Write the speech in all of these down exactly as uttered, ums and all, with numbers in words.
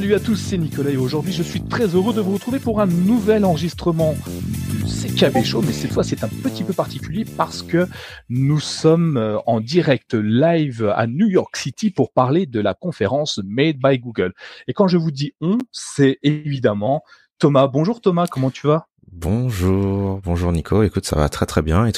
Salut à tous, c'est Nicolas et aujourd'hui je suis très heureux de vous retrouver pour un nouvel enregistrement du C K B Show, mais cette fois c'est un petit peu particulier parce que nous sommes en direct live à New York City pour parler de la conférence Made by Google. Et quand je vous dis on, c'est évidemment Thomas. Bonjour Thomas, comment tu vas ? Bonjour, bonjour Nico, écoute ça va très très bien et toi ?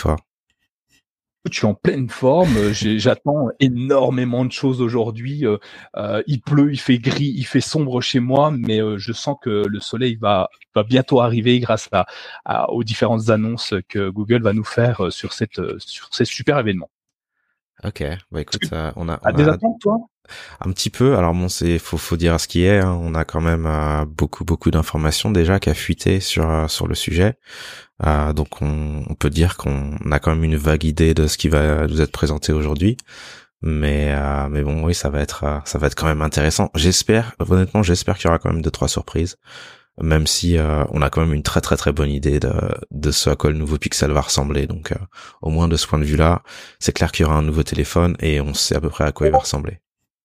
Je suis en pleine forme, j'ai, j'attends énormément de choses aujourd'hui. Euh, euh, il pleut, il fait gris, il fait sombre chez moi, mais euh, je sens que le soleil va, va bientôt arriver grâce à, à, aux différentes annonces que Google va nous faire sur, cette, sur ces super événements. Ok, bah écoute, ça, on a, on a des attentes, toi ? Un petit peu. Alors bon, c'est faut faut dire ce qui est. Hein. On a quand même euh, beaucoup beaucoup d'informations déjà qui a fuité sur euh, sur le sujet. Euh, donc on, on peut dire qu'on a quand même une vague idée de ce qui va nous être présenté aujourd'hui. Mais euh, mais bon, oui, ça va être euh, ça va être quand même intéressant. J'espère, honnêtement, j'espère qu'il y aura quand même deux trois surprises. Même si euh, on a quand même une très très très bonne idée de de ce à quoi le nouveau Pixel va ressembler. Donc euh, au moins de ce point de vue-là, c'est clair qu'il y aura un nouveau téléphone et on sait à peu près à quoi il va ressembler.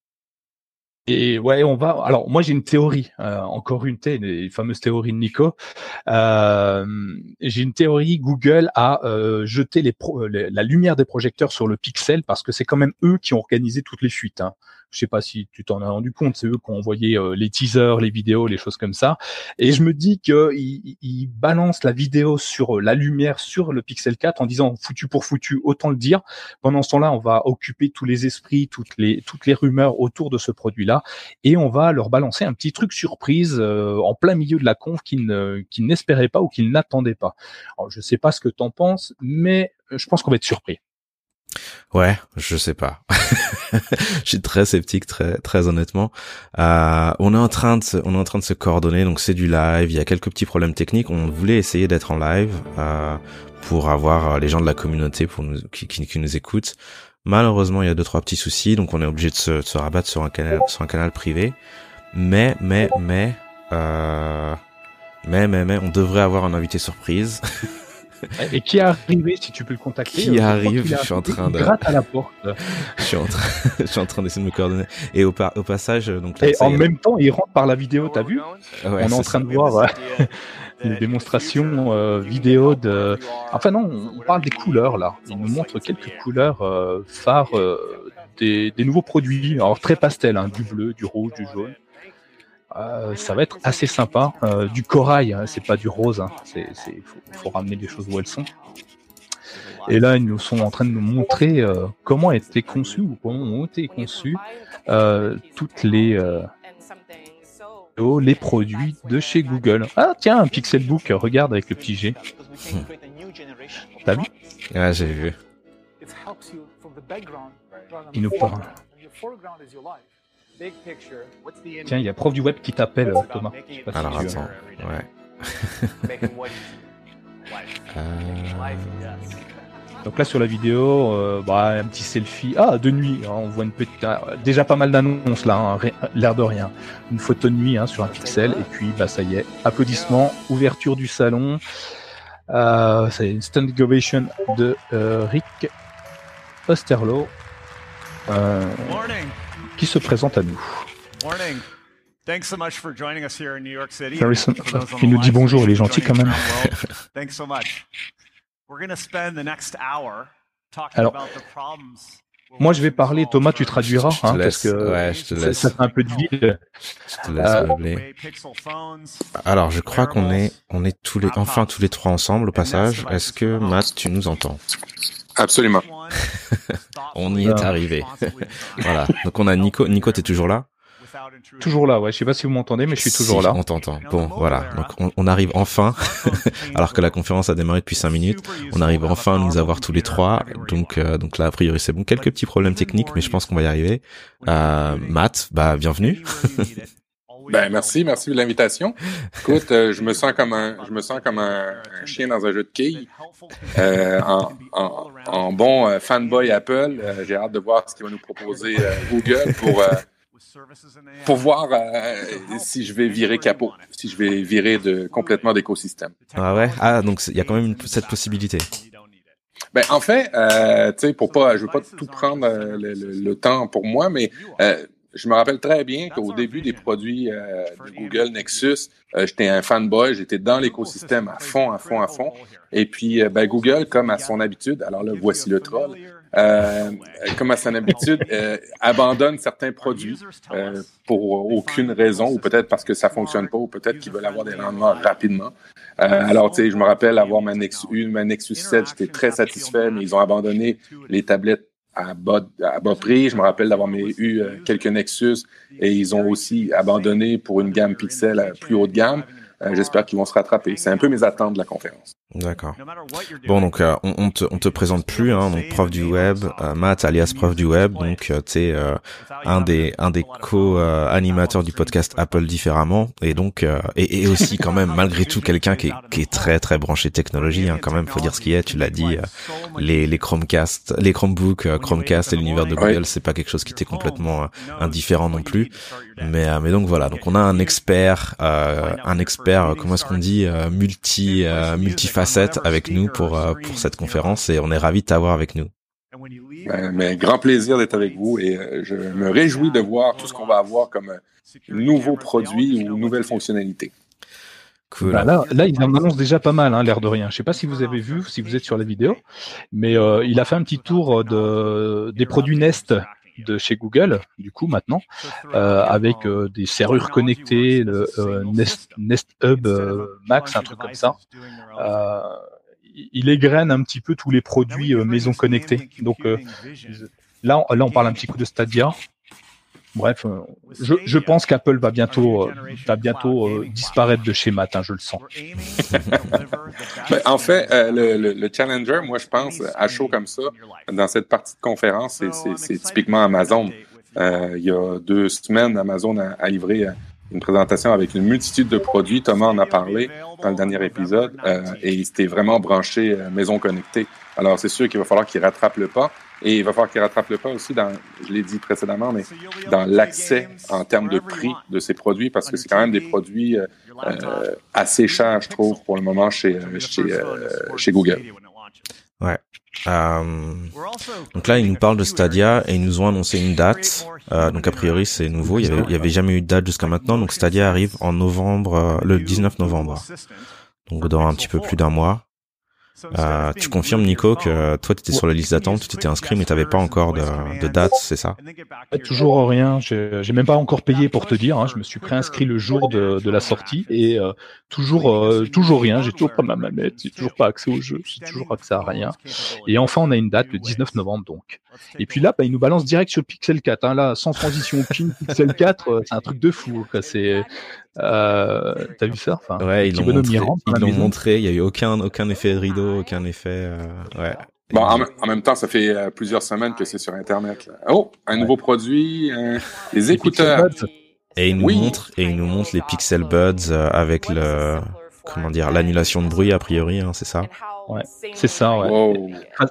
Et ouais, on va. Alors moi j'ai une théorie, euh, encore une thé, les fameuses théories de Nico. Euh, j'ai une théorie. Google a euh, jeté les, pro, les la lumière des projecteurs sur le Pixel parce que c'est quand même eux qui ont organisé toutes les fuites. Hein. Je sais pas si tu t'en as rendu compte, c'est eux qui ont envoyé euh, les teasers, les vidéos, les choses comme ça. Et je me dis que ils, ils balancent la vidéo sur la lumière sur le Pixel quatre en disant foutu pour foutu, autant le dire. Pendant ce temps-là, on va occuper tous les esprits, toutes les toutes les rumeurs autour de ce produit-là, et on va leur balancer un petit truc surprise euh, en plein milieu de la conf qu'ils ne qu'ils n'espéraient pas ou qu'ils n'attendaient pas. Alors je sais pas ce que t'en penses, mais je pense qu'on va être surpris. Ouais, je sais pas. Je suis très sceptique, très très honnêtement. Euh, on est en train de se, on est en train de se coordonner, donc c'est du live. Il y a quelques petits problèmes techniques. On voulait essayer d'être en live euh, pour avoir les gens de la communauté pour nous qui, qui, qui nous écoutent. Malheureusement, il y a deux trois petits soucis, donc on est obligé de se, de se rabattre sur un canal sur un canal privé. Mais mais mais euh, mais mais mais on devrait avoir un invité surprise. Et qui est arrivé, si tu peux le contacter. Qui arrive, je suis en train de... gratte à la porte. je suis en train, je suis en train d'essayer de me coordonner. Et au, par... au passage, donc là, et en même temps, il rentre par la vidéo, t'as vu? Ouais, on est en train ça. de voir euh, une démonstration euh, vidéo de... Enfin non, on parle des couleurs, là. Il nous montre quelques couleurs euh, phares euh, des, des nouveaux produits. Alors très pastel, hein, du bleu, du rouge, du jaune. Euh, ça va être assez sympa. Euh, du corail, hein, c'est pas du rose. Hein. C'est, c'est, faut, faut ramener les choses où elles sont. Et là, ils nous sont en train de nous montrer euh, comment a été conçu ou comment ont été conçus euh, toutes les euh, les produits de chez Google. Ah tiens, un Pixelbook. Regarde avec le petit G. T'as vu ? Ah, j'ai vu. Il nous parle. Tiens, il y a Prof du Web qui t'appelle, Thomas. Je sais pas Alors si attends, tu... ouais. euh... Donc là sur la vidéo, euh, bah, un petit selfie. Ah, de nuit, hein, on voit une petite... Ah, déjà pas mal d'annonces là, hein, ré... l'air de rien. Une photo de nuit hein, sur un pixel, et puis bah ça y est, applaudissements, ouverture du salon. Euh, c'est une standing ovation de euh, Rick Osterloh. Euh, qui se présente à nous. Morning. Thanks so much for joining us here in New York City. Harrison, il nous dit bonjour, il est gentil quand même. Thanks so much. We're going to spend the next hour talking Alors, about the problems. Moi, je vais parler. Thomas, tu traduiras, je te hein, laisse, parce que ouais, je te laisse. Ça, ça fait un peu de vide. Je te laisse euh, meubler. Alors, je crois qu'on est, on est tous les, enfin tous les trois ensemble au passage. Est-ce que Matt, tu nous entends? Absolument. On y est arrivé. Voilà. Donc on a Nico. Nico, t'es toujours là? Toujours là, ouais. Je sais pas si vous m'entendez, mais je suis toujours si, là. On t'entend. Bon, voilà. Donc on, on arrive enfin, alors que la conférence a démarré depuis cinq minutes, on arrive enfin à nous avoir tous les trois. Donc, euh, donc là, a priori, c'est bon. Quelques petits problèmes techniques, mais je pense qu'on va y arriver. Euh, Matt, bah bienvenue. Ben merci, merci de l'invitation. Écoute, euh, je me sens comme un, je me sens comme un, un chien dans un jeu de quilles. Euh, en, en, en bon euh, fanboy Apple, euh, j'ai hâte de voir ce qu'il va nous proposer euh, Google pour euh, pour voir euh, si je vais virer capot, si je vais virer de complètement d'écosystème. Ah ouais. Ah donc il y a quand même une, cette possibilité. Ben en fait, euh, tu sais, pour pas, je veux pas tout prendre euh, le, le, le temps pour moi, mais euh, je me rappelle très bien qu'au début des produits euh, de Google Nexus, euh, j'étais un fanboy, j'étais dans l'écosystème à fond, à fond, à fond. Et puis, euh, ben, Google, comme à son habitude, alors là, voici le troll, euh, comme à son habitude, euh, abandonne certains produits euh, pour aucune raison, ou peut-être parce que ça fonctionne pas, ou peut-être qu'ils veulent avoir des rendements rapidement. Euh, alors, tu sais, je me rappelle avoir ma Nexus, ma Nexus sept, j'étais très satisfait, mais ils ont abandonné les tablettes à bas, à bas prix. Je me rappelle d'avoir eu euh, quelques Nexus et ils ont aussi abandonné pour une gamme Pixel à plus haute gamme. Euh, j'espère qu'ils vont se rattraper. C'est un peu mes attentes de la conférence. D'accord. Bon, donc euh, on, on te on te présente plus, hein, donc prof du web, euh, Matt alias prof du web, donc euh, tu es euh, un des un des co-animateurs du podcast Apple différemment, et donc euh, et, et aussi quand même malgré tout quelqu'un qui est qui est très très branché technologie, hein, quand même, faut dire ce qui est. Tu l'as dit, euh, les les Chromecast, les Chromebooks, euh, Chromecast et l'univers de Google, ouais. C'est pas quelque chose qui t'est complètement euh, indifférent non plus. Mais euh, mais donc voilà, donc on a un expert, euh, un expert, euh, comment est-ce qu'on dit, euh, multi euh, multifacette avec nous pour euh, pour cette conférence, et on est ravis de t'avoir avec nous. Ben, mais grand plaisir d'être avec vous, et euh, je me réjouis de voir tout ce qu'on va avoir comme euh, nouveaux produits ou nouvelles fonctionnalités. Cool. Bah là, là, il en annonce déjà pas mal, hein, l'air de rien. Je sais pas si vous avez vu, si vous êtes sur la vidéo, mais euh, il a fait un petit tour de des produits Nest de chez Google, du coup maintenant, euh, avec euh, des serrures connectées, le euh, Nest, Nest Hub euh, Max, un truc comme ça. Euh, il égrène un petit peu tous les produits euh, maison connectés. Donc euh, là, on, là, on parle un petit coup de Stadia. Bref, euh, je, je pense qu'Apple va bientôt, euh, va bientôt euh, disparaître de chez Matt, hein, je le sens. Ben, en fait, euh, le, le, le Challenger, moi je pense, à chaud comme ça, dans cette partie de conférence, c'est, c'est, c'est typiquement Amazon. Euh, il y a deux semaines, Amazon a, a livré une présentation avec une multitude de produits. Thomas en a parlé dans le dernier épisode, euh, et il s'était vraiment branché euh, maison connectée. Alors c'est sûr qu'il va falloir qu'il rattrape le pas. Et il va falloir qu'il rattrape le pas aussi dans, je l'ai dit précédemment, mais dans l'accès en termes de prix de ces produits, parce que c'est quand même des produits euh, euh, assez chers, je trouve, pour le moment chez chez euh, chez Google. Ouais. Euh, donc là, ils nous parlent de Stadia et ils nous ont annoncé une date. Euh, donc a priori, c'est nouveau. Il y avait, il y avait jamais eu de date jusqu'à maintenant. Donc Stadia arrive en novembre, euh, le dix-neuf novembre. Donc dans un petit peu plus d'un mois. Euh, tu confirmes, Nico, que toi, tu étais sur la liste d'attente, tu t'étais inscrit, mais tu n'avais pas encore de, de date, c'est ça? Toujours rien. J'ai, j'ai même pas encore payé pour te dire. Hein. Je me suis préinscrit le jour de, de la sortie et euh, toujours, euh, toujours rien. J'ai toujours pas ma manette, j'ai toujours pas accès au jeu, j'ai toujours accès à rien. Et enfin, on a une date, le dix-neuf novembre, donc. Et puis là, bah, il nous balance direct sur Pixel quatre. Hein. Là, sans transition aucune, Pixel quatre, c'est un truc de fou. Quoi. C'est Euh, t'as vu ça? Enfin, ouais, ils l'ont montré. Ils l'ont montré. Il y a eu aucun, aucun effet de rideau, aucun effet. Euh, ouais. Bon, en, en même temps, ça fait euh, plusieurs semaines que c'est sur Internet. Là. Oh, un ouais. nouveau produit, euh, les écouteurs. Et ils nous oui. montrent, et ils nous montrent les Pixel Buds euh, avec le, comment dire, l'annulation de bruit a priori, hein, c'est ça? Ouais, c'est ça. Ouais. Wow.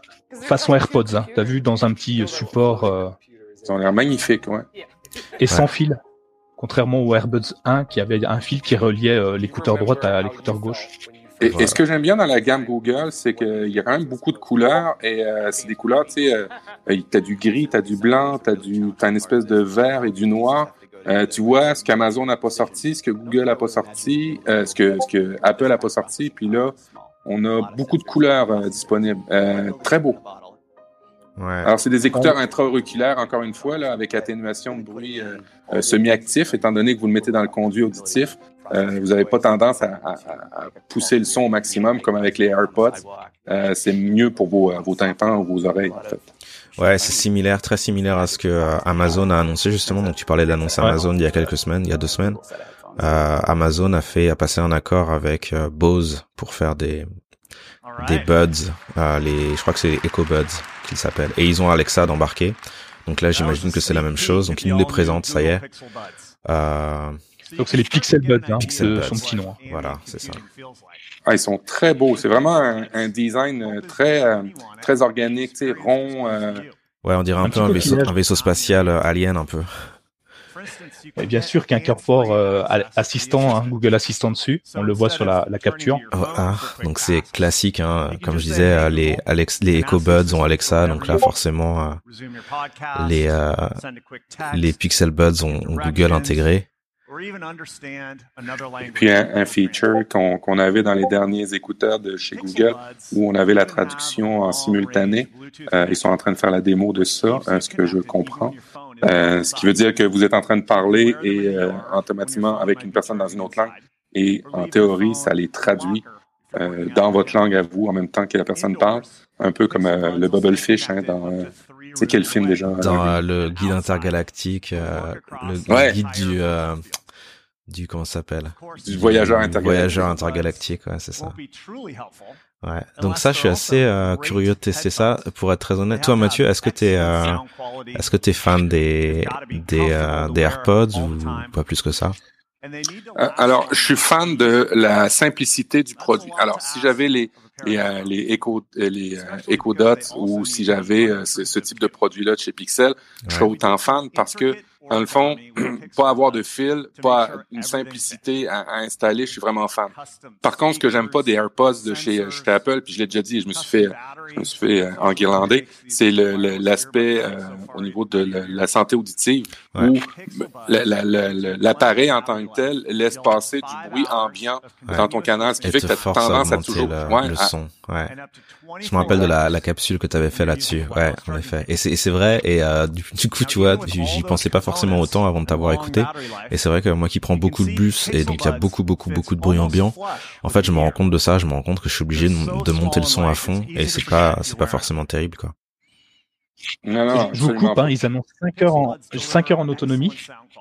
Façon AirPods. Hein. T'as vu dans un petit support. Euh... Ils ont l'air magnifiques, ouais. Et sans ouais. fil. Contrairement au AirBuds un qui avait un fil qui reliait euh, l'écouteur droite à l'écouteur gauche. Et, voilà. et ce que j'aime bien dans la gamme Google, c'est qu'il y a quand même beaucoup de couleurs, et euh, c'est des couleurs, tu sais, euh, t'as du gris, t'as du blanc, t'as du, t'as une espèce de vert et du noir. Euh, tu vois ce qu'Amazon n'a pas sorti, ce que Google n'a pas sorti, euh, ce que ce que Apple n'a pas sorti, puis là, on a beaucoup de couleurs euh, disponibles. Euh, très beau. Ouais. Alors, c'est des écouteurs intra-auriculaires, encore une fois, là, avec atténuation de bruit euh, euh, semi-actif, étant donné que vous le mettez dans le conduit auditif. Euh, vous n'avez pas tendance à, à, à pousser le son au maximum, comme avec les AirPods. Euh, c'est mieux pour vos, vos tympans ou vos oreilles, en fait. Ouais, c'est similaire, très similaire à ce que euh, Amazon a annoncé, justement. Donc, tu parlais de l'annonce Amazon il y a quelques semaines, il y a deux semaines. Euh, Amazon a fait, a passé un accord avec euh, Bose pour faire des... des buds, euh, les, je crois que c'est EcoBuds qu'ils s'appellent, et ils ont Alexa d'embarquer. Donc là, j'imagine que c'est la même chose. Donc ils nous les présentent, ça y est. Euh... Donc c'est les Pixel Buds, hein, Pixel Buds. Son petit nom. Voilà, c'est ça. Ah, ils sont très beaux. C'est vraiment un, un design très, euh, très organique, tu sais, rond. Euh... Ouais, on dirait un, un peu un vaisseau, un vaisseau spatial euh, alien, un peu. Et bien sûr qu'il incorpore euh, assistant, hein, Google Assistant dessus. On le voit sur la, la capture. Oh, ah, donc c'est classique, hein. Comme je disais, les Alex, les Echo Buds ont Alexa, donc là forcément euh, les euh, les Pixel Buds ont, ont Google intégré. Et puis un, un feature qu'on, qu'on avait dans les derniers écouteurs de chez Google, où on avait la traduction en simultané. Euh, ils sont en train de faire la démo de ça, euh, ce que je comprends. Euh, ce qui veut dire que vous êtes en train de parler et euh, automatiquement avec une personne dans une autre langue. Et en théorie, ça les traduit euh, dans votre langue à vous en même temps que la personne parle. Un peu comme euh, le Bubblefish hein, dans... Euh, c'est quel film déjà? Dans euh, le guide intergalactique, euh, le ouais. guide du... Euh, du comment ça s'appelle du voyageur intergalactique voyageur intergalactique ouais c'est ça ouais donc ça je suis assez euh, curieux de tester ça pour être très honnête. Toi Mathieu, est-ce que t'es euh, est-ce que t'es fan des des euh, des AirPods ou pas plus que ça? Euh, alors je suis fan de la simplicité du produit. Alors si j'avais les les euh, les Echo les euh, Echo Dots ou si j'avais euh, ce, ce type de produit là de chez Pixel, ouais. je serais autant fan parce que dans le fond, pas avoir de fil, pas une simplicité à, à installer, je suis vraiment fan. Par contre, ce que j'aime pas des AirPods de chez, chez Apple, puis je l'ai déjà dit, je me suis fait, je me suis fait euh, enguirlander, c'est le, le, l'aspect euh, au niveau de la, la santé auditive, ouais. où la, la, la, l'appareil en tant que tel laisse passer du bruit ambiant ouais. dans ton canal, ce qui et fait que tu as tendance à, à toujours... Le, ouais, le à, son, ouais. Je me rappelle de la, la capsule que tu avais fait là-dessus. Ouais, en effet. Et c'est, et c'est vrai. Et euh, du, du coup, tu vois, j'y pensais pas forcément autant avant de t'avoir écouté. Et c'est vrai que moi qui prends beaucoup de bus et donc il y a beaucoup, beaucoup, beaucoup de bruit ambiant. En fait, je me rends compte de ça. Je me rends compte que je suis obligé de, de monter le son à fond et c'est pas, c'est pas forcément terrible, quoi. Non, non, je vous coupe. Hein, ils annoncent cinq heures en cinq heures en autonomie.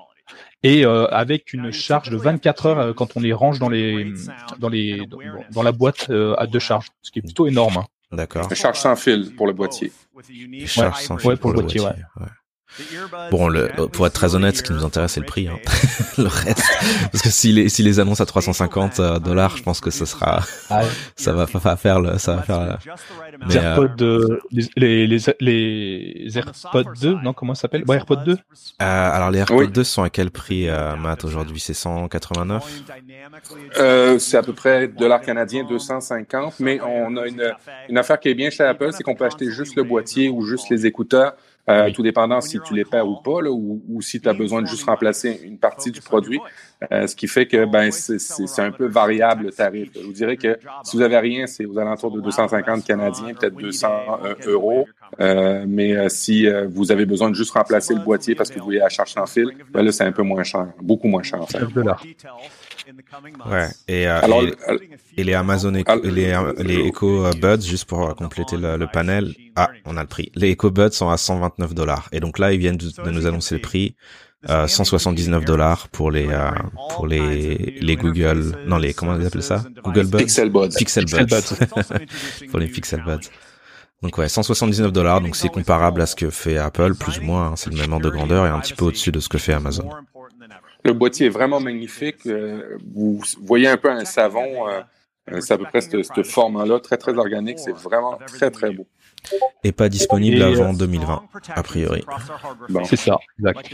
Et euh, avec une charge de vingt-quatre heures euh, quand on les range dans les dans les dans, dans la boîte euh, à deux charges, ce qui est plutôt énorme. Hein. D'accord. Une charge sans fil pour le boîtier. Une charge ouais, sans fil ouais, pour, pour le boîtier. boîtier ouais. Ouais. Bon, le, pour être très honnête, ce qui nous intéresse, c'est le prix. Hein. Le reste, parce que si les si les annoncent à trois cent cinquante dollars, je pense que ce sera, ah, ça va pas faire le, ça va faire. Les mais AirPods, euh, les, les les les AirPods deux, non comment ça s'appelle? Bon, AirPods deux. Euh, alors les AirPods oui. deux sont à quel prix, euh, Matt, aujourd'hui? C'est cent quatre-vingt-neuf. Euh, c'est à peu près dollars canadiens deux cent cinquante, mais on a une une affaire qui est bien chez Apple, c'est qu'on peut acheter juste le boîtier ou juste les écouteurs. Euh, oui. Tout dépendant si tu les perds ou pas, là, ou, ou si tu as besoin de juste remplacer une partie du produit, euh, ce qui fait que ben c'est, c'est, c'est un peu variable le tarif. Je vous dirais que si vous avez rien, c'est aux alentours de deux cent cinquante canadiens, peut-être deux cents euros. Euh, mais euh, si euh, vous avez besoin de juste remplacer le boîtier parce que vous voulez la charge sans fil, ben là c'est un peu moins cher, beaucoup moins cher en fait. Ouais. Et, euh, alors, et, et les Amazon Echo, alors, les les Echo Buds, juste pour compléter le, le panel, ah, on a le prix. Les Echo Buds sont à cent vingt-neuf dollars. Et donc là, ils viennent de, de nous annoncer le prix. Euh, cent soixante-dix-neuf dollars pour les euh, pour les les Google, non les comment ils appellent ça? Google Buds. Pixel Buds. Pixel Buds. Pour les Pixel Buds. Donc ouais, cent soixante-dix-neuf dollars. Donc c'est comparable à ce que fait Apple, plus ou moins. Hein, c'est le même ordre de grandeur et un petit peu au-dessus de ce que fait Amazon. Le boîtier est vraiment magnifique. Euh, vous voyez un peu un savon. Euh, c'est à peu près cette, cette forme-là, très très organique. C'est vraiment très très beau. Et pas disponible et avant deux mille vingt, a priori. Bon. C'est ça, exact.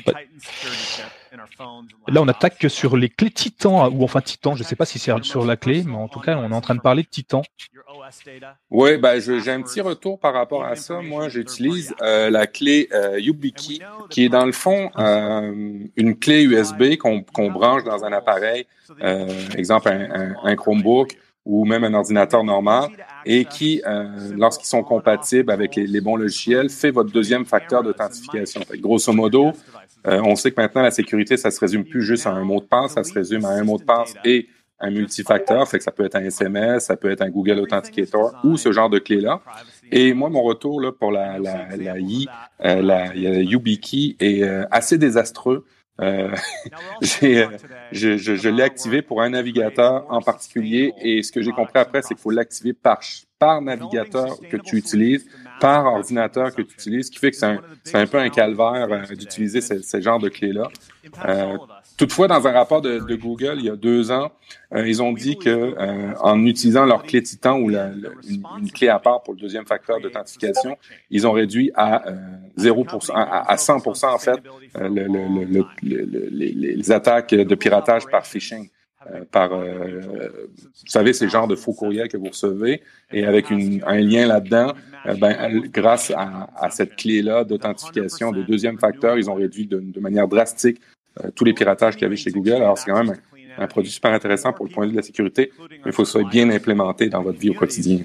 Là, on attaque que sur les clés Titan, ou enfin Titan, je ne sais pas si c'est sur la clé, mais en tout cas, on est en train de parler de Titan. Oui, ben, je, j'ai un petit retour par rapport à ça. Moi, j'utilise euh, la clé euh, YubiKey, qui est dans le fond euh, une clé U S B qu'on, qu'on branche dans un appareil, euh, exemple un, un, un Chromebook, ou même un ordinateur normal, et qui, euh, lorsqu'ils sont compatibles avec les, les bons logiciels, fait votre deuxième facteur d'authentification. Fait que, grosso modo, euh, on sait que maintenant, la sécurité, ça se résume plus juste à un mot de passe, ça se résume à un mot de passe et un multifacteur, fait que ça peut être un S M S, ça peut être un Google Authenticator ou ce genre de clé-là. Et moi, mon retour là pour la la la I, euh, la, la YubiKey est euh, assez désastreux. Euh, j'ai, euh, je, je, je l'ai activé pour un navigateur en particulier et ce que j'ai compris après, c'est qu'il faut l'activer par, par navigateur que tu utilises, par ordinateur que tu utilises, ce qui fait que c'est un, c'est un peu un calvaire euh, d'utiliser ce, ce genre de clé-là. Euh, toutefois, dans un rapport de, de Google il y a deux ans, euh, ils ont dit que euh, en utilisant leur clé Titan ou la, la, une, une clé à part pour le deuxième facteur d'authentification, ils ont réduit à euh, zéro pour cent, à, à cent pour cent en fait euh, le, le, le, le, le, les, les attaques de piratage par phishing. Euh, par, euh, vous savez, ces genres de faux courriels que vous recevez, et avec une, un lien là-dedans, euh, ben, grâce à, à cette clé-là d'authentification de deuxième facteur, ils ont réduit de, de manière drastique euh, tous les piratages qu'il y avait chez Google. Alors, c'est quand même un, un produit super intéressant pour le point de vue de la sécurité, mais il faut que ça soit bien implémenté dans votre vie au quotidien.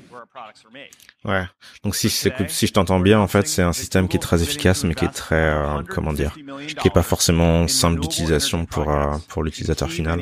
Ouais. Donc si si je t'entends bien, en fait, c'est un système qui est très efficace, mais qui est très, euh, comment dire, qui est pas forcément simple d'utilisation pour euh, pour l'utilisateur final.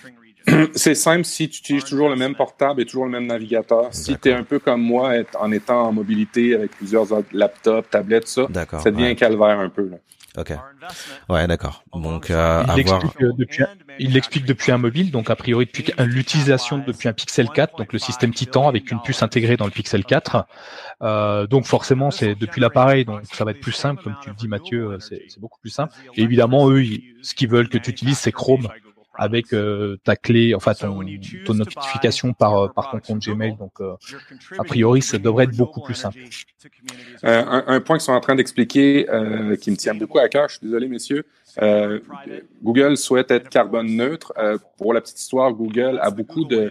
C'est simple si tu utilises toujours le même portable et toujours le même navigateur. Si tu es un peu comme moi, en étant en mobilité avec plusieurs laptops, tablettes, ça, d'accord, ça devient ouais. un calvaire un peu. Là. Ok. Ouais, d'accord. Donc, euh, il l'explique avoir... depuis, un, il l'explique depuis un mobile, donc a priori depuis l'utilisation depuis un Pixel quatre, donc le système Titan avec une puce intégrée dans le Pixel quatre. Euh, donc forcément, c'est depuis l'appareil, donc ça va être plus simple, comme tu le dis, Mathieu, c'est, c'est beaucoup plus simple. Et évidemment, eux, ils, ce qu'ils veulent que tu utilises, c'est Chrome avec euh, ta clé, enfin ton, ton notification par par ton compte Gmail. Donc euh, a priori, ça devrait être beaucoup plus simple. Euh, un, un point qu'ils sont en train d'expliquer, euh, qui me tient beaucoup à cœur, je suis désolé messieurs, euh, Google souhaite être carbone neutre. Euh, pour la petite histoire, Google a beaucoup de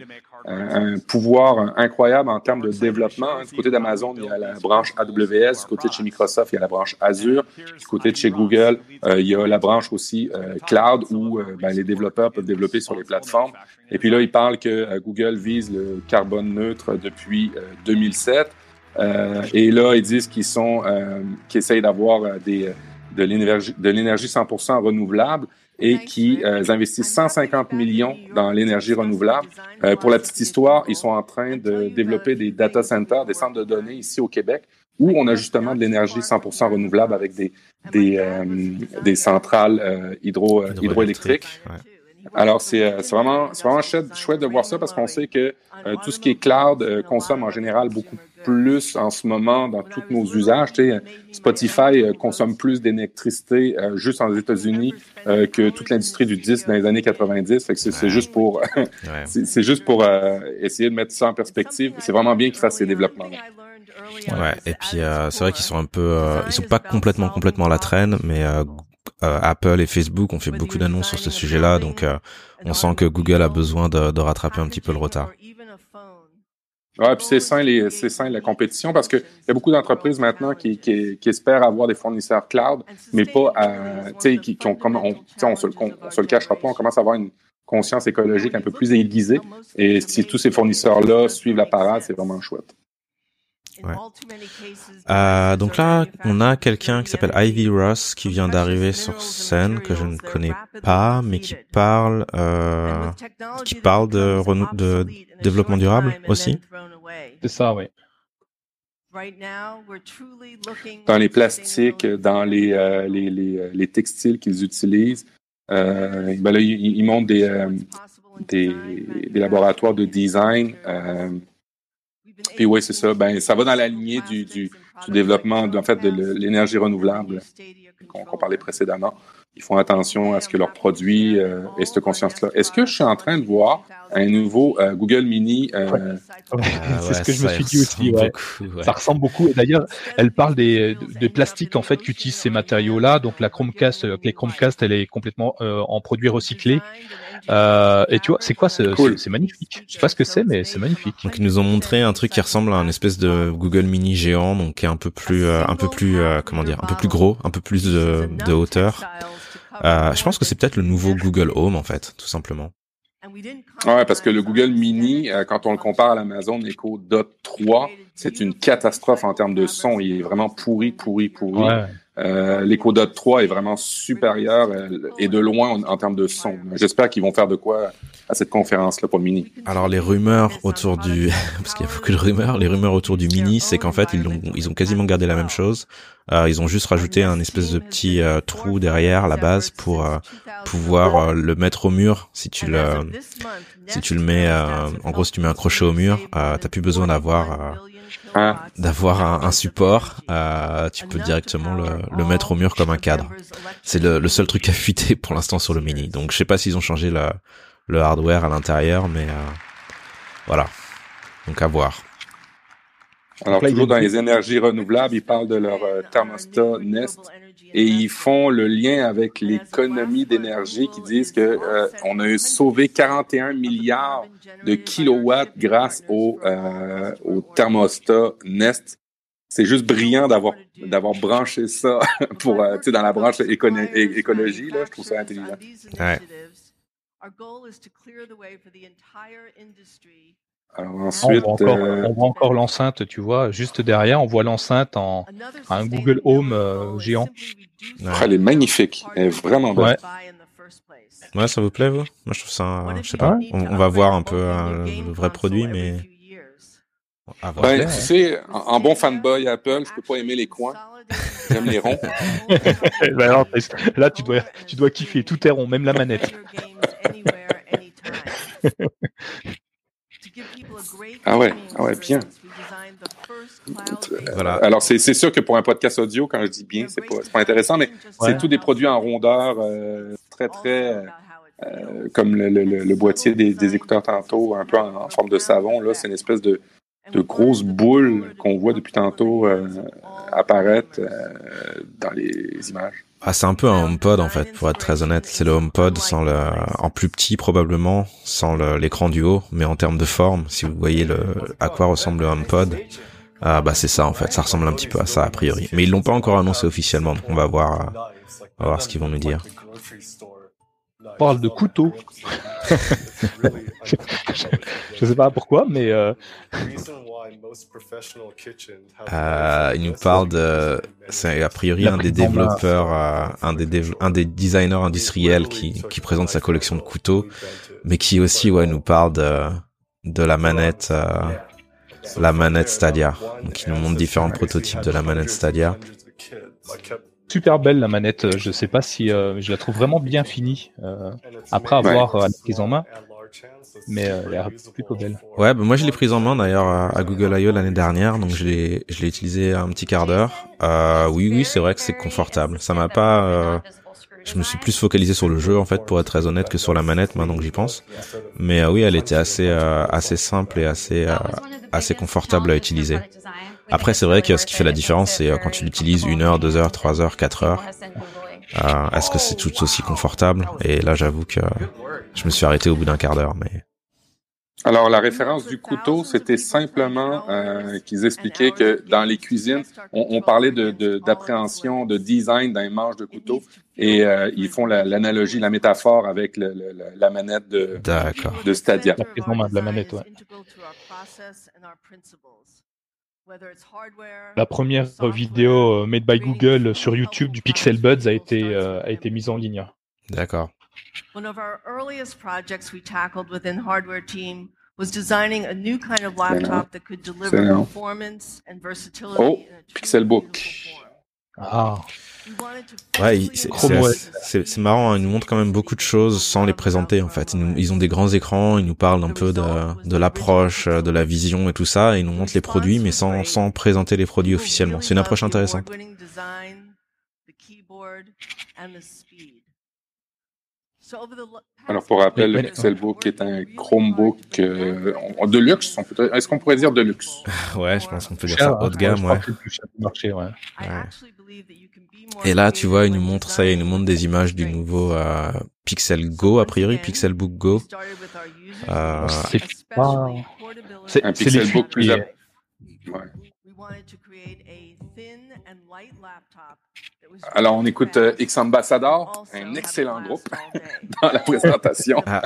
un pouvoir incroyable en termes de développement. Du côté d'Amazon, il y a la branche A W S. Du côté de chez Microsoft, il y a la branche Azure. Du côté de chez Google, euh, il y a la branche aussi euh, Cloud où euh, ben, les développeurs peuvent développer sur les plateformes. Et puis là, ils parlent que euh, Google vise le carbone neutre depuis euh, deux mille sept. Euh, et là, ils disent qu'ils sont, euh, qu'ils essayent d'avoir euh, des, de l'énergie, de l'énergie cent pour cent renouvelable, et qui euh, investissent cent cinquante millions dans l'énergie renouvelable. Euh, pour la petite histoire, ils sont en train de développer des data centers, des centres de données ici au Québec, où on a justement de l'énergie cent pour cent renouvelable avec des des, euh, des centrales euh, hydro, euh, hydroélectriques. Ouais. Alors, c'est, c'est vraiment, c'est vraiment chouette, chouette de voir ça parce qu'on sait que euh, tout ce qui est cloud euh, consomme en général beaucoup plus en ce moment dans tous nos usages. Tu sais, Spotify euh, consomme plus d'électricité euh, juste aux États-Unis euh, que toute l'industrie du disque dans les années quatre-vingt-dix. Fait que c'est, c'est juste pour, c'est, c'est juste pour euh, essayer de mettre ça en perspective. C'est vraiment bien qu'ils fassent ces développements-là. Ouais. Et puis euh, c'est vrai qu'ils sont un peu, euh, ils sont pas complètement complètement à la traîne, mais euh, Euh, Apple et Facebook ont fait beaucoup d'annonces sur ce sujet-là, donc euh, on sent que Google a besoin de, de rattraper un petit peu le retard. Ouais, puis c'est sain, les, c'est sain la compétition parce que il y a beaucoup d'entreprises maintenant qui, qui, qui espèrent avoir des fournisseurs cloud, mais pas, euh, tu sais, qui, qui ont comme on, on se, on, on se le cachera pas, on commence à avoir une conscience écologique un peu plus aiguisée, et si tous ces fournisseurs-là suivent la parade, c'est vraiment chouette. Ouais. Euh, donc là, on a quelqu'un qui s'appelle Ivy Ross qui vient d'arriver sur scène, que je ne connais pas, mais qui parle, euh, qui parle de, renou- de développement durable aussi. C'est ça, oui. Dans les plastiques, dans les euh, les, les les textiles qu'ils utilisent, euh, ben là, ils, ils montrent des, euh, des des laboratoires de design. Euh, Puis oui, c'est ça. Ben, ça va dans la lignée du, du, du développement, de, en fait, de l'énergie renouvelable qu'on, qu'on parlait précédemment. Ils font attention à ce que leurs produits euh, aient cette conscience-là. Est-ce que je suis en train de voir un nouveau euh, Google Mini euh... ouais. Ouais, c'est ouais, ce que je me suis dit aussi. Ouais. Beaucoup, ouais. Ça ressemble beaucoup. Et d'ailleurs, elle parle des, des plastiques en fait qu'utilisent ces matériaux-là. Donc la Chromecast, les Chromecast, elle est complètement euh, en produits recyclés. Euh, et tu vois, c'est quoi ce, cool. c'est, c'est magnifique. Je sais pas ce que c'est, mais c'est magnifique. Donc ils nous ont montré un truc qui ressemble à une espèce de Google Mini géant, donc qui est un peu plus, euh, un peu plus, euh, comment dire, un peu plus gros, un peu plus de, de hauteur. Euh, je pense que c'est peut-être le nouveau Google Home en fait, tout simplement. Ouais, parce que le Google Mini, euh, quand on le compare à l'Amazon Echo Dot trois, c'est une catastrophe en termes de son. Il est vraiment pourri, pourri, pourri. Ouais. Euh, l'Echo Dot trois est vraiment supérieur euh, et de loin en, en termes de son. J'espère qu'ils vont faire de quoi à cette conférence-là pour le Mini. Alors les rumeurs autour du, parce qu'il y a beaucoup de rumeurs, les rumeurs autour du Mini, c'est qu'en fait ils ont, ils ont quasiment gardé la même chose. Euh, ils ont juste rajouté un espèce de petit euh, trou derrière la base pour euh, pouvoir euh, le mettre au mur. Si tu le, si tu le mets, euh, en gros, si tu mets un crochet au mur, euh, t'as plus besoin d'avoir euh, Ah. d'avoir un, un support. Euh, tu peux directement le, le mettre au mur comme un cadre. C'est le, le seul truc à fuiter pour l'instant sur le Mini. Donc je sais pas s'ils ont changé le, le hardware à l'intérieur, mais euh, voilà. Donc à voir. Alors, là, toujours il y a dans une- les énergies renouvelables, ils parlent de leur euh, thermostat Nest et ils font le lien avec l'économie d'énergie qui disent que euh, on a sauvé quarante et un milliards de kilowatts grâce au, euh, au thermostat Nest. C'est juste brillant d'avoir d'avoir branché ça pour euh, tu sais dans la branche écono- é- écologie là, je trouve ça intelligent. Ouais. Alors on ensuite, voit encore, euh, on voit encore l'enceinte, tu vois, juste derrière, on voit l'enceinte en un Google Home euh, géant. Ouais. elle est magnifique, elle est vraiment belle. Ouais. Ouais, ça vous plaît, vous? Moi, je trouve ça, euh, je sais pas. On, on va voir un peu euh, le, le vrai produit, mais à voir. Ben, Ouais. tu sais, en, en bon fanboy Apple, je peux pas aimer les coins. J'aime les ronds. Ben alors, là, tu dois, tu dois kiffer, tout est rond, même la manette. Ah ouais, ah ouais, bien. Voilà. Alors, c'est, c'est sûr que pour un podcast audio, quand je dis bien, c'est pas, c'est pas intéressant, mais Ouais. c'est tous des produits en rondeur, euh, très, très, euh, comme le, le, le boîtier des, des écouteurs tantôt, un peu en, en forme de savon. Là, c'est une espèce de, de grosse boule qu'on voit depuis tantôt euh, apparaître euh, dans les images. Ah, c'est un peu un HomePod en fait, pour être très honnête. C'est le HomePod sans le, en plus petit probablement, sans le, l'écran du haut, mais en termes de forme, si vous voyez le, à quoi ressemble le HomePod, ah bah c'est ça en fait. Ça ressemble un petit peu à ça a priori. Mais ils l'ont pas encore annoncé officiellement, donc on va voir, euh, on va voir ce qu'ils vont nous dire. On parle de couteau. je, je sais pas pourquoi, mais euh, Euh, il nous parle de, c'est a priori un des développeurs, euh, un des dév- un des designers industriels qui qui présente sa collection de couteaux, mais qui aussi ouais nous parle de de la manette, euh, la manette Stadia. Donc il nous montre différents prototypes de la manette Stadia. super belle la manette. Je sais pas si euh, je la trouve vraiment bien finie euh, après avoir euh, la prise en main, mais euh, elle a l'air plutôt belle. Ouais, bah moi je l'ai prise en main d'ailleurs à, à Google I O l'année dernière, donc je l'ai je l'ai utilisé un petit quart d'heure. Euh, oui oui c'est vrai que c'est confortable. Ça m'a pas, euh, je me suis plus focalisé sur le jeu en fait pour être très honnête que sur la manette maintenant que j'y pense. Mais euh, oui elle était assez euh, assez simple et assez euh, assez confortable à utiliser. Après c'est vrai que ce qui fait la différence c'est euh, quand tu l'utilises une heure, deux heures, trois heures, quatre heures. Euh, est-ce que c'est tout aussi confortable? Et là j'avoue que je me suis arrêté au bout d'un quart d'heure, mais. Alors, la référence du couteau, c'était simplement euh, qu'ils expliquaient que dans les cuisines, on, on parlait de, de, d'appréhension, de design d'un manche de couteau, et euh, ils font la, l'analogie, la métaphore avec le, le, la manette de, D'accord. de Stadia. La prise en main de la manette, ouais. La première vidéo euh, made by Google sur YouTube du Pixel Buds a été euh, a été mise en ligne. D'accord. One of our earliest projects we tackled within Hardware Team was designing a new kind of laptop that could deliver performance and versatility. Oh, Pixelbook. Ah. Ouais, il- c'est, c'est, assez- c'est, c'est marrant, hein, ils nous montrent quand même beaucoup de choses sans les présenter en fait. Ils, nous- ils ont des grands écrans, ils nous parlent un peu de, de l'approche, de la vision et tout ça, et ils nous montrent les produits mais sans, sans présenter les produits officiellement. C'est une approche intéressante. Alors, pour rappel, le Mais- Pixelbook est un Chromebook euh, on- de luxe. On peut, est-ce qu'on pourrait dire de luxe? Ouais, je pense qu'on peut dire Cher, ça haut de gamme, je crois ouais. que c'est le plus cher du marché, ouais. Et là, tu vois, ils nous montrent ça, ils nous montrent des images du nouveau euh, Pixel Go, a priori, Pixelbook Go. Euh, C'est pas. C'est, Un c'est les Pixelbook plus... fuites ap- qui- Ouais. Alors, on écoute euh, X Ambassador, un excellent groupe, dans la présentation. ah.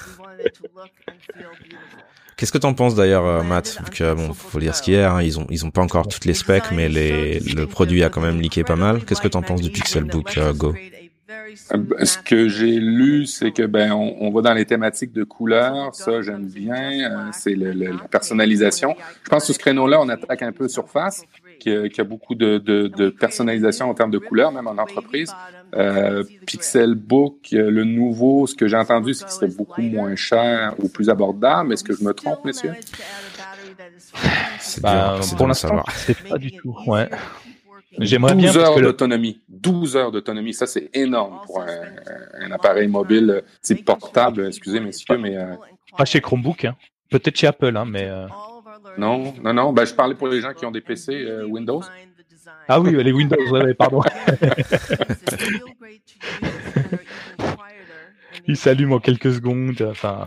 Qu'est-ce que t'en penses d'ailleurs, euh, Matt? Vu que bon, faut dire ce qu'il y a, hein, ils ont ils ont pas encore toutes les specs, mais les le produit a quand même leaké pas mal. Qu'est-ce que t'en penses du Pixelbook euh, Go? Euh, Ce que j'ai lu, c'est que ben on, on va dans les thématiques de couleurs, ça j'aime bien, euh, c'est le, le, la personnalisation. Je pense que sur ce créneau-là, on attaque un peu Surface, qui a, qui a beaucoup de, de, de personnalisation en termes de couleurs, même en entreprise. Euh, Pixelbook, le nouveau, ce que j'ai entendu, c'est qu'il serait beaucoup moins cher ou plus abordable. Est-ce que je me trompe, monsieur? c'est bah, dur, c'est pour dur de l'instant, savoir. c'est pas du tout. Ouais. J'aimerais bien douze parce heures que le- d'autonomie. douze heures d'autonomie. Ça, c'est énorme pour un, un appareil mobile type portable. Excusez, messieurs, mais euh, pas chez Chromebook, hein. Peut-être chez Apple, hein, mais euh... non, non, non. Ben, je parlais pour les gens qui ont des P C euh, Windows. ah oui, les Windows, ouais, ouais, pardon. Il s'allume en quelques secondes. Enfin,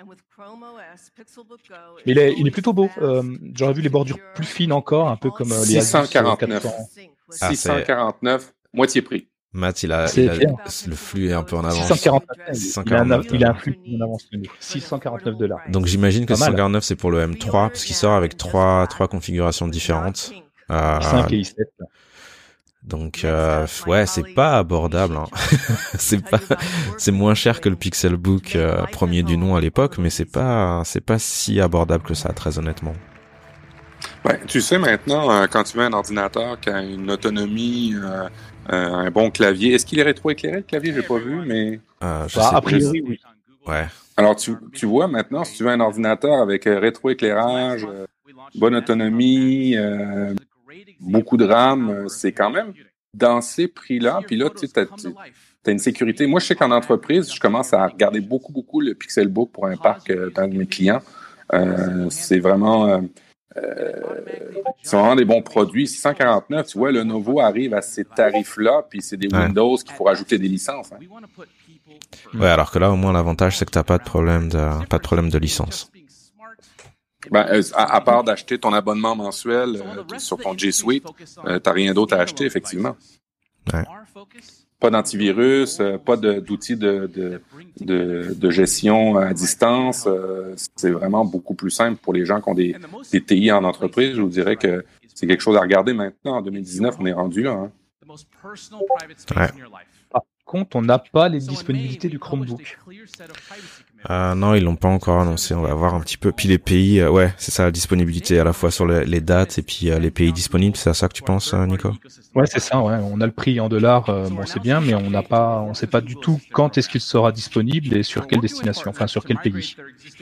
mais il est, il est plutôt beau. Euh, j'aurais vu les bordures plus fines encore, un peu comme euh, les six cent quarante-neuf. quatre cents. Ah, six cent quarante-neuf, moitié prix. Matt, il a, C'est il a bien. le flux est un peu en avance. six cent quarante-neuf. six cent Il a un, quarante-neuf il a un flux en avance que nous. six cent quarante-neuf dollars. Donc j'imagine que Pas mal. six cent quarante-neuf c'est pour le M trois parce qu'il sort avec trois trois configurations différentes. Euh, I cinq et i sept. donc euh, ouais, c'est pas abordable. Hein. c'est pas, c'est moins cher que le Pixelbook euh, premier du nom à l'époque, mais c'est pas, c'est pas si abordable que ça, très honnêtement. Ben, tu sais maintenant, euh, quand tu veux un ordinateur qui a une autonomie, euh, euh, un bon clavier, est-ce qu'il est rétroéclairé le clavier? J'ai pas vu, mais Euh, je Bah, sais a priori, oui. Ouais. alors tu, tu vois maintenant, si tu veux un ordinateur avec euh, rétroéclairage, euh, bonne autonomie, euh, beaucoup de RAM, euh, c'est quand même dans ces prix-là. Puis là, tu sais, t'as, t'as une sécurité. Moi, je sais qu'en entreprise, je commence à regarder beaucoup, beaucoup le Pixelbook pour un parc euh, d'un de mes clients. Euh, c'est vraiment, euh, euh, c'est vraiment des bons produits. six cent quarante-neuf, tu vois, le Lenovo arrive à ces tarifs-là, puis c'est des Ouais. Windows qu'il faut rajouter des licences. Hein. Ouais, alors que là, au moins, l'avantage, c'est que t'as pas de problème de, pas de problème de licence. Ben, euh, à, à part d'acheter ton abonnement mensuel euh, sur ton G Suite, euh, t'as rien d'autre à acheter, effectivement. Ouais. Pas d'antivirus, euh, pas de, d'outils de, de, de, de gestion à distance. Euh, c'est vraiment beaucoup plus simple pour les gens qui ont des, des T I en entreprise. Je vous dirais que c'est quelque chose à regarder maintenant. En deux mille dix-neuf, on est rendu là. Hein. Ouais. Par contre, on n'a pas les disponibilités du Chromebook. Euh, non, ils l'ont pas encore annoncé. On va voir un petit peu. Puis les pays, euh, ouais, c'est ça, la disponibilité à la fois sur les, les dates et puis euh, les pays disponibles. C'est à ça que tu penses, euh, Nico? Ouais, c'est ça. Ouais, on a le prix en dollars. Euh, bon, c'est bien, mais on n'a pas, on sait pas du tout quand est-ce qu'il sera disponible et sur quelle destination, enfin sur quel pays.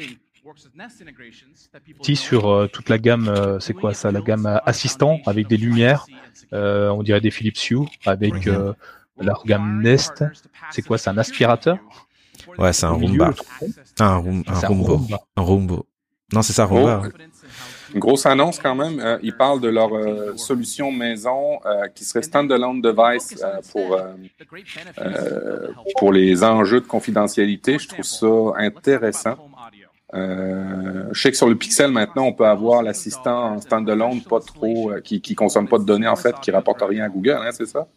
Si sur euh, toute la gamme, euh, c'est quoi ça, la gamme assistant avec des lumières, euh, on dirait des Philips Hue avec euh, leur gamme Nest. C'est quoi, c'est un aspirateur? Ouais, c'est un Au milieu, Roomba. le truc. Un, room, un C'est un Roombo. Roomba. Un Roombo. Non, c'est ça, Roomba. Oh, une grosse annonce quand même. Euh, ils parlent de leur euh, solution maison euh, qui serait standalone device euh, pour euh, euh, pour les enjeux de confidentialité. Je trouve ça intéressant. Euh, je sais que sur le Pixel maintenant, on peut avoir l'assistant en standalone, pas trop, euh, qui qui consomme pas de données en fait, qui rapporte rien à Google, hein, c'est ça?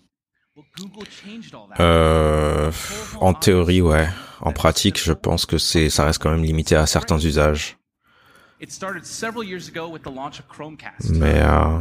Euh, en théorie, ouais. En pratique, je pense que c'est, ça reste quand même limité à certains usages. Mais euh,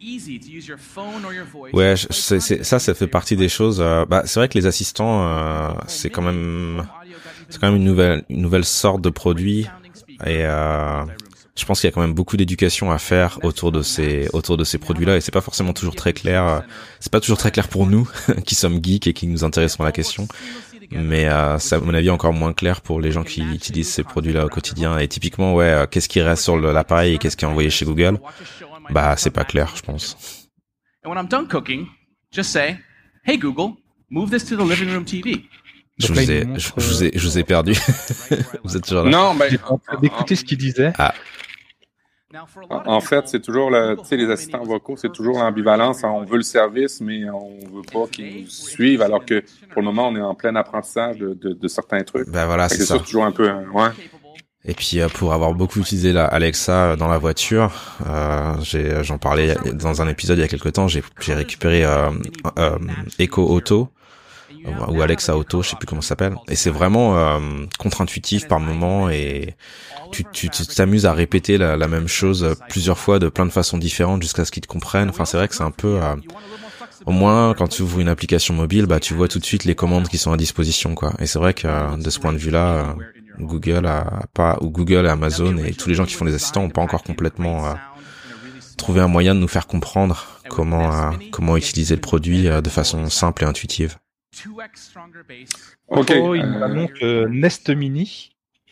ouais, je- c'est, c'est, ça, ça fait partie des choses. Euh, bah, c'est vrai que les assistants, euh, c'est quand même, c'est quand même une nouvelle, une nouvelle sorte de produit. Et euh, je pense qu'il y a quand même beaucoup d'éducation à faire autour de ces, autour de ces produits-là. Et c'est pas forcément toujours très clair. euh, C'est pas toujours très clair pour nous qui sommes geeks et qui nous intéressons à la question. Mais euh, c'est à mon avis encore moins clair pour les gens qui utilisent ces produits-là au quotidien. Et typiquement, ouais, euh, qu'est-ce qui reste sur le- l'appareil et qu'est-ce qui est envoyé chez Google? Bah, c'est pas clair, je pense. And when I'm done cooking, just say, "Hey Google, move this to the living room T V." Je Donc là, vous il ai, nous je, montre, je vous ai, je vous ai perdu. Vous êtes toujours là? Non, ben J'étais en train d'écouter ce qu'il disait. Ah, En, en fait, c'est toujours le, tu sais, les assistants vocaux, c'est toujours l'ambivalence. On veut le service, mais on veut pas qu'ils nous suivent, alors que pour le moment, on est en plein apprentissage de, de, de certains trucs. bah voilà, Fait c'est que ça. c'est toujours un peu, hein, ouais. Et puis euh, pour avoir beaucoup utilisé la Alexa dans la voiture, euh, j'ai, j'en parlais dans un épisode il y a quelque temps. J'ai, j'ai récupéré euh, euh, Echo Auto ou Alexa Auto, je sais plus comment ça s'appelle. Et c'est vraiment euh, contre-intuitif par moment et tu, tu, tu t'amuses à répéter la, la même chose plusieurs fois de plein de façons différentes jusqu'à ce qu'ils te comprennent. Enfin, c'est vrai que c'est un peu euh, au moins quand tu ouvres une application mobile, bah tu vois tout de suite les commandes qui sont à disposition, quoi. Et c'est vrai que euh, de ce point de vue-là, euh, Google a pas ou Google et Amazon et tous les gens qui font des assistants ont pas encore complètement euh, trouvé un moyen de nous faire comprendre comment euh, comment utiliser le produit euh, de façon simple et intuitive. OK. Oh, il nous euh, annonce euh, Nest Mini.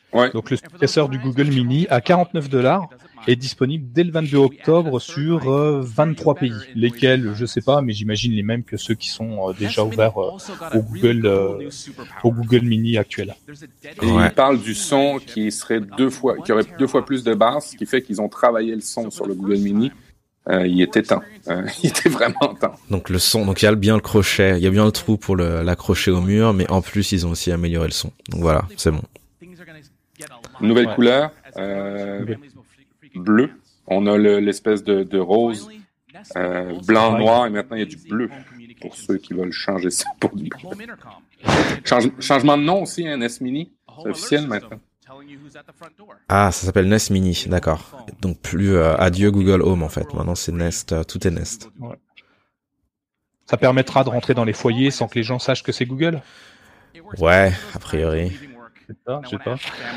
Ouais. Donc le successeur du Google Mini à quarante-neuf dollars est disponible dès le vingt-deux octobre sur euh, vingt-trois pays, lesquels je sais pas, mais j'imagine les mêmes que ceux qui sont euh, déjà ouverts euh, au Google euh, au Google Mini actuel. Et Ouais. ils parlent du son qui serait deux fois, qui aurait deux fois plus de basse, ce qui fait qu'ils ont travaillé le son sur le Google Mini. Euh, il était temps. Euh, il était vraiment temps. Donc le son, donc il y a bien le crochet, il y a bien le trou pour le, l'accrocher au mur, mais en plus ils ont aussi amélioré le son. Donc voilà, c'est bon. Nouvelle Ouais. couleur, euh, bleu. On a le, l'espèce de, de rose, euh, blanc, noir, et maintenant il y a du bleu pour ceux qui veulent changer ça pour du bleu. Change, changement de nom aussi, un S Mini, c'est officiel maintenant. Ah, ça s'appelle Nest Mini, d'accord. Donc plus euh, adieu Google Home en fait. Maintenant c'est Nest, euh, tout est Nest. Ça permettra de rentrer dans les foyers sans que les gens sachent que c'est Google. Ouais, a priori. Je sais pas, je sais pas.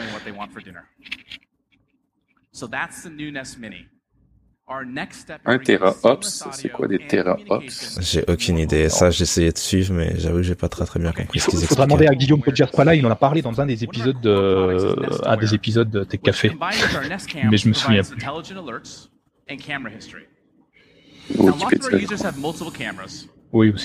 Un teraops, c'est quoi des teraops? J'ai aucune idée. Ça, j'ai essayé de suivre, mais j'avoue que j'ai pas très très bien compris Il ce faut, qu'ils faudra expliquaient. demander à Guillaume Podjaspala, il en a parlé dans un des épisodes de, un des épisodes de Tech Café. Mais je me souviens plus. Wikipédia. Oui, aussi.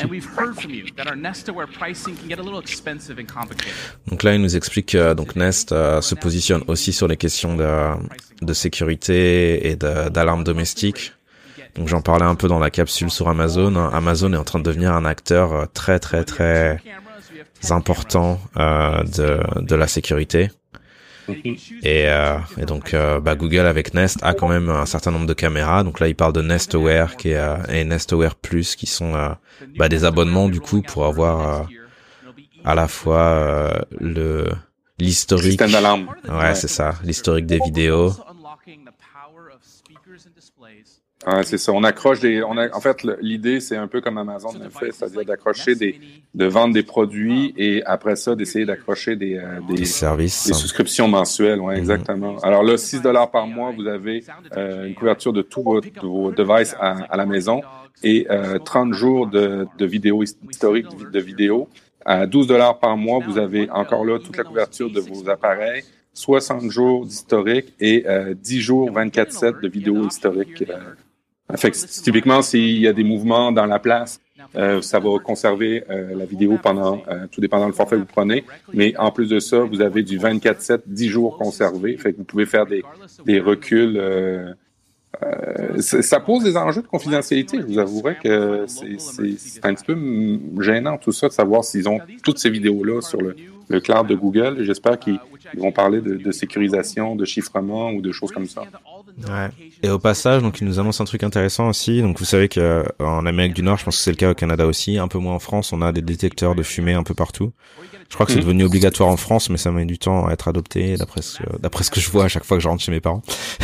Donc là, il nous explique que donc Nest euh, se positionne aussi sur les questions de, de sécurité et de, d'alarme domestique. Donc j'en parlais un peu dans la capsule sur Amazon. Amazon est en train de devenir un acteur très très très important euh, de, de la sécurité. Et, euh, et donc euh, bah, Google avec Nest a quand même un certain nombre de caméras. Donc là, il parle de Nest Aware qui est, euh, et Nest Aware Plus qui sont euh, bah, des abonnements du coup pour avoir euh, à la fois euh, le l'historique. Système d'alarme. Ouais, Ouais. c'est ça, l'historique des vidéos. Ah, c'est ça. On accroche des. On a, en fait, le- l'idée, c'est un peu comme Amazon le fait, c'est-à-dire d'accrocher des, de vendre des produits et après ça, d'essayer d'accrocher des, euh, des, Les services. des souscriptions mensuelles. Ouais, Mhm. exactement. Alors là, six dollars par mois, vous avez euh, une couverture de tous vos, de vos devices à, à la maison et euh, trente jours de, de vidéos historiques de, de vidéos. À douze dollars par mois, vous avez encore là toute la couverture de vos appareils, soixante jours d'historique et euh, dix jours vingt-quatre sept de vidéos historiques. Euh, Fait que typiquement, s'il y a des mouvements dans la place, euh, ça va conserver euh, la vidéo pendant, euh, tout dépendant du forfait que vous prenez. Mais en plus de ça, vous avez du vingt-quatre sept, dix jours conservé. Fait que vous pouvez faire des, des reculs. Euh, euh, ça pose des enjeux de confidentialité. Je vous avouerai que c'est, c'est, c'est un petit peu gênant tout ça de savoir s'ils ont toutes ces vidéos-là sur le, le cloud de Google. J'espère qu'ils ils vont parler de, de sécurisation, de chiffrement ou de choses comme ça. Ouais. Et au passage, donc il nous annonce un truc intéressant aussi. Donc vous savez que euh, en Amérique du Nord, je pense que c'est le cas au Canada aussi, un peu moins en France, on a des détecteurs de fumée un peu partout. Je crois que c'est devenu obligatoire en France, mais ça met du temps à être adopté, d'après ce, d'après ce que je vois à chaque fois que je rentre chez mes parents.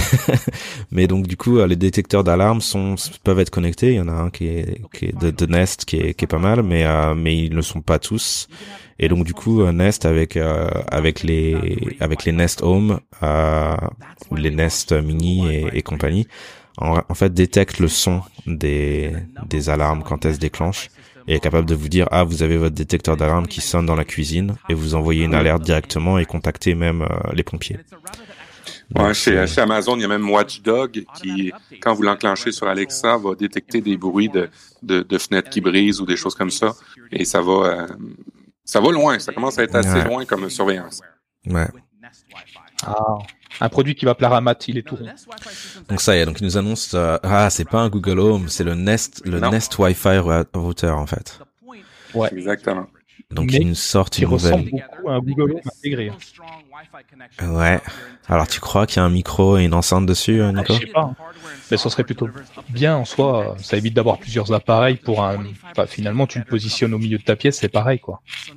Mais donc du coup, les détecteurs d'alarme sont peuvent être connectés. Il y en a un qui est, qui est de, de Nest, qui est, qui est pas mal, mais euh, mais ils ne sont pas tous. Et donc du coup, Nest avec euh, avec les avec les Nest Home euh, ou les Nest Mini et, et compagnie, en, en fait détecte le son des des alarmes quand elles se déclenchent et est capable de vous dire ah vous avez votre détecteur d'alarme qui sonne dans la cuisine et vous envoyez une alerte directement et contactez même euh, les pompiers. Ouais, Donc, chez, chez Amazon, il y a même Watchdog qui, quand vous l'enclenchez sur Alexa, va détecter des bruits de, de, de fenêtres qui brisent ou des choses comme ça. Et ça va, euh, ça va loin. Ça commence à être assez Ouais. loin comme surveillance. Ouais. Ah, un produit qui va plaire à Matt, il est tout rond. Donc ça y est, donc il nous annonce euh, ah c'est pas un Google Home, c'est le Nest le Non. Nest Wi-Fi router en fait. Ouais. Exactement. Donc Mais ils nous sortent Qui une nouvelle. ressemble beaucoup à un Google Home intégré. Ouais. Alors tu crois qu'il y a un micro et une enceinte dessus, euh, Nico? Je sais pas. Mais ça serait plutôt bien en soi. Ça évite d'avoir plusieurs appareils pour un. Enfin, finalement, tu le positionnes au milieu de ta pièce, c'est pareil, quoi.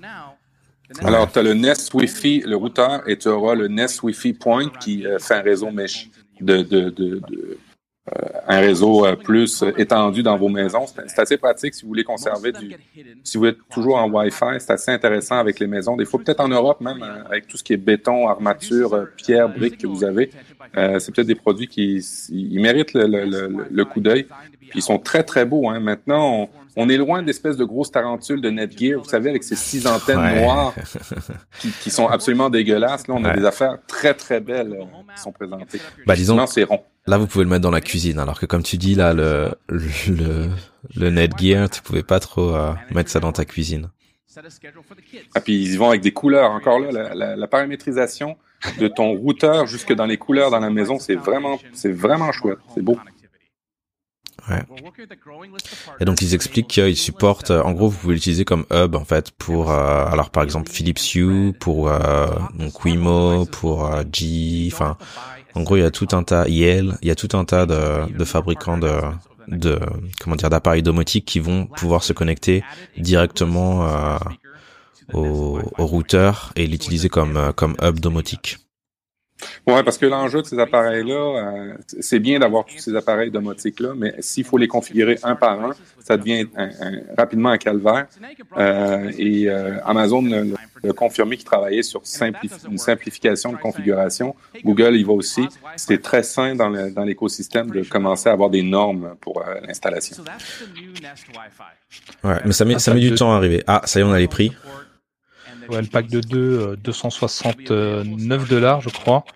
Alors, tu as le Nest Wi-Fi, le routeur, et tu auras le Nest Wi-Fi Point qui euh, fait un réseau mesh, de, de, de, de euh, un réseau euh, plus euh, étendu dans vos maisons. C'est, c'est assez pratique si vous voulez conserver du... Si vous êtes toujours en Wi-Fi, c'est assez intéressant avec les maisons. Des fois, peut-être en Europe même, euh, avec tout ce qui est béton, armature, euh, pierre, briques que vous avez, euh, c'est peut-être des produits qui ils méritent le, le, le, le coup d'œil. Puis ils sont très, très beaux. Hein. Maintenant, on, on est loin d'espèces de grosses tarentules de Netgear, vous savez, avec ces six antennes ouais. noires qui, qui sont absolument dégueulasses. Là, on a ouais. des affaires très, très belles euh, qui sont présentées. Bah, disons, c'est rond. Là, vous pouvez le mettre dans la cuisine, alors que comme tu dis, là, le, le, le Netgear, tu pouvais pas trop euh, mettre ça dans ta cuisine. Ah, puis ils y vont avec des couleurs. Encore là, la, la, la paramétrisation de ton routeur jusque dans les couleurs dans la maison, c'est vraiment, c'est vraiment chouette. C'est beau. Ouais. Et donc ils expliquent qu'ils supportent, en gros vous pouvez l'utiliser comme hub en fait pour, euh, alors par exemple Philips Hue, pour euh, donc Wemo, pour euh, G, enfin en gros il y a tout un tas, Yale, il y a tout un tas de, de fabricants de, de comment dire d'appareils domotiques qui vont pouvoir se connecter directement euh, au, au routeur et l'utiliser comme comme hub domotique. Ouais, parce que l'enjeu de ces appareils-là, euh, c'est bien d'avoir tous ces appareils domotiques-là, mais s'il faut les configurer un par un, ça devient un, un, rapidement un calvaire. Euh, et euh, Amazon a confirmé qu'il travaillait sur simplif- une simplification de configuration. Google y va aussi. C'est très sain dans, le, dans l'écosystème de commencer à avoir des normes pour euh, l'installation. Ouais, mais ça met, ça met du temps à arriver. Ah, ça y est, on a les prix. Ouais, le pack de deux, deux cent soixante-neuf dollars, je crois.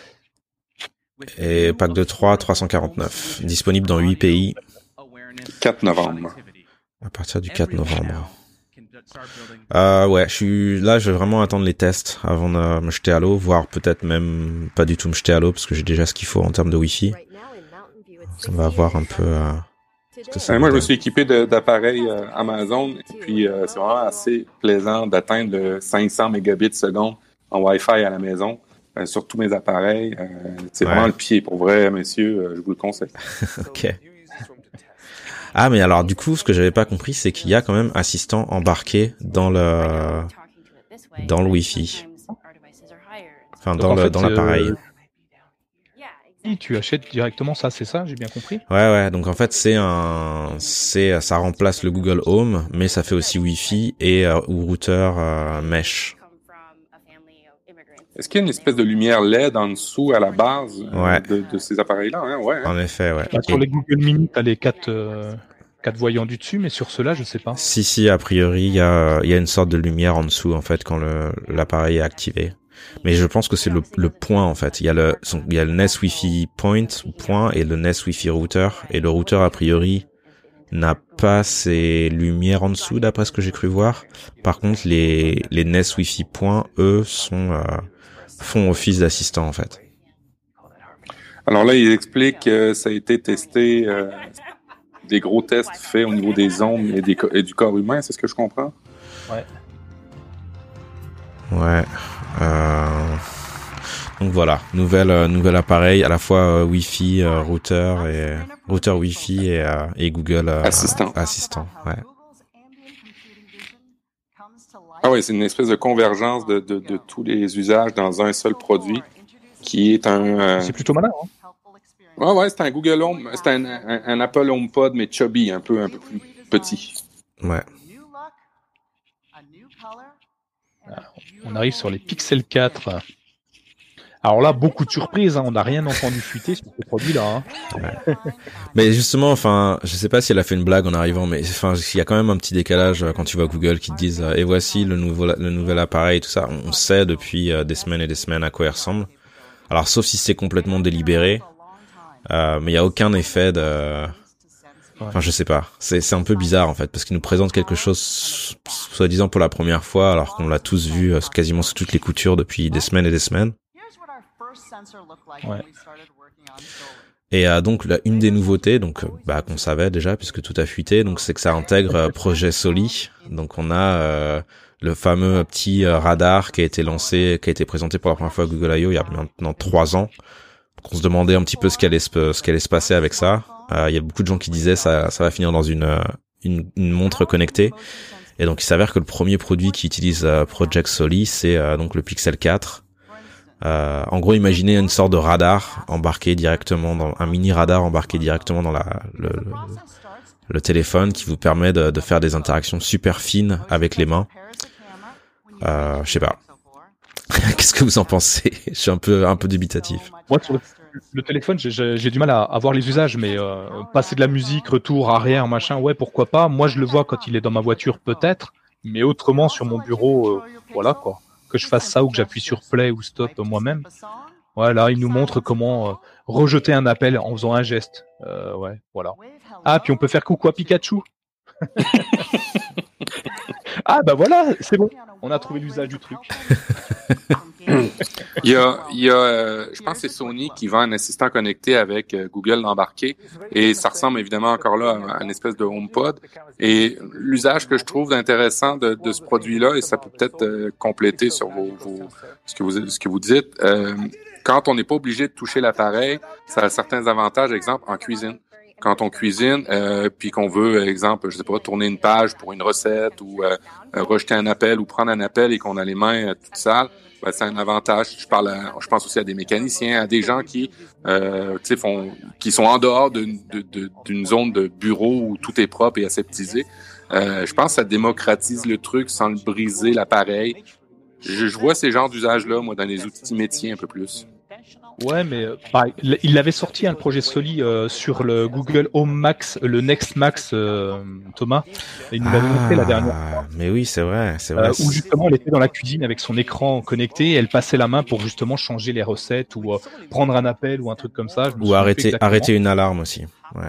Et pack de trois, trois cent quarante-neuf. Disponible dans huit pays. quatre novembre. À partir du quatre novembre. Euh, ouais, je suis là, je vais vraiment attendre les tests avant de me jeter à l'eau, voire peut-être même pas du tout me jeter à l'eau parce que j'ai déjà ce qu'il faut en termes de Wi-Fi. On va voir un peu. Euh, Euh, moi, je me suis équipé de, d'appareils euh, Amazon, et puis euh, c'est vraiment assez plaisant d'atteindre le cinq cents mégabits seconde en Wi-Fi à la maison, euh, sur tous mes appareils. Euh, c'est ouais. vraiment le pied, pour vrai, monsieur, euh, je vous le conseille. Ok. Ah, mais alors, du coup, ce que j'avais pas compris, c'est qu'il y a quand même assistant embarqué dans le dans le Wi-Fi. Enfin, dans, le, fait, dans l'appareil. Euh... Tu achètes directement ça, c'est ça, j'ai bien compris. Ouais, ouais. Donc en fait, c'est un, c'est, ça remplace le Google Home, mais ça fait aussi Wi-Fi et euh, ou routeur euh, mesh. Est-ce qu'il y a une espèce de lumière L E D en dessous à la base ouais. de, de ces appareils-là, hein? Ouais. Hein? En effet, ouais. Bah, sur et... les Google Mini, t'as les quatre, euh, quatre voyants du dessus, mais sur ceux-là, je sais pas. Si, si, a priori, il y a, il y a une sorte de lumière en dessous en fait quand le l'appareil est activé. Mais je pense que c'est le, le point en fait. Il y a le, son, il y a le Nest Wi-Fi Point point et le Nest Wi-Fi Router et le routeur a priori n'a pas ces lumières en dessous d'après ce que j'ai cru voir. Par contre, les les Nest Wi-Fi Point eux sont euh, font office d'assistant en fait. Alors là, ils expliquent que ça a été testé, euh, des gros tests faits au niveau des ondes et, des, et du corps humain, c'est ce que je comprends? Ouais. Ouais. Euh... Donc voilà, nouvelle euh, nouvel appareil à la fois euh, Wi-Fi, euh, routeur et routeur Wi-Fi et, euh, et Google euh, assistant. Assistant, ouais. Ah ouais, c'est une espèce de convergence de, de, de tous les usages dans un seul produit qui est un. Euh... C'est plutôt malin. Hein? Ouais, ouais, c'est un Google Home, c'est un, un, un Apple HomePod mais chubby, un peu un peu plus petit. Ouais. On arrive sur les Pixel quatre. Alors là, beaucoup de surprises, hein. On n'a rien entendu fuiter sur ce produit-là. Hein. Ouais. Mais justement, enfin, je sais pas si elle a fait une blague en arrivant, mais enfin, il y a quand même un petit décalage quand tu vois Google qui te disent et voici le nouveau le nouvel appareil, tout ça. On sait depuis des semaines et des semaines à quoi il ressemble. Alors, sauf si c'est complètement délibéré, euh, mais il y a aucun effet de. Enfin, je sais pas. C'est, c'est un peu bizarre, en fait, parce qu'ils nous présentent quelque chose, soi-disant pour la première fois, alors qu'on l'a tous vu euh, quasiment sous toutes les coutures depuis des semaines et des semaines. Ouais. Et euh, donc, là, une des nouveautés, donc, bah, qu'on savait déjà, puisque tout a fuité, donc, c'est que ça intègre euh, Projet Soli. Donc, on a euh, le fameux petit euh, radar qui a été lancé, qui a été présenté pour la première fois à Google I O il y a maintenant trois ans. Donc, on se demandait un petit peu ce qu'allait se, ce qu'allait se passer avec ça. Il euh, y a beaucoup de gens qui disaient ça, ça va finir dans une, une, une montre connectée. Et donc, il s'avère que le premier produit qui utilise euh, Project Soli, c'est euh, donc le Pixel quatre. Euh, en gros, imaginez une sorte de radar embarqué directement dans un mini radar embarqué directement dans la le, le, le téléphone qui vous permet de, de faire des interactions super fines avec les mains. Euh, je sais pas. Qu'est-ce que vous en pensez? Je suis un peu un peu dubitatif. Moi, sur le, le téléphone, j'ai, j'ai, j'ai du mal à, à voir les usages, mais euh, passer de la musique, retour, arrière, machin, ouais, pourquoi pas. Moi, je le vois quand il est dans ma voiture, peut-être, mais autrement, sur mon bureau, euh, voilà, quoi. Que je fasse ça ou que j'appuie sur play ou stop moi-même. Voilà, il nous montre comment euh, rejeter un appel en faisant un geste. Euh, ouais, voilà. Ah, puis on peut faire coucou à Pikachu. Ah, bah voilà, c'est bon. On a trouvé l'usage du truc. il y a, il y a euh, je pense que c'est Sony qui vend un assistant connecté avec euh, Google embarqué et ça ressemble évidemment encore là à, à une espèce de HomePod. Et l'usage que je trouve intéressant de, de ce produit-là, et ça peut peut-être euh, compléter sur vos, vos, ce que vous, ce que vous dites, euh, quand on n'est pas obligé de toucher l'appareil, ça a certains avantages, exemple en cuisine. Quand on cuisine, euh, puis qu'on veut, exemple, je sais pas, tourner une page pour une recette ou euh, rejeter un appel ou prendre un appel et qu'on a les mains euh, toutes sales, ben, c'est un avantage. Je parle, à, je pense aussi à des mécaniciens, à des gens qui, euh, tu sais, font, qui sont en dehors de, de, de, d'une zone de bureau où tout est propre et aseptisé. Euh, je pense que ça démocratise le truc sans le briser l'appareil. Je, je vois ces genres d'usages-là, moi, dans les outils métiers un peu plus. Ouais, mais euh, pareil, il l'avait sorti, hein, le projet Soli, euh, sur le Google Home Max, le Next Max, euh, Thomas. Et il nous l'avait Ah, montré la dernière fois. Mais oui, c'est vrai, c'est vrai. Euh, où justement, elle était dans la cuisine avec son écran connecté et elle passait la main pour justement changer les recettes ou euh, prendre un appel ou un truc comme ça. Je me Ou arrêter, arrêter une alarme aussi. Ouais.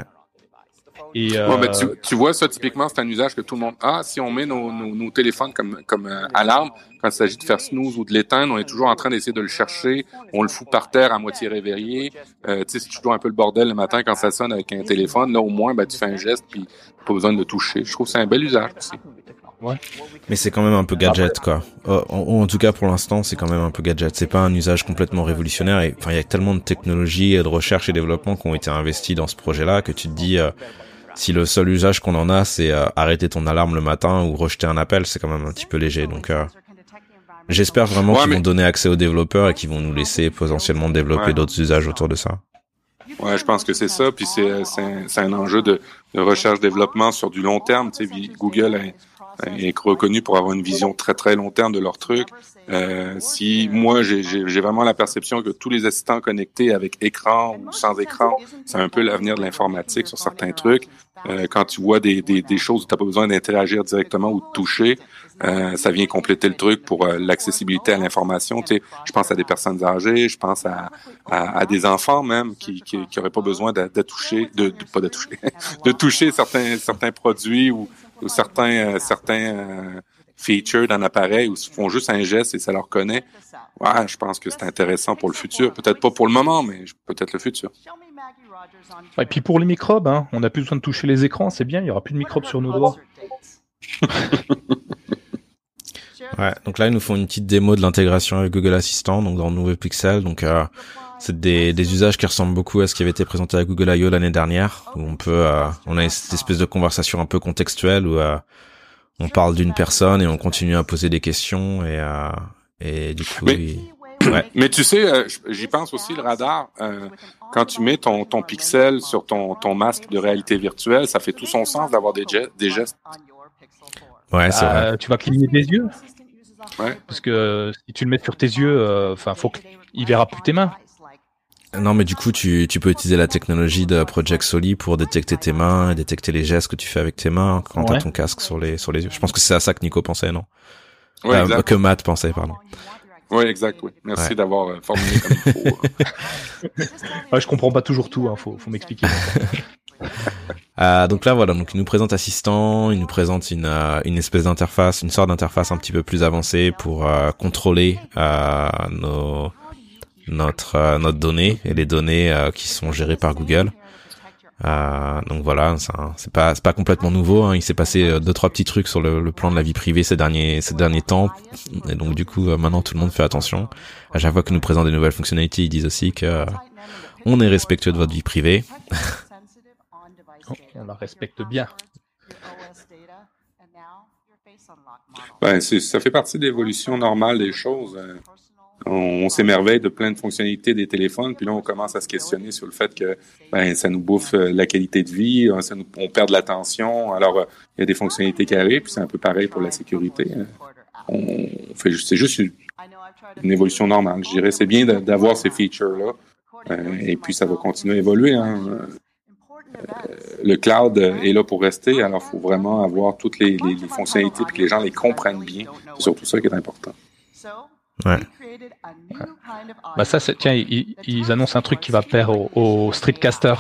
Et euh... ouais, mais tu, tu vois, ça, typiquement, c'est un usage que tout le monde a. Si on met nos, nos, nos téléphones comme, comme euh, alarme, quand il s'agit de faire snooze ou de l'éteindre, on est toujours en train d'essayer de le chercher. On le fout par terre à moitié réveillé. Euh, tu sais, c'est toujours un peu le bordel le matin quand ça sonne avec un téléphone. Là, au moins, ben, tu fais un geste puis pas besoin de le toucher. Je trouve que c'est un bel usage aussi. Ouais. Mais c'est quand même un peu gadget, quoi. Oh, en, en tout cas, pour l'instant, c'est quand même un peu gadget. C'est pas un usage complètement révolutionnaire. Et enfin, il y a tellement de technologies et de recherche et développement qui ont été investis dans ce projet-là que tu te dis... Euh, si le seul usage qu'on en a, c'est euh, arrêter ton alarme le matin ou rejeter un appel, c'est quand même un petit peu léger. Donc, euh, j'espère vraiment ouais, qu'ils mais... vont donner accès aux développeurs et qu'ils vont nous laisser potentiellement développer ouais. d'autres usages autour de ça. Ouais, je pense que c'est ça. Puis c'est, c'est, un, c'est un enjeu de, de recherche-développement sur du long terme. Tu sais, Google est, est reconnu pour avoir une vision très très long terme de leur truc. Euh, si moi j'ai, j'ai, j'ai vraiment la perception que tous les assistants connectés avec écran ou sans écran, c'est un peu l'avenir de l'informatique sur certains trucs. Euh, quand tu vois des, des, des choses où tu n'as pas besoin d'interagir directement ou de toucher, euh, ça vient compléter le truc pour euh, l'accessibilité à l'information. Tu sais, je pense à des personnes âgées, je pense à, à, à des enfants même qui qui, qui auraient pas besoin de, de toucher, de, de pas de toucher, de toucher certains certains produits ou, ou certains euh, certains euh, features d'un appareil où ils font juste un geste et ça leur connaît. Ouais, je pense que c'est intéressant pour le futur. Peut-être pas pour le moment, mais peut-être le futur. Et puis pour les microbes, hein, on n'a plus besoin de toucher les écrans, c'est bien, il n'y aura plus de microbes sur nos doigts. Ouais, donc là ils nous font une petite démo de l'intégration avec Google Assistant, donc dans le nouveau Pixel. Donc euh, c'est des, des usages qui ressemblent beaucoup à ce qui avait été présenté à Google I O l'année dernière, où on peut, euh, on a cette espèce de conversation un peu contextuelle où euh, on parle d'une personne et on continue à poser des questions et euh, et du coup. Mais, il... ouais. mais tu sais, euh, j'y pense aussi le radar. Euh, quand tu mets ton ton Pixel sur ton ton masque de réalité virtuelle, ça fait tout son sens d'avoir des, ge- des gestes. Ouais, c'est euh, vrai. Tu vas cligner des yeux. Ouais. Parce que euh, si tu le mets sur tes yeux, enfin, euh, faut qu'il verra plus tes mains. Non, mais du coup, tu, tu peux utiliser la technologie de Project Soli pour détecter tes mains et détecter les gestes que tu fais avec tes mains quand ouais. t'as ton casque sur les, sur les yeux. Je pense que c'est à ça que Nico pensait, non? Ouais, euh, que Matt pensait, pardon. Oui, exact, oui. Merci ouais. d'avoir euh, formulé comme il faut. Ouais, je comprends pas toujours tout, hein. Faut, faut m'expliquer. Euh, donc là voilà, donc il nous présente Assistant, il nous présente une euh, une espèce d'interface, une sorte d'interface un petit peu plus avancée pour euh, contrôler euh, nos notre euh, notre donnée et les données euh, qui sont gérées par Google. Euh, donc voilà, c'est, un, c'est pas c'est pas complètement nouveau. Hein. Il s'est passé euh, deux trois petits trucs sur le, le plan de la vie privée ces derniers ces derniers temps, et donc du coup euh, maintenant tout le monde fait attention. À chaque fois qu'ils nous présentent des nouvelles fonctionnalités, ils disent aussi que euh, on est respectueux de votre vie privée. On la respecte bien. Ben, c'est, ça fait partie de l'évolution normale des choses. On, on s'émerveille de plein de fonctionnalités des téléphones, puis là, on commence à se questionner sur le fait que ben, ça nous bouffe la qualité de vie, ça nous, on perd de l'attention. Alors, il y a des fonctionnalités qui arrivent, puis c'est un peu pareil pour la sécurité. On fait, c'est juste une, une évolution normale, je dirais. C'est bien d'avoir ces features-là. Euh, et puis, ça va continuer à évoluer. Hein. Euh, le cloud est là pour rester, alors il faut vraiment avoir toutes les, les, les fonctionnalités et que les gens les comprennent bien. C'est surtout ça qui est important. Ouais. Bah ça, c'est, tiens, ils, ils annoncent un truc qui va plaire au, au Streetcaster.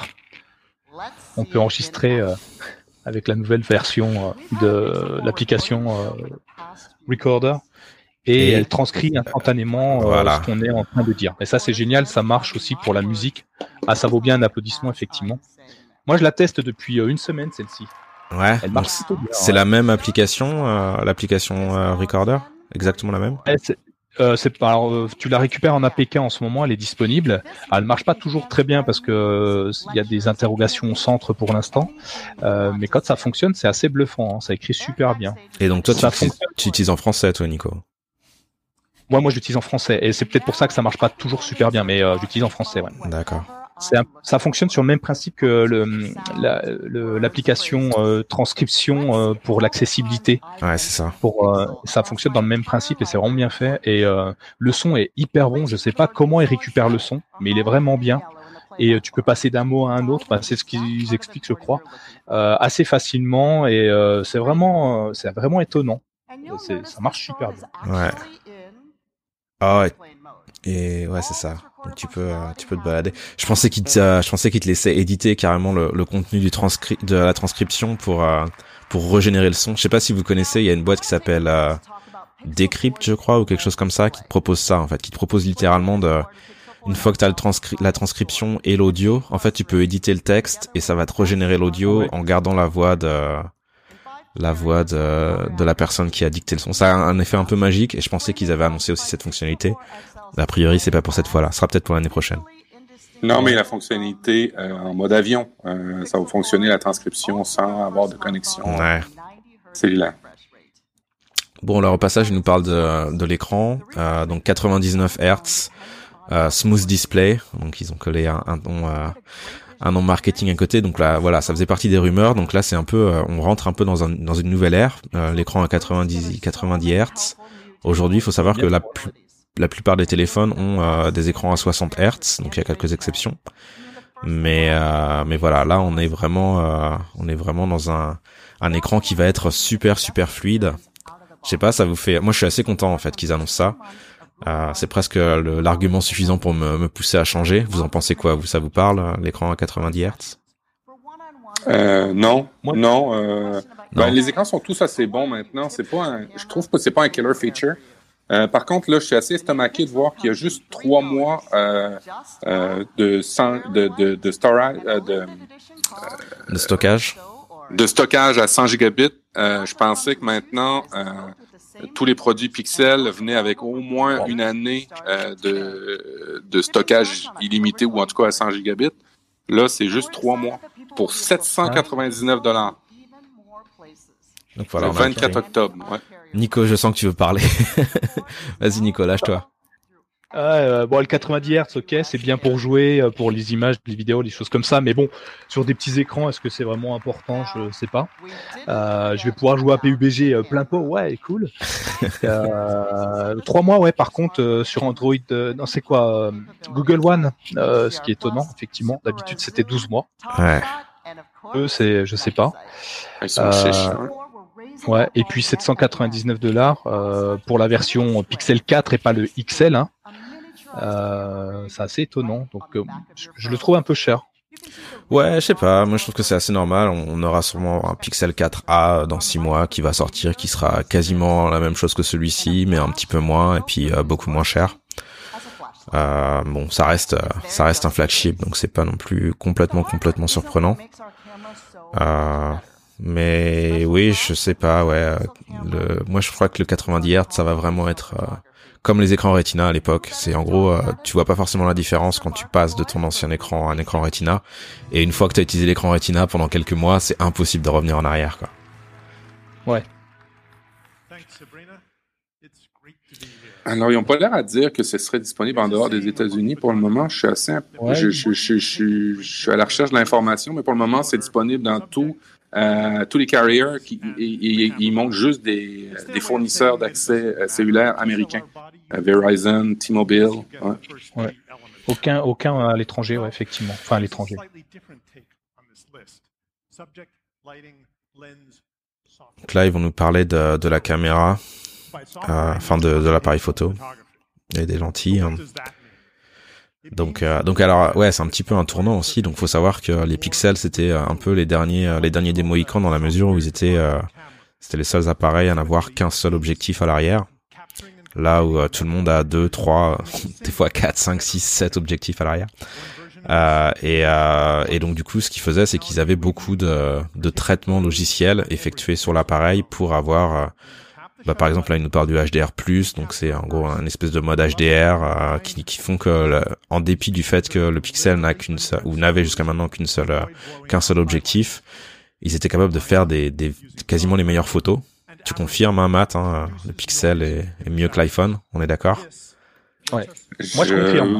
On peut enregistrer euh, avec la nouvelle version euh, de l'application euh, Recorder et, et elle transcrit instantanément euh, voilà. ce qu'on est en train de dire. Et ça, c'est génial. Ça marche aussi pour la musique. Ah, ça vaut bien un applaudissement, effectivement. Moi, je la teste depuis euh, une semaine, celle-ci. Ouais. Elle marche plutôt bien. C'est ouais. la même application, euh, l'application euh, Recorder, exactement la même. Ouais, c'est, euh, c'est pas, alors, euh, tu la récupères en A P K en ce moment, elle est disponible. Alors, elle marche pas toujours très bien parce que euh, il y a des interrogations au centre pour l'instant, euh, mais quand ça fonctionne, c'est assez bluffant. Hein, ça écrit super bien. Et donc toi, ça tu, tu utilises en français, toi, Nico? Ouais, moi, j'utilise en français, et c'est peut-être pour ça que ça marche pas toujours super bien, mais euh, j'utilise en français. Ouais. D'accord. C'est un, ça fonctionne sur le même principe que le, la, le, l'application euh, transcription euh, pour l'accessibilité. Ouais, c'est ça. Pour, euh, ça fonctionne dans le même principe et c'est vraiment bien fait. Et euh, le son est hyper bon. Je sais pas comment il récupère le son, mais il est vraiment bien. Et euh, tu peux passer d'un mot à un autre. Bah, c'est ce qu'ils expliquent, je crois, euh, assez facilement. Et euh, c'est vraiment, euh, c'est vraiment étonnant. C'est, ça marche super bien. Ouais. Ah ouais. Et ouais, c'est ça. Donc tu peux, euh, tu peux te balader. Je pensais qu'il te, euh, je pensais qu'il te laissait éditer carrément le, le contenu du transcri- de la transcription pour, euh, pour régénérer le son. Je sais pas si vous connaissez, il y a une boîte qui s'appelle euh, Decrypt, je crois, ou quelque chose comme ça, qui te propose ça, en fait, qui te propose littéralement de, une fois que t'as le transcri- la transcription et l'audio, en fait, tu peux éditer le texte et ça va te régénérer l'audio ouais. en gardant la voix de, la voix de, de la personne qui a dicté le son. Ça a un effet un peu magique et je pensais qu'ils avaient annoncé aussi cette fonctionnalité. A priori, c'est pas pour cette fois-là. Ce sera peut-être pour l'année prochaine. Non, mais la fonctionnalité euh, en mode avion, euh, ça va fonctionner la transcription sans avoir de connexion ouais. cellulaire. Bon, alors au passage, il nous parle de, de l'écran. Euh, donc quatre-vingt-dix-neuf hertz, euh, smooth display. Donc ils ont collé un, un nom, euh, un nom marketing à côté. Donc là, voilà, ça faisait partie des rumeurs. Donc là, c'est un peu, euh, on rentre un peu dans un, dans une nouvelle ère. Euh, l'écran à quatre-vingt-dix, quatre-vingt-dix hertz. Aujourd'hui, il faut savoir que la plus La plupart des téléphones ont euh, des écrans à soixante hertz, donc il y a quelques exceptions. Mais euh, mais voilà, là on est vraiment euh, on est vraiment dans un un écran qui va être super super fluide. Je sais pas, ça vous fait. Moi, je suis assez content en fait qu'ils annoncent ça. Euh, c'est presque le, l'argument suffisant pour me, me pousser à changer. Vous en pensez quoi? Vous, ça vous parle, l'écran à quatre-vingt-dix hertz? Euh, non, non. Euh, ben, les écrans sont tous assez bons maintenant. C'est pas un, je trouve que c'est pas un killer feature. Euh, par contre, là, je suis assez estomaqué de voir qu'il y a juste trois mois euh, euh, de, cent, de, de, de storage, euh, de, euh, de stockage, de stockage à cent gigabits. Euh, je pensais que maintenant, euh, tous les produits Pixel venaient avec au moins une année euh, de, de stockage illimité ou en tout cas à cent gigabits. Là, c'est juste trois mois pour sept cent quatre-vingt-dix-neuf dollars. Donc voilà, le vingt-quatre octobre. Ouais. Nico, je sens que tu veux parler. Vas-y, Nico, lâche-toi. Euh, bon, le quatre-vingt-dix hertz, ok, c'est bien pour jouer, pour les images, les vidéos, les choses comme ça. Mais bon, sur des petits écrans, est-ce que c'est vraiment important? Je sais pas. Euh, je vais pouvoir jouer à P U B G plein pot, ouais, cool. euh, trois mois, ouais. Par contre, euh, sur Android, euh, non, c'est quoi euh, Google One, euh, ce qui est étonnant, effectivement. D'habitude, c'était douze mois. Ouais. Eux, c'est, je sais pas. Ils sont euh, chiches, hein. Ouais. Et puis sept cent quatre-vingt-dix-neuf dollars euh, pour la version Pixel quatre et pas le X L, hein. Euh, c'est assez étonnant, donc euh, je, je le trouve un peu cher. Ouais, je sais pas, moi je trouve que c'est assez normal. On aura sûrement un Pixel quatre A dans six mois qui va sortir, qui sera quasiment la même chose que celui-ci, mais un petit peu moins et puis euh, beaucoup moins cher. Euh, bon, ça reste, ça reste un flagship, donc c'est pas non plus complètement, complètement surprenant. Euh, mais oui, je sais pas, ouais. Le, moi je crois que le quatre-vingt-dix hertz, ça va vraiment être euh, comme les écrans Retina à l'époque. C'est en gros, euh, tu vois pas forcément la différence quand tu passes de ton ancien écran à un écran Retina. Et une fois que tu as utilisé l'écran Retina pendant quelques mois, c'est impossible de revenir en arrière, quoi. Ouais. Alors, ils n'ont pas l'air à dire que ce serait disponible en dehors des États-Unis pour le moment. Je suis assez, ouais. je, je, je, je, je suis à la recherche de l'information, mais pour le moment, c'est disponible dans tout. Euh, tous les carriers, qui, ils montrent juste des, des fournisseurs d'accès cellulaire américains. Euh, Verizon, T-Mobile. Ouais. Ouais. Aucun, aucun à l'étranger, ouais, effectivement. Enfin, à l'étranger. Donc là, ils vont nous parler de, de la caméra, euh, enfin de, de l'appareil photo et des lentilles. Hein. Donc, euh, donc alors, ouais, c'est un petit peu un tournant aussi. Donc, faut savoir que les pixels, c'était un peu les derniers, les derniers des Mohicans dans la mesure où ils étaient, euh, c'était les seuls appareils à n'avoir qu'un seul objectif à l'arrière. Là où euh, tout le monde a deux, trois, des fois quatre, cinq, six, sept objectifs à l'arrière. Euh, et, euh, et donc du coup, ce qu'ils faisaient, c'est qu'ils avaient beaucoup de, de traitements logiciels effectués sur l'appareil pour avoir, euh, bah, par exemple là, ils nous parlent du H D R plus, donc c'est en gros un espèce de mode H D R euh, qui, qui font que, le, en dépit du fait que le pixel n'a qu'une seule, ou n'avait jusqu'à maintenant qu'une seule, euh, qu'un seul objectif, ils étaient capables de faire des, des quasiment les meilleures photos. Tu confirmes, hein, Matt, hein, le pixel est, est mieux que l'iPhone, on est d'accord? Ouais. Moi, je, je confirme.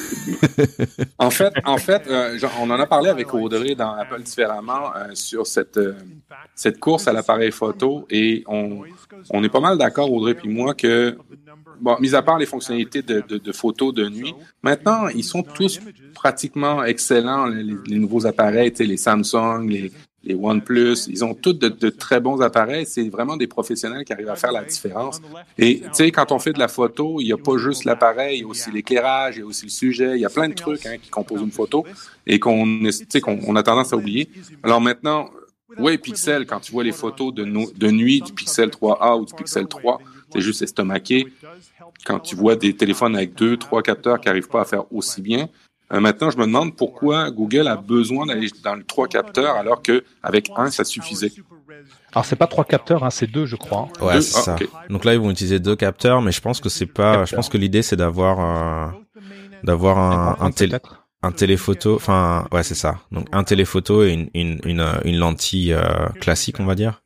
en fait, en fait, euh, on en a parlé avec Audrey dans Apple différemment euh, sur cette euh, cette course à l'appareil photo et on on est pas mal d'accord, Audrey puis moi, que bon, mis à part les fonctionnalités de, de, de photos de nuit, maintenant ils sont tous pratiquement excellents, les, les nouveaux appareils, tu sais, les Samsung, les les OnePlus, ils ont tous de, de très bons appareils. C'est vraiment des professionnels qui arrivent à faire la différence. Et tu sais, quand on fait de la photo, il n'y a pas juste l'appareil, il y a aussi l'éclairage, il y a aussi le sujet, il y a plein de trucs hein, qui composent une photo et qu'on, tu sais, qu'on on a tendance à oublier. Alors maintenant, ouais, Pixel, quand tu vois les photos de, no, de nuit du Pixel trois A ou du Pixel trois, t'es juste estomaqué. Quand tu vois des téléphones avec deux, trois capteurs qui n'arrivent pas à faire aussi bien. Euh, maintenant, je me demande pourquoi Google a besoin d'aller dans le trois capteurs alors que avec un, ça suffisait. Alors c'est pas trois capteurs, hein, c'est deux, je crois. Ouais, deux? c'est Ah, ça. okay. Donc là, ils vont utiliser deux capteurs, mais je pense que c'est pas. Capteur. Je pense que l'idée c'est d'avoir un, d'avoir un, un, télé, un téléphoto. Enfin, ouais, c'est ça. Donc un téléphoto et une une une, une lentille euh, classique, on va dire.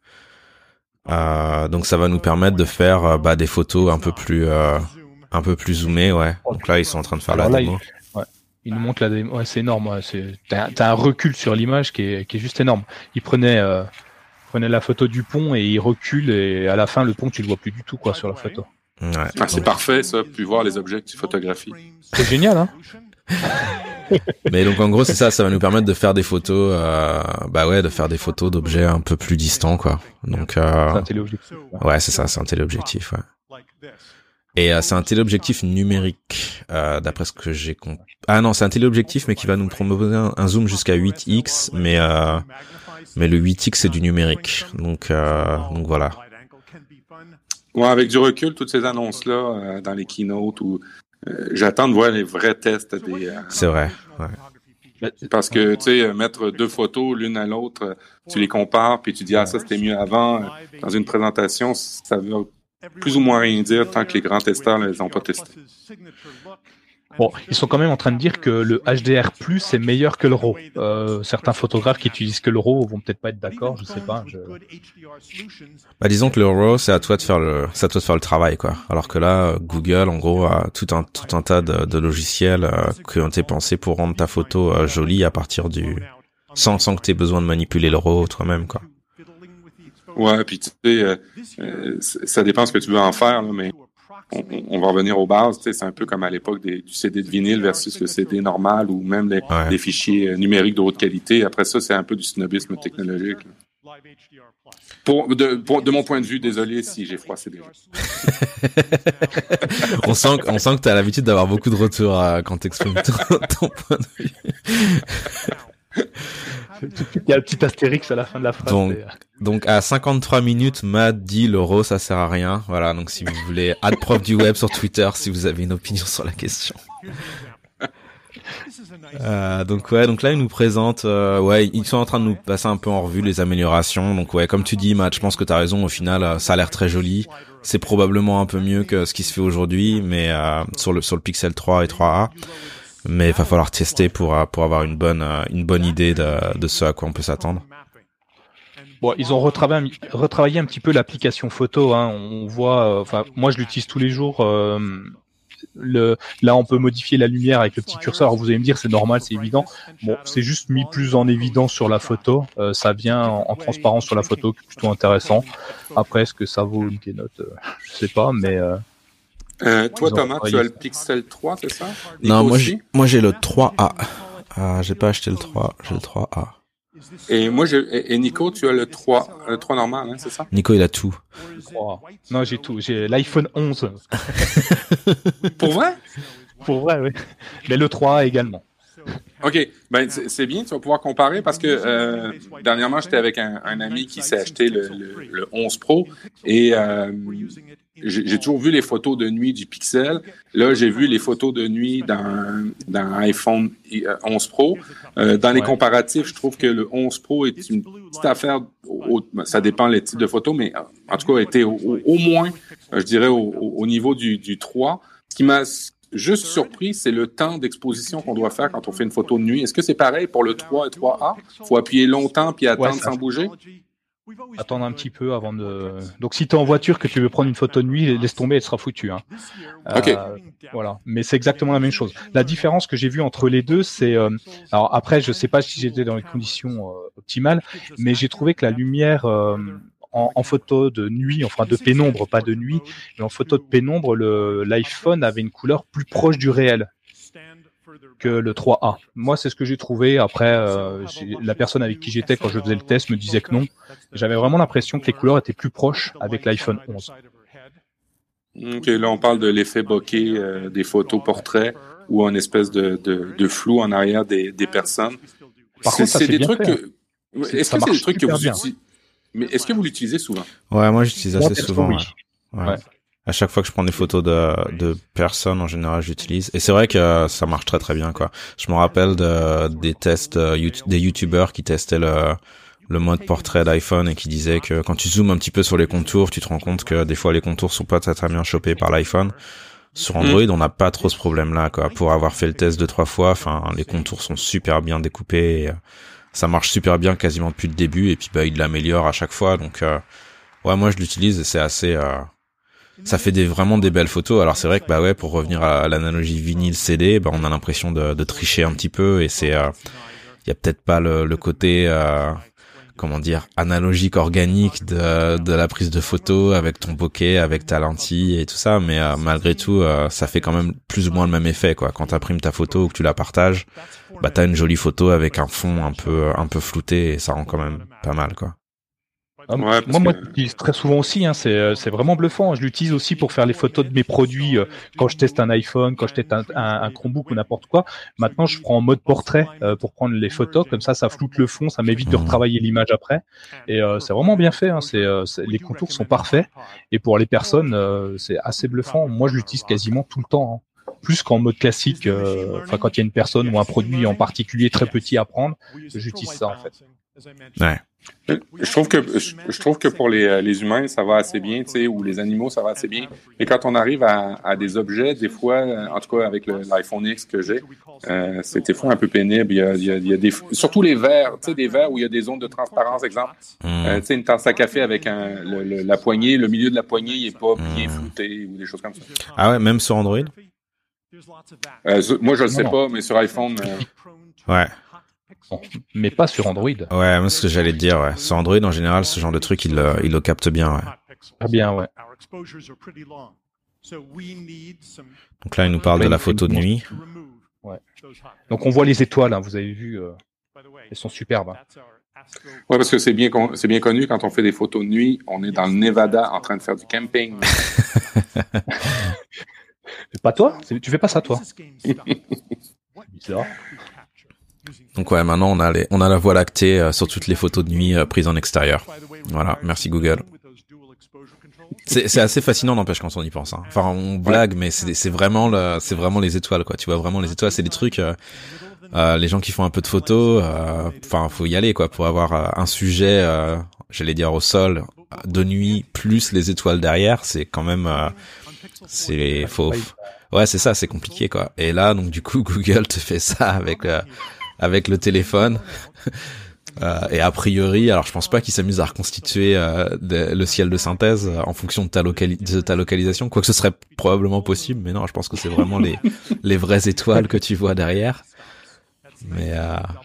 Euh, donc ça va nous permettre de faire euh, bah des photos un peu plus euh, un peu plus zoomées, ouais. Donc là, ils sont en train de faire Alors la là, démo. Il... Il nous montre la démo, ouais, c'est énorme. Ouais, c'est... T'as, t'as un recul sur l'image qui est, qui est juste énorme. Il prenait, euh, prenait la photo du pont et il recule et à la fin le pont tu le vois plus du tout quoi sur la photo. Ouais. Ah, c'est parfait ça, puis voir les objets que tu photographies. C'est génial, hein. Mais donc en gros c'est ça, ça va nous permettre de faire des photos, euh, bah ouais, de faire des photos d'objets un peu plus distants quoi. Donc euh, c'est un téléobjectif. Ouais, ouais c'est ça, c'est un téléobjectif, ouais. Et euh, c'est un téléobjectif numérique, euh, d'après ce que j'ai compris. Ah non, c'est un téléobjectif, mais qui va nous proposer un, un zoom jusqu'à huit x, mais euh, mais le huit x c'est du numérique, donc euh, donc voilà. Ouais, avec du recul, toutes ces annonces-là euh, dans les keynotes, où euh, j'attends de voir les vrais tests des. Euh, c'est vrai. Ouais. Parce que tu sais, mettre deux photos l'une à l'autre, tu les compares, puis tu dis ah ça c'était mieux avant. Dans une présentation, ça veut plus ou moins rien dire tant que les grands testeurs ne les ont pas testés. Bon, ils sont quand même en train de dire que le H D R plus est meilleur que le R A W. Euh, certains photographes qui utilisent que le R A W vont peut-être pas être d'accord, je sais pas. Je... Bah disons que le R A W c'est à toi de faire le, c'est à toi de faire le travail quoi. Alors que là, Google en gros a tout un tout un tas de, de logiciels euh, qui ont été pensés pour rendre ta photo euh, jolie à partir du, sans sans que t'aies besoin de manipuler le R A W toi-même quoi. Ouais, puis tu sais, euh, euh, ça dépend ce que tu veux en faire, là, mais on, on va revenir aux bases. Tu sais, c'est un peu comme à l'époque des, du C D de vinyle versus le C D normal ou même les, ouais. les fichiers numériques de haute qualité. Après ça, c'est un peu du snobisme technologique. Là. Pour, de, pour, de mon point de vue, désolé si j'ai froissé déjà. on sent, on sent que tu as l'habitude d'avoir beaucoup de retours euh, quand tu exprimes ton, ton point de vue. Il y a le petit astérix à la fin de la phrase. Donc, et... donc à cinquante-trois minutes, Matt dit le R A W ça sert à rien. Voilà, donc si vous voulez, @prof du web sur Twitter si vous avez une opinion sur la question. Euh, donc ouais, donc là ils nous présentent, euh, ouais, ils sont en train de nous passer un peu en revue les améliorations. Donc ouais, comme tu dis, Matt, je pense que t'as raison. Au final, ça a l'air très joli. C'est probablement un peu mieux que ce qui se fait aujourd'hui, mais euh, sur le sur le Pixel trois et trois A. Mais il va falloir tester pour pour avoir une bonne une bonne idée de de ce à quoi on peut s'attendre. Bon, ils ont retravaillé, retravaillé un petit peu l'application photo. Hein. On voit, enfin, euh, moi je l'utilise tous les jours. Euh, le, là, on peut modifier la lumière avec le petit curseur. Alors, vous allez me dire, c'est normal, c'est évident. Bon, c'est juste mis plus en évidence sur la photo. Euh, ça vient en, en transparence sur la photo, qui est plutôt intéressant. Après, est-ce que ça vaut une keynote ? euh, Je sais pas, mais. Euh... Euh, toi, Thomas, tu as le Pixel trois, c'est ça? Nico non, moi j'ai, moi j'ai le trois A. Ah, j'ai pas acheté le trois, j'ai le trois A. Et moi, je, et Nico, tu as le trois, le trois normal, hein, c'est ça? Nico, il a tout. Oh. Non, j'ai tout. J'ai l'iPhone onze. Pour vrai? Pour vrai, oui. Mais le trois A également. OK. Ben, c'est, c'est bien, tu vas pouvoir comparer parce que euh, dernièrement, j'étais avec un, un ami qui s'est acheté le, le, le onze Pro et euh, j'ai, j'ai toujours vu les photos de nuit du Pixel. Là, j'ai vu les photos de nuit dans, dans iPhone onze Pro. Euh, dans les ouais. comparatifs, je trouve que le onze Pro est une petite affaire. Au, au, ça dépend les types de photos, mais en tout cas, était au, au, au moins, je dirais, au, au niveau du, du trois. Ce qui m'a juste surpris, c'est le temps d'exposition qu'on doit faire quand on fait une photo de nuit. Est-ce que c'est pareil pour le trois et trois A? Il faut appuyer longtemps puis attendre ouais, sans bouger? Attendre un petit peu avant de... Donc, si tu es en voiture, que tu veux prendre une photo de nuit, laisse tomber, elle sera foutue. Hein. OK. Euh, voilà. Mais c'est exactement la même chose. La différence que j'ai vue entre les deux, c'est... Euh... Alors, après, je sais pas si j'étais dans les conditions euh, optimales, mais j'ai trouvé que la lumière... Euh... En, en photo de nuit, enfin de pénombre, pas de nuit, mais en photo de pénombre, le, l'iPhone avait une couleur plus proche du réel que le trois A. Moi, c'est ce que j'ai trouvé. Après, euh, la personne avec qui j'étais quand je faisais le test me disait que non. J'avais vraiment l'impression que les couleurs étaient plus proches avec l'iPhone onze. Ok, là, on parle de l'effet bokeh euh, des photos portraits ou un espèce de, de, de flou en arrière des, des personnes. Par c'est, contre, ça, c'est, c'est des trucs fait, que... C'est, est-ce que c'est des trucs que vous utilisez? Mais est-ce que vous l'utilisez souvent? Ouais, moi j'utilise assez souvent. Oui. Ouais. Ouais. À chaque fois que je prends des photos de, de personnes, en général, j'utilise. Et c'est vrai que ça marche très très bien, quoi. Je me rappelle de, des tests, des YouTubers qui testaient le, le mode portrait d'iPhone et qui disaient que quand tu zoomes un petit peu sur les contours, tu te rends compte que des fois les contours sont pas très très bien chopés par l'iPhone. Sur Android, on n'a pas trop ce problème-là, quoi. Pour avoir fait le test deux trois fois, enfin, les contours sont super bien découpés. Et, ça marche super bien quasiment depuis le début et puis bah il l'améliore à chaque fois donc euh, ouais moi je l'utilise et c'est assez euh, ça fait des vraiment des belles photos. Alors c'est vrai que bah ouais pour revenir à, à l'analogie vinyle C D bah on a l'impression de, de tricher un petit peu et c'est il euh, y a peut-être pas le, le côté euh, comment dire analogique organique de de la prise de photo avec ton bokeh avec ta lentille et tout ça mais euh, malgré tout euh, ça fait quand même plus ou moins le même effet quoi. Quand t'imprimes ta photo ou que tu la partages bah t'as une jolie photo avec un fond un peu un peu flouté et ça rend quand même pas mal quoi. Ah, ouais, moi, moi, je l'utilise très souvent aussi. Hein, c'est, c'est vraiment bluffant. Je l'utilise aussi pour faire les photos de mes produits euh, quand je teste un iPhone, quand je teste un, un, un Chromebook ou n'importe quoi. Maintenant, je prends en mode portrait euh, pour prendre les photos. Comme ça, ça floute le fond, ça m'évite de retravailler l'image après. Et euh, c'est vraiment bien fait. Hein, c'est, euh, c'est, les contours sont parfaits. Et pour les personnes, euh, c'est assez bluffant. Moi, je l'utilise quasiment tout le temps. Hein. Plus qu'en mode classique. Enfin, euh, quand il y a une personne ou un produit en particulier très petit à prendre, j'utilise ça en fait. Ouais. Je trouve que je, je trouve que pour les les humains ça va assez bien, tu sais, ou les animaux ça va assez bien. Mais quand on arrive à, à des objets, des fois, en tout cas avec le, l'iPhone X que j'ai, euh, c'est des fois un peu pénible. Il y a, il y a, il y a des surtout les verres, tu sais, des verres où il y a des zones de transparence, exemple. Mm. Euh, tu sais, une tasse à café avec un le, le, la poignée, le milieu de la poignée, il est pas bien mm. flouté ou des choses comme ça. Ah ouais, même sur Android. Euh, moi je le sais non, pas, non. Mais sur iPhone. Euh... Ouais. Bon, mais pas sur Android. Ouais, moi ce que j'allais te dire, ouais. Sur Android, en général, ce genre de truc, il, il le capte bien, ouais. Ah bien, ouais. Donc là, il nous parle de la photo de nuit. Ouais. Donc on voit les étoiles, hein, vous avez vu, euh, elles sont superbes. Hein. Ouais, parce que c'est bien, con- c'est bien connu, quand on fait des photos de nuit, on est dans le Nevada en train de faire du camping. Pas toi? Tu fais pas ça, toi? Bizarre. Donc ouais, maintenant on a les, on a la voie lactée euh, sur toutes les photos de nuit euh, prises en extérieur. Voilà, merci Google. C'est, c'est assez fascinant, n'empêche, quand on y pense. Hein. Enfin, on blague, mais c'est, c'est vraiment le, c'est vraiment les étoiles, quoi. Tu vois vraiment les étoiles, c'est des trucs. Euh, euh, les gens qui font un peu de photos, enfin, euh, faut y aller, quoi, pour avoir euh, un sujet, euh, j'allais dire au sol, de nuit, plus les étoiles derrière, c'est quand même, euh, c'est faux. Ouais, c'est ça, c'est compliqué, quoi. Et là, donc du coup, Google te fait ça avec. Euh, avec le téléphone euh, et a priori alors je pense pas qu'ils s'amusent à reconstituer euh, de, le ciel de synthèse euh, en fonction de ta, locali- de ta localisation, quoique ce serait probablement possible, mais non, je pense que c'est vraiment les les vraies étoiles que tu vois derrière. Mais euh,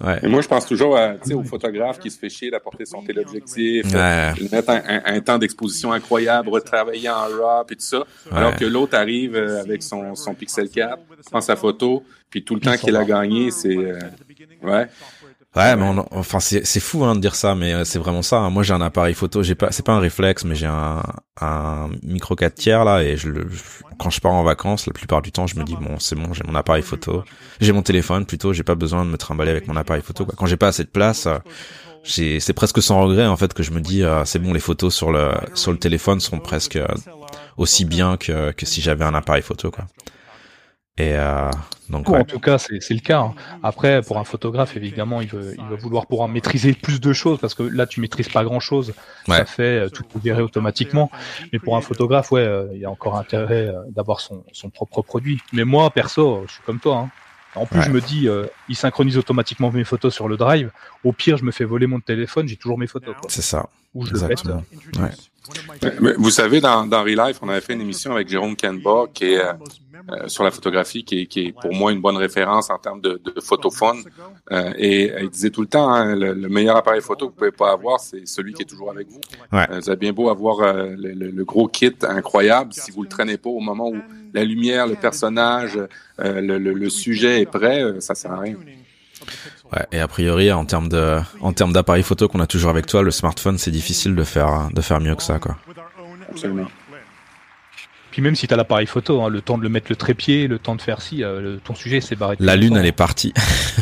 Ouais. Et moi, je pense toujours à, tu sais, au photographe qui se fait chier d'apporter son téléobjectif, ouais. de mettre un, un, un temps d'exposition incroyable, retravailler en RAW et tout ça, ouais. alors que l'autre arrive avec son, son Pixel quatre, prend sa photo, puis tout le temps qu'il a gagné, c'est... Euh, ouais. Ouais, mais on, enfin c'est c'est fou hein de dire ça, mais c'est vraiment ça. Moi j'ai un appareil photo, j'ai pas, c'est pas un réflexe, mais j'ai un un micro quatre tiers là, et je le quand je pars en vacances, la plupart du temps, je me dis bon c'est bon, j'ai mon appareil photo, j'ai mon téléphone plutôt, j'ai pas besoin de me trimballer avec mon appareil photo quoi. Quand j'ai pas assez de place, j'ai c'est presque sans regret en fait que je me dis euh, c'est bon, les photos sur le sur le téléphone sont presque euh, aussi bien que que si j'avais un appareil photo quoi. Et euh, donc, ouais. En tout cas, c'est, c'est le cas. Hein. Après, pour un photographe, évidemment, il veut, il va vouloir pouvoir maîtriser plus de choses parce que là, tu maîtrises pas grand-chose. Ouais. Ça fait tout gérer automatiquement. Mais pour un photographe, ouais, euh, il y a encore intérêt euh, d'avoir son, son propre produit. Mais moi, perso, je suis comme toi. Hein. En plus, ouais. je me dis, euh, il synchronise automatiquement mes photos sur le drive. Au pire, je me fais voler mon téléphone, j'ai toujours mes photos. Quoi. C'est ça. Ou je Exactement. le pète. Ouais. Mais vous savez, dans, dans Relife, on avait fait une émission avec Jérôme Kenba qui est euh, euh, sur la photographie, qui est, qui est pour moi une bonne référence en termes de, de photophone. Euh, et euh, il disait tout le temps, hein, le, le meilleur appareil photo que vous pouvez pas avoir, c'est celui qui est toujours avec vous. Ouais. Euh, vous avez bien beau avoir euh, le, le, le gros kit incroyable, si vous le traînez pas au moment où la lumière, le personnage, euh, le, le, le sujet est prêt, euh, ça sert à rien. Ouais, et a priori, en termes de, en termes d'appareil photo qu'on a toujours avec toi, le smartphone, c'est difficile de faire, de faire mieux que ça, quoi. Absolument. Puis même si t'as l'appareil photo, hein, le temps de le mettre le trépied, le temps de faire ci, euh, le, ton sujet s'est barré. La lune, elle est partie.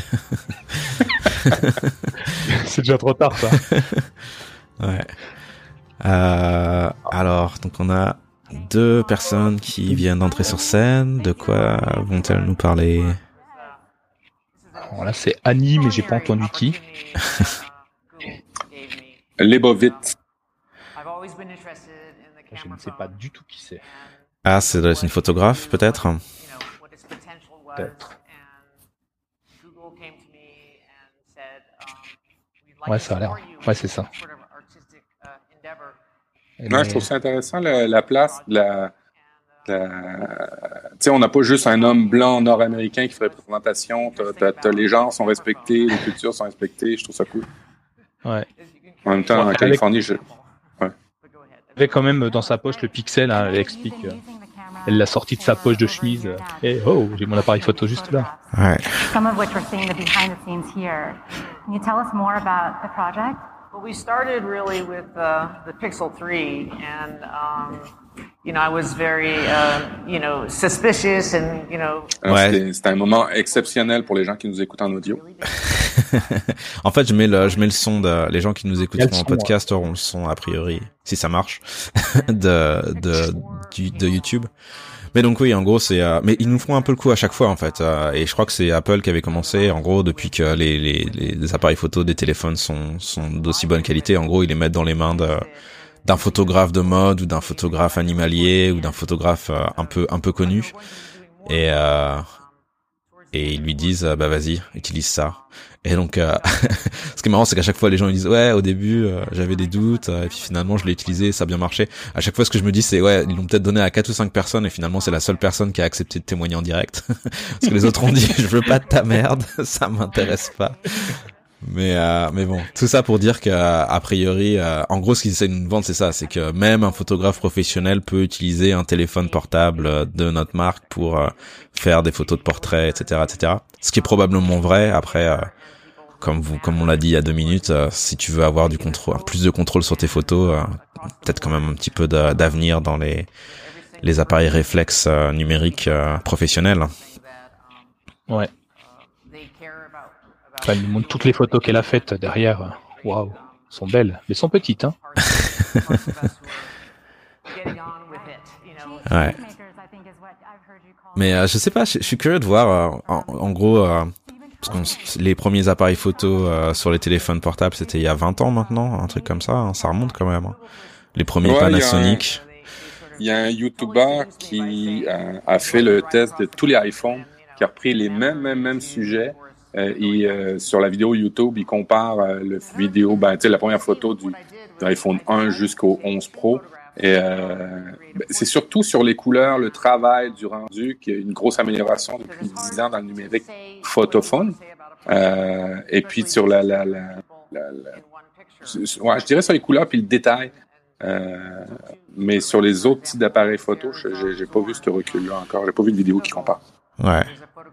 C'est déjà trop tard, ça. Ouais. Euh, alors, donc on a deux personnes qui viennent d'entrer sur scène. De quoi vont-elles nous parler? Alors là, c'est Annie, mais j'ai pas entendu qui. Lebovit. Je ne sais pas du tout qui c'est. Ah, c'est une photographe, peut-être? Peut-être. Ouais, ça a l'air. Ouais, c'est ça. Non, je trouve ça intéressant, la, la place de la... La... Tu sais, on n'a pas juste un homme blanc nord-américain qui fait représentation. T'as, t'as, t'as les genres sont respectés, les cultures sont respectées. Je trouve ça cool. Ouais. En même temps, ouais, en Californie, je... Ouais. Elle avait quand même dans sa poche le Pixel, hein, elle explique. Euh, elle l'a sorti de sa poche de chemise. Euh, et oh, j'ai mon appareil photo juste là. Ouais. Some of which we're seeing the behind the scenes here. Can you tell us more about the project? Well, we started really with uh, the Pixel three, and um, you know, I was very, uh, you know, suspicious, and you know. Alors, ouais. C'était, c'était un moment exceptionnel pour les gens qui nous écoutent en audio. En fait, je mets le, je mets le son de les gens qui nous écoutent en podcast auront le son a priori, si ça marche, de de du, de YouTube. Mais donc oui, en gros, c'est. Euh, mais ils nous font un peu le coup à chaque fois, en fait. Euh, et je crois que c'est Apple qui avait commencé, en gros, depuis que les les les appareils photo des téléphones sont sont d'aussi bonne qualité. En gros, ils les mettent dans les mains de d'un photographe de mode ou d'un photographe animalier ou d'un photographe euh, un peu un peu connu. Et euh, et ils lui disent euh, bah vas-y, utilise ça. Et donc euh, ce qui est marrant, c'est qu'à chaque fois les gens ils disent ouais, au début euh, j'avais des doutes euh, et puis finalement je l'ai utilisé, ça a bien marché. À chaque fois ce que je me dis c'est ouais, ils l'ont peut-être donné à quatre ou cinq personnes et finalement c'est la seule personne qui a accepté de témoigner en direct parce que les autres ont dit je veux pas de ta merde, ça m'intéresse pas. Mais euh, mais bon, tout ça pour dire que a priori, euh, en gros, ce qu'ils essaient de nous vendre, c'est ça, c'est que même un photographe professionnel peut utiliser un téléphone portable de notre marque pour euh, faire des photos de portraits, et cetera, et cetera. Ce qui est probablement vrai. Après, euh, comme vous, comme on l'a dit il y a deux minutes, euh, si tu veux avoir du contrôle, plus de contrôle sur tes photos, euh, peut-être quand même un petit peu de, d'avenir dans les les appareils réflexes euh, numériques euh, professionnels. Ouais. Enfin, elle nous montre toutes les photos qu'elle a faites derrière. Waouh, sont belles, mais sont petites, hein. Ouais. Mais euh, je sais pas, je, je suis curieux de voir. Euh, en, en gros, euh, parce que les premiers appareils photo euh, sur les téléphones portables, c'était il y a vingt ans maintenant, un truc comme ça. Hein, ça remonte quand même. Hein. Les premiers ouais, Panasonic. Il y a un, un YouTuber qui a, a fait le test de tous les iPhones, qui a repris les mêmes mêmes mêmes sujets. Euh, et euh, sur la vidéo YouTube, il compare euh, le vidéo, ben tu sais la première photo du de l'iPhone un jusqu'au onze Pro. Et euh, ben, c'est surtout sur les couleurs, le travail du rendu, qu'il y a une grosse amélioration depuis dix ans dans le numérique photophone. Euh, et puis sur la, la, la, la, la ouais, je dirais sur les couleurs puis le détail. Euh, mais sur les autres types d'appareils photo, je, j'ai, j'ai pas vu ce recul-là encore. J'ai pas vu de vidéo qui compare. Ouais.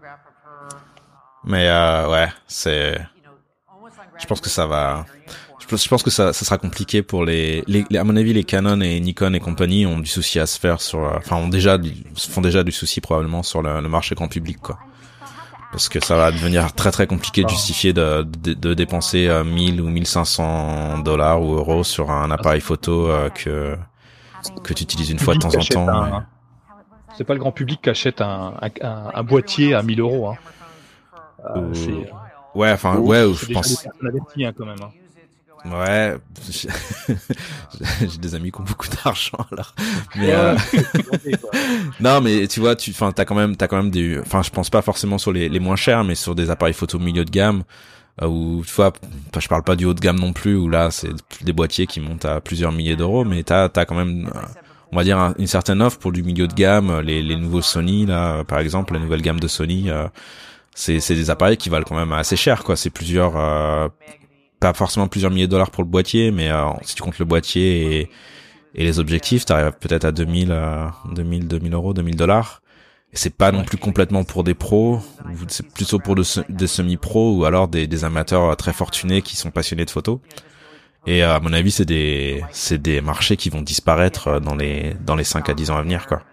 Mais euh, ouais, c'est. Je pense que ça va. Je pense que ça, ça sera compliqué pour les, les, les, à mon avis, les Canon et Nikon et compagnie ont du souci à se faire sur, enfin, ont déjà, du, font déjà du souci probablement sur le, le marché grand public, quoi. Parce que ça va devenir très très compliqué de justifier de, de, de dépenser euh, mille ou mille cinq cents dollars ou euros sur un appareil photo euh, que, que tu utilises une fois de temps en temps. Un, mais... hein. C'est pas le grand public qui achète un, un, un, un boîtier à mille euros, hein. Euh, ou... c'est, ouais, enfin, ouais, c'est je pense. Des personnes averties, hein, quand même, hein. Ouais, j'ai des amis qui ont beaucoup d'argent alors. Mais euh... non, mais tu vois, tu, enfin, t'as quand même, t'as quand même des, enfin, je pense pas forcément sur les, les moins chers, mais sur des appareils photo milieu de gamme, euh, où tu vois, je parle pas du haut de gamme non plus, où là c'est des boîtiers qui montent à plusieurs milliers d'euros, mais t'as, t'as quand même, on va dire une certaine offre pour du milieu de gamme, les, les nouveaux Sony là, par exemple, la nouvelle gamme de Sony, euh, c'est, c'est des appareils qui valent quand même assez cher, quoi. C'est plusieurs. Euh, pas forcément plusieurs milliers de dollars pour le boîtier, mais euh, si tu comptes le boîtier et, et les objectifs, t'arrives peut-être à deux mille, euh, deux mille, deux mille euros, deux mille dollars. Et c'est pas non plus complètement pour des pros, c'est plutôt pour de, des semi-pros ou alors des, des amateurs très fortunés qui sont passionnés de photos. Et euh, à mon avis, c'est des, c'est des marchés qui vont disparaître dans les, dans les cinq à dix ans à venir, quoi.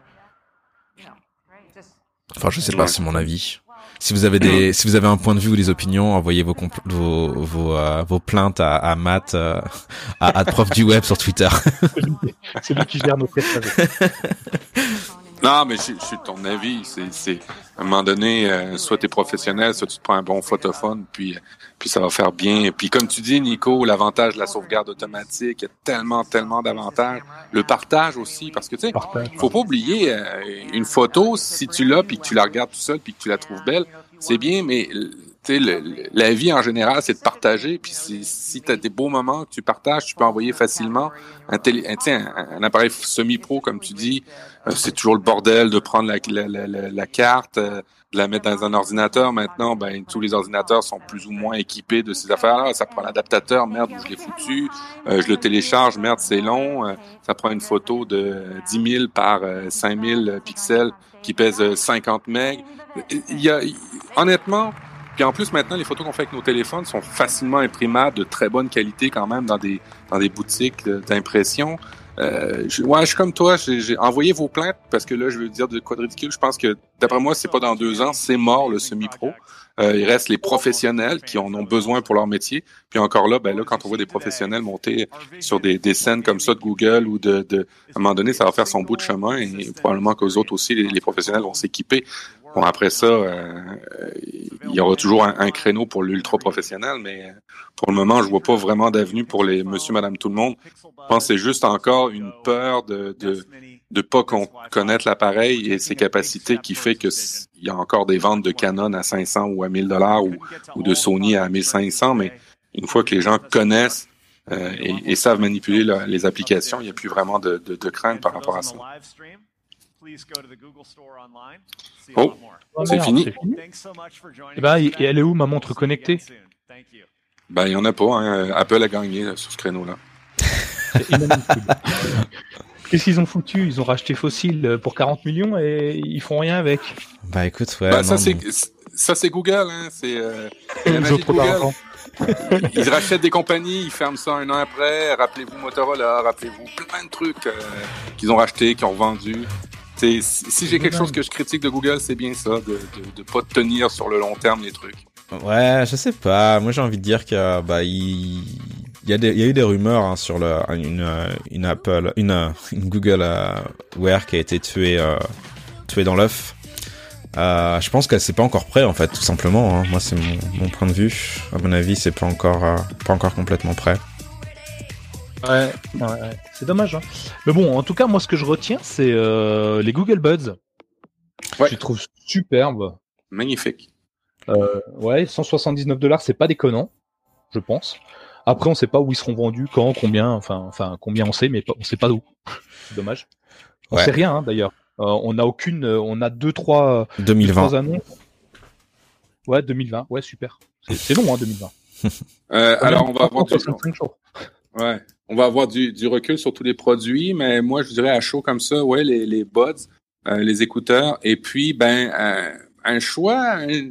Enfin, je sais pas, c'est mon avis. Si vous avez des, si vous avez un point de vue ou des opinions, envoyez vos compl- vos vos, euh, vos plaintes à, à Matt, euh, à, à prof du web sur Twitter. C'est lui qui gère nos tests. Non, mais je, je suis de ton avis. C'est, c'est à un moment donné, euh, soit t'es professionnel, soit tu te prends un bon photophone, puis puis ça va faire bien. Et puis comme tu dis, Nico, l'avantage de la sauvegarde automatique, il y a tellement, tellement d'avantages. Le partage aussi, parce que tu sais, faut pas oublier euh, une photo, si tu l'as puis que tu la regardes tout seul puis que tu la trouves belle, c'est bien, mais tu sais, le, la vie en général, c'est de partager. Puis si, si tu as des beaux moments que tu partages, tu peux envoyer facilement un, télé, un, un, un appareil semi-pro, comme tu dis. Euh, c'est toujours le bordel de prendre la, la, la, la, la carte, euh, de la mettre dans un ordinateur. Maintenant, ben tous les ordinateurs sont plus ou moins équipés de ces affaires-là. Ça prend l'adaptateur, merde, où je l'ai foutu. Euh, je le télécharge, merde, c'est long. Euh, ça prend une photo de dix mille par euh, cinq mille pixels qui pèse cinquante mégas. Il y a, honnêtement... Puis en plus, maintenant, les photos qu'on fait avec nos téléphones sont facilement imprimables, de très bonne qualité quand même, dans des dans des boutiques d'impression. Euh, je, ouais, je suis comme toi, j'ai, j'ai envoyé vos plaintes, parce que là, je veux dire de quoi de ridicule. Je pense que, d'après moi, c'est pas dans deux ans, c'est mort, le semi-pro. Euh, il reste les professionnels qui en ont besoin pour leur métier. Puis encore là, ben là, quand on voit des professionnels monter sur des, des scènes comme ça de Google ou de, de, à un moment donné, ça va faire son bout de chemin et probablement qu'eux autres aussi, les, les professionnels vont s'équiper. Bon, après ça, euh, il y aura toujours un, un créneau pour l'ultra professionnel, mais pour le moment, je vois pas vraiment d'avenue pour les monsieur, madame, tout le monde. Je pense que c'est juste encore une peur de de de pas con- connaître l'appareil et ses capacités qui fait que il y a encore des ventes de Canon à cinq cents ou à mille dollars ou ou de Sony à mille cinq cents, mais une fois que les gens connaissent euh, et, et savent manipuler la, les applications, il n'y a plus vraiment de, de, de crainte par rapport à ça. Oh, c'est fini. Et ben, et elle est où ma montre connectée? Ben, il y en a pas. Hein. Apple a gagné là, sur ce créneau-là. Qu'est-ce qu'ils ont foutu? Ils ont racheté Fossil pour quarante millions et ils font rien avec. Bah écoute, ouais. Ben, non, ça, c'est, non. ça, c'est Google. Hein. C'est euh, la magie de Google. Ils rachètent des compagnies, ils ferment ça un an après. Rappelez-vous Motorola, rappelez-vous plein de trucs euh, qu'ils ont rachetés, qu'ils ont revendus. C'est, si j'ai quelque chose que je critique de Google, c'est bien ça, de, de, de pas tenir sur le long terme les trucs. Ouais, je sais pas. Moi, j'ai envie de dire que bah il il y a des il y a eu des rumeurs hein, sur le une une Apple une une Google euh, Wear qui a été tuée euh, tuée dans l'œuf. Euh, je pense que c'est pas encore prêt en fait, tout simplement. Hein. Moi, c'est mon, mon point de vue. À mon avis, c'est pas encore euh, pas encore complètement prêt. Ouais, ouais, ouais. C'est dommage. Hein. Mais bon, en tout cas, moi, ce que je retiens, c'est euh, les Google Buds. Ouais. Je les trouve superbes. Magnifique. Euh, ouais, cent soixante-dix-neuf dollars, c'est pas déconnant, je pense. Après, on sait pas où ils seront vendus, quand, combien, enfin, enfin, combien on sait, mais on sait pas où. C'est dommage. On Ouais. sait rien, hein, d'ailleurs. Euh, on a aucune, euh, on a deux, trois, deux mille vingt. deux, trois annonces. Ouais, deux mille vingt. Ouais, super. C'est, c'est long, hein, deux mille vingt. Euh, alors, on va avoir du, jours. Ouais, on va avoir du, du recul sur tous les produits, mais moi, je dirais à chaud comme ça, ouais, les, les buds, euh, les écouteurs, et puis, ben, un, un choix un,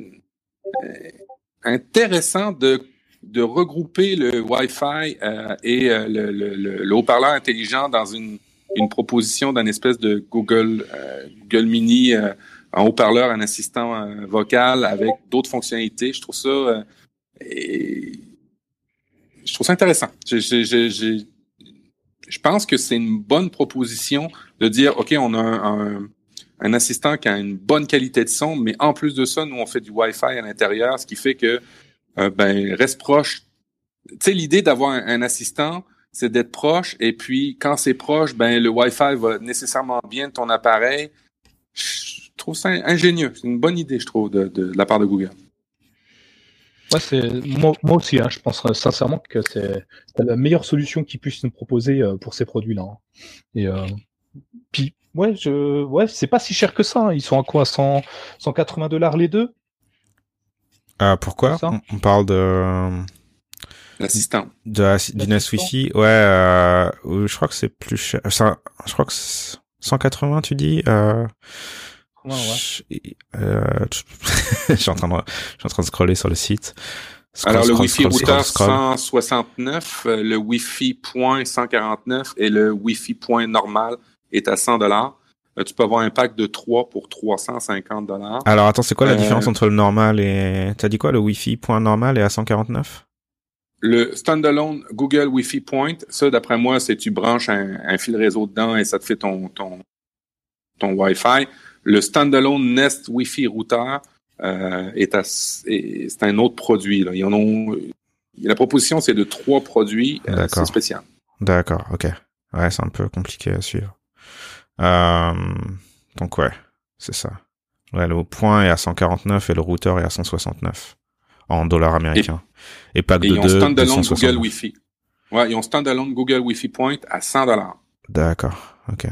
intéressant de de regrouper le Wi-Fi euh, et euh, le, le, le, le haut-parleur intelligent dans une, une proposition d'un espèce de Google euh, Google Mini, euh, un haut-parleur, un assistant euh, vocal avec d'autres fonctionnalités. Je trouve ça euh, et, je trouve ça intéressant. Je, je, je, je, je pense que c'est une bonne proposition de dire, OK, on a un, un, un assistant qui a une bonne qualité de son, mais en plus de ça, nous, on fait du Wi-Fi à l'intérieur, ce qui fait que Euh, ben reste proche. Tu sais, l'idée d'avoir un, un assistant, c'est d'être proche, et puis quand c'est proche, ben le Wi-Fi va nécessairement bien de ton appareil. Je trouve ça ingénieux. C'est une bonne idée, je trouve, de, de, de la part de Google. Ouais, c'est moi, moi aussi. Hein, je pense sincèrement que c'est, c'est la meilleure solution qu'ils puissent nous proposer euh, pour ces produits-là. Hein. Et euh, puis, ouais, je, ouais, c'est pas si cher que ça. Hein. Ils sont à quoi, cent, cent quatre-vingts dollars les deux. Ah, pourquoi on, on parle de l'assistant de la, du Nest Wi-Fi. Ouais, euh, je crois que c'est plus cher. Ça, je crois que c'est cent quatre-vingts, tu dis. Euh, ouais, ouais. Euh, je suis en train de, je suis en train de scroller sur le site. Scroll, Alors scroll, le Wi-Fi scroll, routeur scroll, scroll. cent soixante-neuf, le Wi-Fi point cent quarante-neuf et le Wi-Fi point normal est à cent dollars. Tu peux avoir un pack de trois pour trois cent cinquante dollars. Alors attends, c'est quoi la euh, différence entre le normal et... T'as dit quoi, le Wi-Fi point normal est à cent quarante-neuf? Le standalone Google Wi-Fi Point, ça d'après moi, c'est tu branches un, un fil réseau dedans et ça te fait ton ton ton Wi-Fi. Le standalone Nest Wi-Fi router euh, est, à, est c'est un autre produit. Là. Ils en ont. La proposition c'est de trois produits. Euh, c'est spécial. D'accord, ok. Ouais, c'est un peu compliqué à suivre. Euh, donc ouais, c'est ça. Ouais, le point est à cent quarante-neuf et le routeur est à cent soixante-neuf en dollars américains. Et, et pack et de ils ont deux, standalone Google Wi-Fi. Ouais, ils ont standalone Google Wi-Fi Point à cent dollars. D'accord, ok.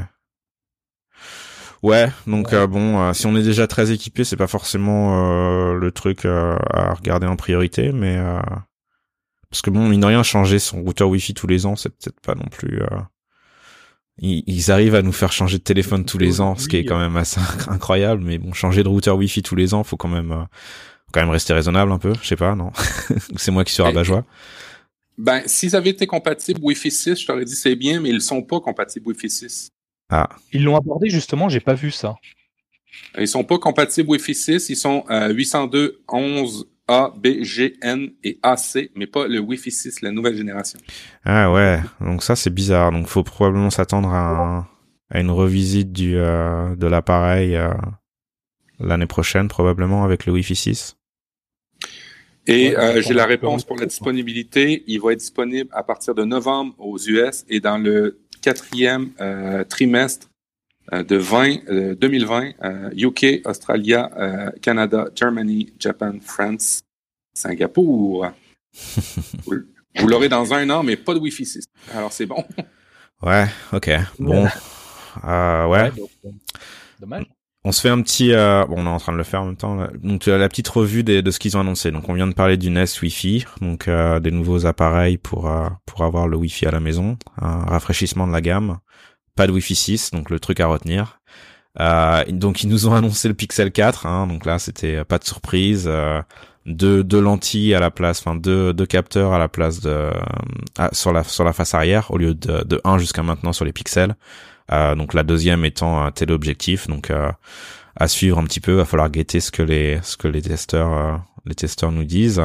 Ouais, donc ouais. Euh, bon, euh, si on est déjà très équipé, c'est pas forcément euh, le truc euh, à regarder en priorité, mais euh, parce que bon, mine de rien, changer son routeur Wi-Fi tous les ans, c'est peut-être pas non plus. Euh... Ils arrivent à nous faire changer de téléphone tous les ans, ce qui est quand même assez incroyable. Mais bon, changer de routeur Wi-Fi tous les ans, faut quand même, euh, faut quand même rester raisonnable un peu. Je sais pas, non. C'est moi qui suis rabat-joie. Ben, s'ils avaient été compatibles Wi-Fi six, je t'aurais dit c'est bien, mais ils sont pas compatibles Wi-Fi six. Ah. Ils l'ont abordé justement, j'ai pas vu ça. Ils sont pas compatibles Wi-Fi six, ils sont euh, huit cent deux point onze A, B, G, N et A C, mais pas le Wi-Fi six, la nouvelle génération. Ah ouais, donc ça c'est bizarre. Donc faut probablement s'attendre à, un, à une revisite du euh, de l'appareil euh, l'année prochaine, probablement avec le Wi-Fi six. Et ouais, euh, j'ai la réponse pour la disponibilité. Il va être disponible à partir de novembre aux U S et dans le quatrième euh, trimestre euh, de vingt, euh, deux mille vingt, euh, U K, Australia, euh, Canada, Germany, Japan, France, Singapour. vous, vous l'aurez dans un an, mais pas de Wi-Fi six. Alors c'est bon. Ouais, ok. Bon. Euh, ouais. ouais Dommage. On se fait un petit... Euh, bon, on est en train de le faire en même temps. Là. Donc, la petite revue des, de ce qu'ils ont annoncé. Donc, on vient de parler du Nest Wi-Fi, donc euh, des nouveaux appareils pour euh, pour avoir le Wi-Fi à la maison, un rafraîchissement de la gamme, pas de Wi-Fi six, donc le truc à retenir. Euh, donc, ils nous ont annoncé le Pixel quatre, hein, donc là, c'était pas de surprise. Euh, deux, deux lentilles à la place, enfin deux, deux capteurs à la place de euh, sur la sur la face arrière au lieu de, de un jusqu'à maintenant sur les Pixels. Euh, donc la deuxième étant un téléobjectif, donc euh, à suivre un petit peu, va falloir guetter ce que les ce que les testeurs euh, les testeurs nous disent.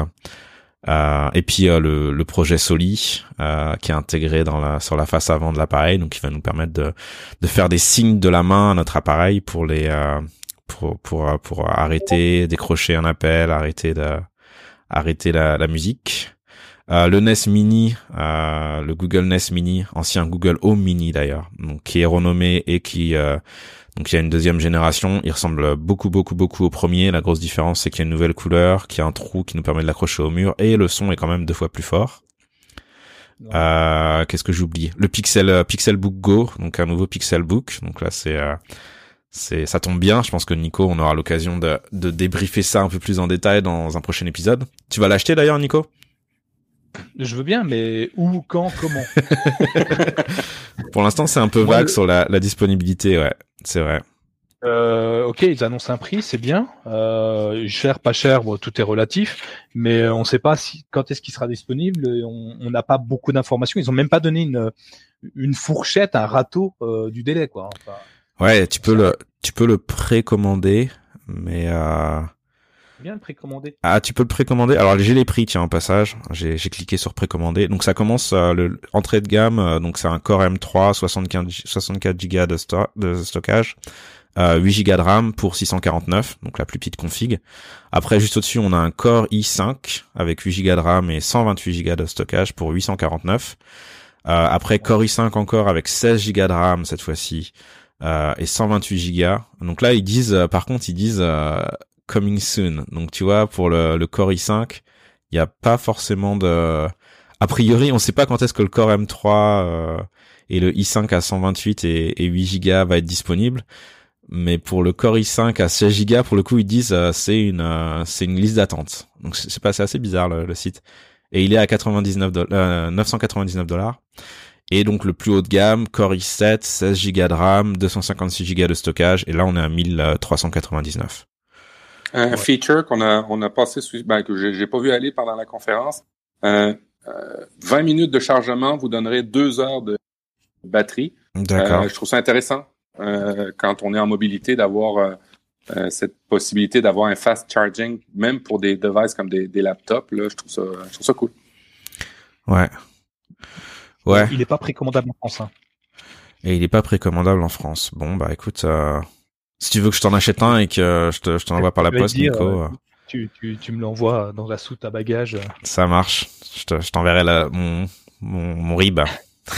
Euh, et puis euh, le le projet Soli euh, qui est intégré dans la sur la face avant de l'appareil, donc qui va nous permettre de de faire des signes de la main à notre appareil pour les euh, pour pour pour arrêter, décrocher un appel, arrêter de arrêter la la musique. Euh, le Nest Mini, euh, le Google Nest Mini, ancien Google Home Mini d'ailleurs, donc qui est renommé et qui, euh, donc il y a une deuxième génération. Il ressemble beaucoup, beaucoup, beaucoup au premier. La grosse différence, c'est qu'il y a une nouvelle couleur, qu'il y a un trou qui nous permet de l'accrocher au mur et le son est quand même deux fois plus fort. Euh, qu'est-ce que j'oublie? Le Pixel, Pixelbook Go, donc un nouveau Pixelbook. Donc là, c'est, euh, c'est, ça tombe bien. Je pense que Nico, on aura l'occasion de, de débriefer ça un peu plus en détail dans un prochain épisode. Tu vas l'acheter d'ailleurs, Nico? Je veux bien, mais où, quand, comment? Pour l'instant, c'est un peu Moi, vague le... sur la, la disponibilité, ouais, c'est vrai. Euh, ok, ils annoncent un prix, c'est bien. Euh, cher, pas cher, bon, tout est relatif, mais on ne sait pas si quand est-ce qu'il sera disponible. On n'a pas beaucoup d'informations. Ils ont même pas donné une une fourchette, un râteau euh, du délai, quoi. Enfin, ouais, tu peux le tu peux le précommander, mais euh... bien le précommander. Ah, tu peux le précommander. Alors j'ai les prix, tiens, en passage. J'ai j'ai cliqué sur précommander. Donc ça commence euh, le entrée de gamme. Euh, donc c'est un Core M trois, soixante-quinze, soixante-quatre gigas de, sto- de stockage. Euh, huit gigas de RAM pour six cent quarante-neuf, donc la plus petite config. Après, juste au-dessus, on a un Core i cinq avec huit gigas de RAM et cent vingt-huit gigas de stockage pour huit cent quarante-neuf. Euh, après, Core i cinq encore avec seize gigas de RAM cette fois-ci euh, et cent vingt-huit gigas. Donc là, ils disent, euh, par contre, ils disent euh, coming soon. Donc tu vois, pour le, le Core i cinq, il n'y a pas forcément de... A priori, on sait pas quand est-ce que le Core M trois euh, et le i cinq à cent vingt-huit et, et huit gigas va être disponible. Mais pour le Core i cinq à seize gigas, pour le coup, ils disent euh, c'est une euh, c'est une liste d'attente. Donc c'est pas c'est assez bizarre le, le site. Et il est à quatre-vingt-dix-neuf do- euh, neuf cent quatre-vingt-dix-neuf dollars. Et donc le plus haut de gamme, Core i sept, seize gigas de RAM, deux cent cinquante-six gigas de stockage. Et là, on est à mille trois cent quatre-vingt-dix-neuf. Un ouais. feature qu'on a on a passé sous, ben, que j'ai, j'ai pas vu aller pendant la conférence. Euh, euh, vingt minutes de chargement vous donnerait deux heures de batterie. D'accord. Euh, je trouve ça intéressant. Euh, quand on est en mobilité, d'avoir euh, euh, cette possibilité d'avoir un fast charging, même pour des devices comme des, des laptops, là, je trouve ça, je trouve ça cool. Ouais. Ouais. Il est pas précommandable en France. Hein. Et il est pas précommandable en France. Bon, bah écoute, euh, si tu veux que je t'en achète un et que je te, je t'envoie par la poste, dire, Nico. Euh, tu, tu, tu me l'envoies dans la soute à bagages. Ça marche. Je, te, je t'enverrai la, mon, mon, mon R I B.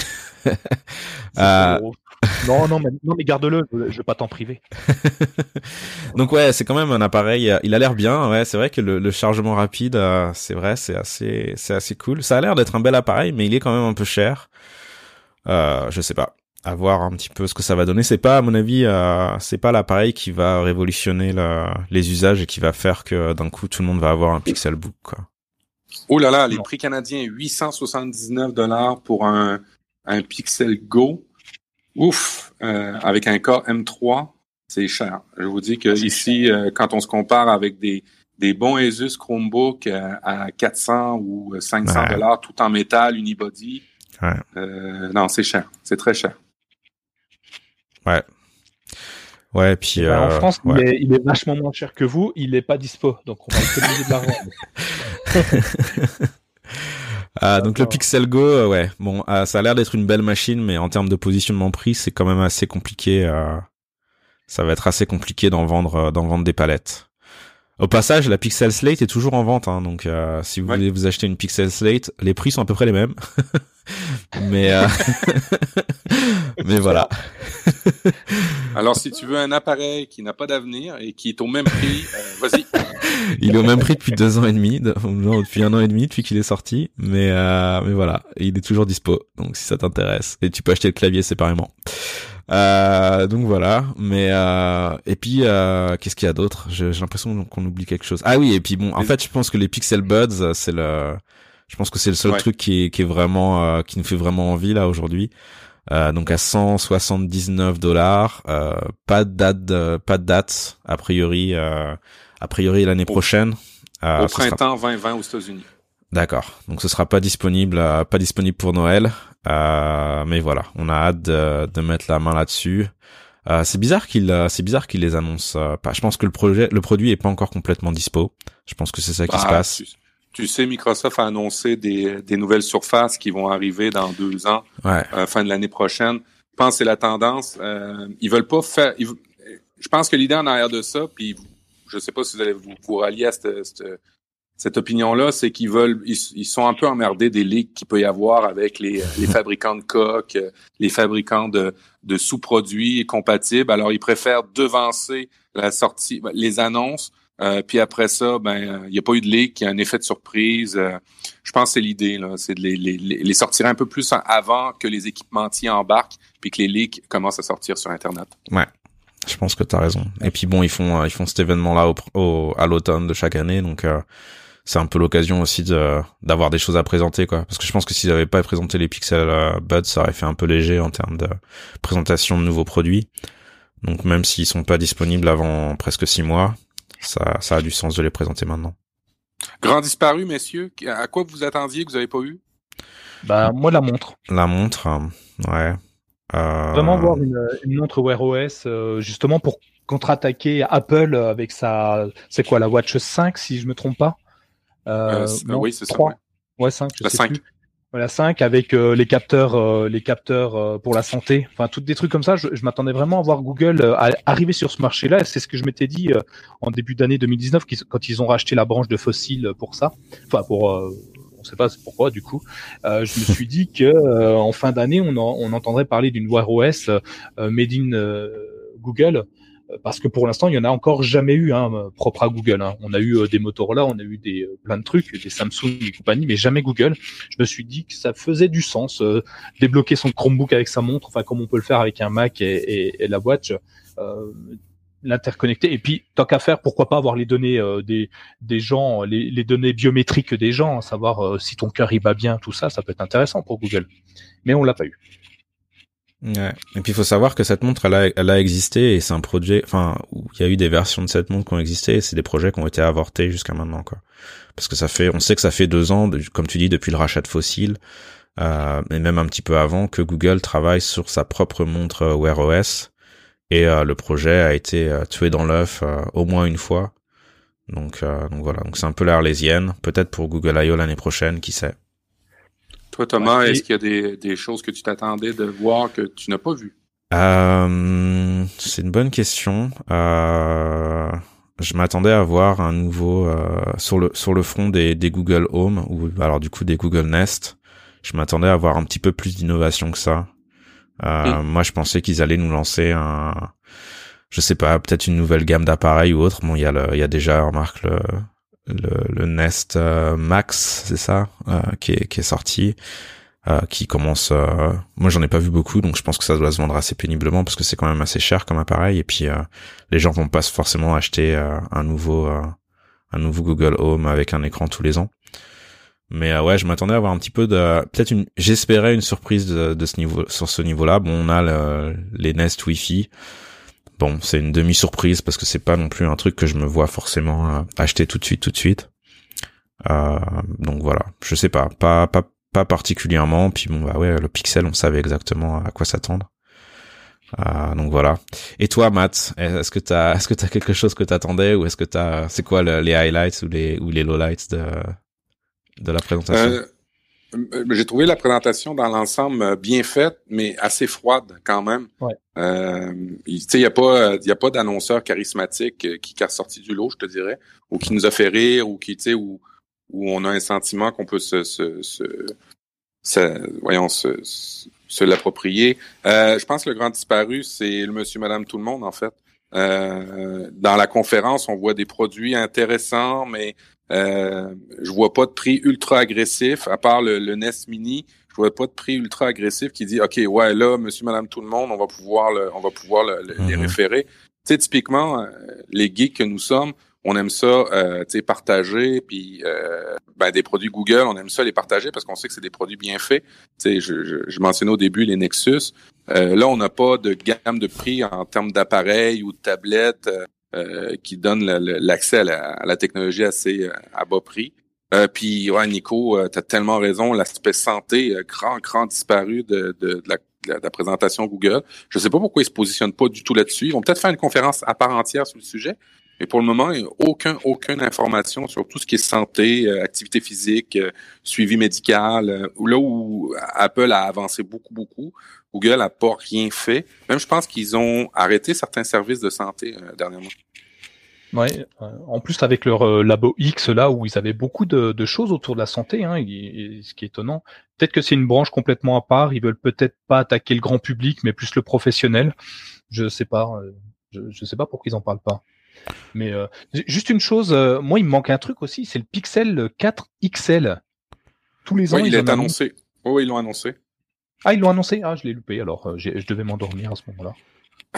euh... Non, non, mais, non, mais garde-le, je, je vais pas t'en priver. Donc ouais, c'est quand même un appareil, il a l'air bien, ouais, c'est vrai que le, le chargement rapide, euh, c'est vrai, c'est assez, c'est assez cool. Ça a l'air d'être un bel appareil, mais il est quand même un peu cher. Euh, je sais pas. À voir un petit peu ce que ça va donner. C'est pas, à mon avis, euh, c'est pas l'appareil qui va révolutionner le, les usages et qui va faire que d'un coup tout le monde va avoir un Pixelbook, quoi. Oh là là, les non. prix canadiens, huit cent soixante-dix-neuf dollars pour un, un Pixel Go. Ouf, euh, avec un Core M trois, c'est cher. Je vous dis que ici, euh, quand on se compare avec des des bons Asus Chromebook euh, à quatre cents ou cinq cents dollars, ouais. Tout en métal, unibody, ouais. euh, non, c'est cher, c'est très cher. Ouais. Ouais, puis euh, en France, ouais. il, est, il est vachement moins cher que vous. Il est pas dispo, donc on va économiser de l'argent. Ah, donc le Pixel Go, euh, ouais, bon, euh, ça a l'air d'être une belle machine, mais en termes de positionnement prix, c'est quand même assez compliqué. Euh, ça va être assez compliqué d'en vendre, euh, d'en vendre des palettes. Au passage, la Pixel Slate est toujours en vente, hein, donc euh, si vous ouais. voulez vous acheter une Pixel Slate, les prix sont à peu près les mêmes. mais euh... mais voilà. Alors si tu veux un appareil qui n'a pas d'avenir et qui est au même prix, euh, vas-y. Il est au même prix depuis deux ans et demi, non, depuis un an et demi depuis qu'il est sorti, mais euh, mais voilà, il est toujours dispo. Donc si ça t'intéresse, et tu peux acheter le clavier séparément. Euh, donc voilà, mais euh, et puis euh, qu'est-ce qu'il y a d'autre? J'ai, j'ai l'impression qu'on oublie quelque chose. Ah oui, et puis bon, en fait, je pense que les Pixel Buds, c'est le, je pense que c'est le seul ouais. truc qui est qui est vraiment euh, qui nous fait vraiment envie là aujourd'hui. Euh, donc à cent soixante-dix-neuf dollars, euh, pas de date, de, pas de date a priori, euh, a priori l'année au, prochaine. Euh, au printemps sera... vingt vingt aux États-Unis. D'accord. Donc ce sera pas disponible, euh, pas disponible pour Noël. Euh, mais voilà, on a hâte de, de mettre la main là-dessus. Euh, c'est bizarre qu'il, euh, c'est bizarre qu'il les annonce euh, pas. Je pense que le projet, le produit est pas encore complètement dispo. Je pense que c'est ça qui ah, se passe. Tu, tu sais, Microsoft a annoncé des, des nouvelles surfaces qui vont arriver dans deux ans, ouais. euh, fin de l'année prochaine. Je pense que c'est la tendance. Euh, ils veulent pas faire. Ils, je pense que l'idée en arrière de ça, puis je sais pas si vous allez vous, vous rallier à cette, cette Cette opinion-là, c'est qu'ils veulent, ils, ils sont un peu emmerdés des leaks qu'il peut y avoir avec les, les fabricants de coques, les fabricants de, de sous-produits compatibles. Alors, ils préfèrent devancer la sortie, les annonces, euh, puis après ça, ben, il n'y a pas eu de leak, il y a un effet de surprise. Euh, je pense que c'est l'idée, là, c'est de les, les, les sortir un peu plus avant que les équipementiers embarquent, puis que les leaks commencent à sortir sur Internet. Ouais. Je pense que t'as raison. Et puis bon, ils font ils font cet événement-là au, au à l'automne de chaque année, donc euh, c'est un peu l'occasion aussi de d'avoir des choses à présenter, quoi. Parce que je pense que s'ils avaient pas présenté les Pixel euh, Buds, ça aurait fait un peu léger en termes de présentation de nouveaux produits. Donc même s'ils sont pas disponibles avant presque six mois, ça ça a du sens de les présenter maintenant. Grand disparu, messieurs. À quoi vous attendiez que vous avez pas eu? Bah moi la montre. La montre, euh, ouais. Euh... Vraiment voir une, une montre Wear O S euh, justement pour contre-attaquer Apple avec sa, c'est quoi, la Watch cinq si je me trompe pas. Euh, euh, non, oui, c'est trois. ça. Ouais, ouais cinq, je la sais cinq. plus. Voilà, cinq avec euh, les capteurs, euh, les capteurs euh, pour la santé. Enfin, toutes des trucs comme ça. Je, je m'attendais vraiment à voir Google euh, à arriver sur ce marché-là. C'est ce que je m'étais dit euh, en début d'année deux mille dix-neuf, quand ils ont racheté la branche de Fossil pour ça. Enfin, pour euh, on sait pas pourquoi du coup. Euh, je me suis dit que euh, en fin d'année, on, en, on entendrait parler d'une Wear O S euh, made in euh, Google, euh, parce que pour l'instant, il y en a encore jamais eu hein, propre à Google. Hein. On a eu euh, des Motorola, on a eu des euh, plein de trucs, des Samsung et compagnie, mais jamais Google. Je me suis dit que ça faisait du sens euh, débloquer son Chromebook avec sa montre, enfin comme on peut le faire avec un Mac et, et, et la Watch. Euh, l'interconnecter et puis tant qu'à faire, pourquoi pas avoir les données euh, des des gens, les, les données biométriques des gens, savoir euh, si ton cœur il bat bien, tout ça, ça peut être intéressant pour Google. Mais on l'a pas eu. Ouais. Et puis il faut savoir que cette montre elle a elle a existé et c'est un projet, enfin où il y a eu des versions de cette montre qui ont existé et c'est des projets qui ont été avortés jusqu'à maintenant, quoi. Parce que ça fait, on sait que ça fait deux ans, de, comme tu dis, depuis le rachat de Fossil, euh, et même un petit peu avant, que Google travaille sur sa propre montre Wear O S. Et euh, le projet a été euh, tué dans l'œuf euh, au moins une fois. Donc, euh, donc voilà, donc c'est un peu l'Arlésienne. Peut-être pour Google I O l'année prochaine, qui sait. Toi, Thomas, ouais, est-ce qu'il y a des, des choses que tu t'attendais de voir que tu n'as pas vues? Euh, c'est une bonne question. Euh, je m'attendais à voir un nouveau euh, sur le sur le front des, des Google Home ou alors du coup des Google Nest. Je m'attendais à voir un petit peu plus d'innovation que ça. Euh, mmh. Moi, je pensais qu'ils allaient nous lancer un, je sais pas, peut-être une nouvelle gamme d'appareils ou autre. Bon, il y a le, il y a déjà, remarque le, le, le Nest euh, Max, c'est ça, euh, qui est, qui est sorti, euh, qui commence. Euh, moi, j'en ai pas vu beaucoup, donc je pense que ça doit se vendre assez péniblement parce que c'est quand même assez cher comme appareil. Et puis, euh, les gens vont pas forcément acheter euh, un nouveau, euh, un nouveau Google Home avec un écran tous les ans. Mais euh, ouais, je m'attendais à avoir un petit peu de, peut-être une, j'espérais une surprise de, de ce niveau, sur ce niveau-là. Bon, on a le, les Nest Wi-Fi. Bon, c'est une demi-surprise parce que c'est pas non plus un truc que je me vois forcément euh, acheter tout de suite, tout de suite. Euh, donc voilà, je sais pas, pas, pas, pas particulièrement. Puis bon, bah ouais, le Pixel, on savait exactement à quoi s'attendre. Euh, donc voilà. Et toi, Matt, est-ce que t'as, est-ce que t'as quelque chose que t'attendais ou est-ce que t'as, c'est quoi le, les highlights ou les, ou les lowlights de de la présentation? Euh, j'ai trouvé la présentation dans l'ensemble bien faite, mais assez froide quand même. Ouais. Euh, tu sais, il y a pas, il y a pas d'annonceur charismatique qui, qui a sorti du lot, je te dirais, ou qui nous a fait rire, ou qui, tu sais, où, où on a un sentiment qu'on peut se, se, se, se voyons, se, se l'approprier. Euh, je pense que le grand disparu, c'est le monsieur, madame, tout le monde, en fait. Euh, dans la conférence, on voit des produits intéressants, mais Euh, je vois pas de prix ultra agressif, à part le, le Nest Mini. Je vois pas de prix ultra agressif qui dit, ok, ouais, là, monsieur, madame, tout le monde, on va pouvoir, le, on va pouvoir le, le, mm-hmm. les référer. Tu sais, typiquement, euh, les geeks que nous sommes, on aime ça, euh, tu sais, partager, puis euh, ben des produits Google, on aime ça les partager parce qu'on sait que c'est des produits bien faits. Tu sais, je, je, je mentionnais au début les Nexus. Euh, là, on n'a pas de gamme de prix en termes d'appareils ou de tablettes. Euh, Euh, qui donne le, le, l'accès à la, à la technologie assez euh, à bas prix. Euh, puis, ouais, Nico, euh, t'as tellement raison, l'aspect santé, euh, grand, grand disparu de, de, de, la, de la présentation Google. Je sais pas pourquoi ils se positionnent pas du tout là-dessus. Ils vont peut-être faire une conférence à part entière sur le sujet, mais pour le moment, il n'y a aucun, aucune information sur tout ce qui est santé, euh, activité physique, euh, suivi médical, euh, là où Apple a avancé beaucoup, beaucoup. Google n'a pas rien fait. Même, je pense qu'ils ont arrêté certains services de santé euh, dernièrement. Ouais. Euh, en plus, avec leur euh, Labo X, là, où ils avaient beaucoup de, de choses autour de la santé, hein, et, et, ce qui est étonnant. Peut-être que c'est une branche complètement à part. Ils veulent peut-être pas attaquer le grand public, mais plus le professionnel. Je sais pas. Euh, je, je sais pas pourquoi ils en parlent pas. Mais euh, juste une chose, euh, moi, il me manque un truc aussi, c'est le Pixel quatre X L. Tous les ans, oui, ils il est en annoncé. Oui, oui, ils l'ont annoncé. Ah, ils l'ont annoncé. Ah, je l'ai loupé. Alors, euh, j'ai, je devais m'endormir à ce moment-là.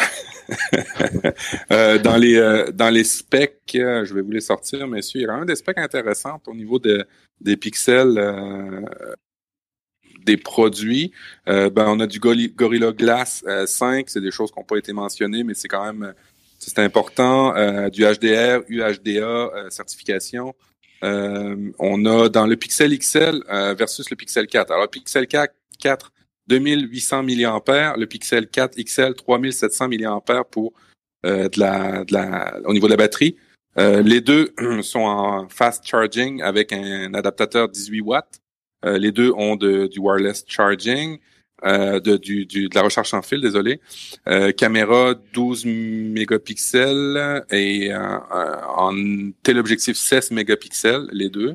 euh, dans les euh, dans les specs, euh, je vais vous les sortir, messieurs. Il y a quand même des specs intéressantes au niveau de des pixels euh, des produits. Euh, ben on a du Gorilla Glass euh, cinq, c'est des choses qui n'ont pas été mentionnées, mais c'est quand même c'est important. Euh, du H D R, U H D A euh, certification. Euh, on a dans le Pixel X L euh, versus le Pixel quatre. Alors le Pixel quatre, deux mille huit cents milliampères, le Pixel quatre X L, trois mille sept cents milliampères pour euh, de la, de la, au niveau de la batterie. Euh, les deux sont en fast charging avec un adaptateur dix-huit watts. Euh, les deux ont de, du wireless charging, euh, de, du, du, de la recharge sans fil, désolé. Euh, caméra douze mégapixels et euh, en téléobjectif seize mégapixels, les deux.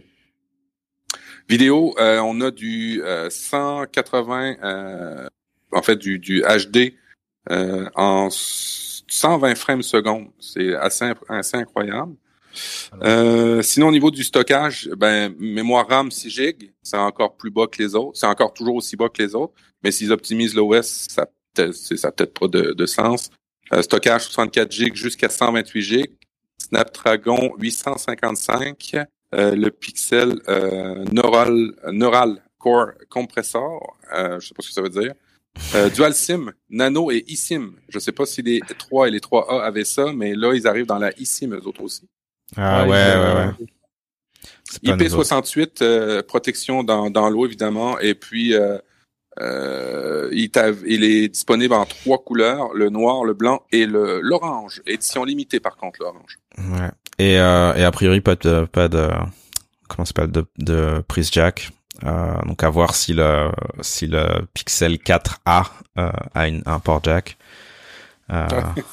Vidéo, euh, on a du euh, cent quatre-vingts, euh, en fait du, du H D euh, en cent vingt frames secondes. C'est assez, assez incroyable. Euh, sinon, au niveau du stockage, ben mémoire RAM six gigs, c'est encore plus bas que les autres. C'est encore toujours aussi bas que les autres, mais s'ils optimisent l'O S, ça ça peut-être pas de, de sens. Euh, stockage soixante-quatre gigs jusqu'à cent vingt-huit gigs. Snapdragon huit cent cinquante-cinq. Euh, le Pixel euh, Neural, Neural Core Compressor, euh, je sais pas ce que ça veut dire. Euh, Dual SIM, Nano et eSIM. Je sais pas si les trois et les trois A avaient ça, mais là, ils arrivent dans la eSIM, eux autres aussi. Ah ouais, ouais, ouais. ouais. I P soixante-huit, euh, protection dans, dans l'eau, évidemment. Et puis, euh, euh, il, il est disponible en trois couleurs, le noir, le blanc et le l'orange. Édition limitée, par contre, l'orange. Ouais. Et, euh, et a priori, pas de, pas de, comment ça s'appelle, de, de prise jack. Euh, donc à voir si le, si le Pixel quatre A euh, a une, un port jack. Euh,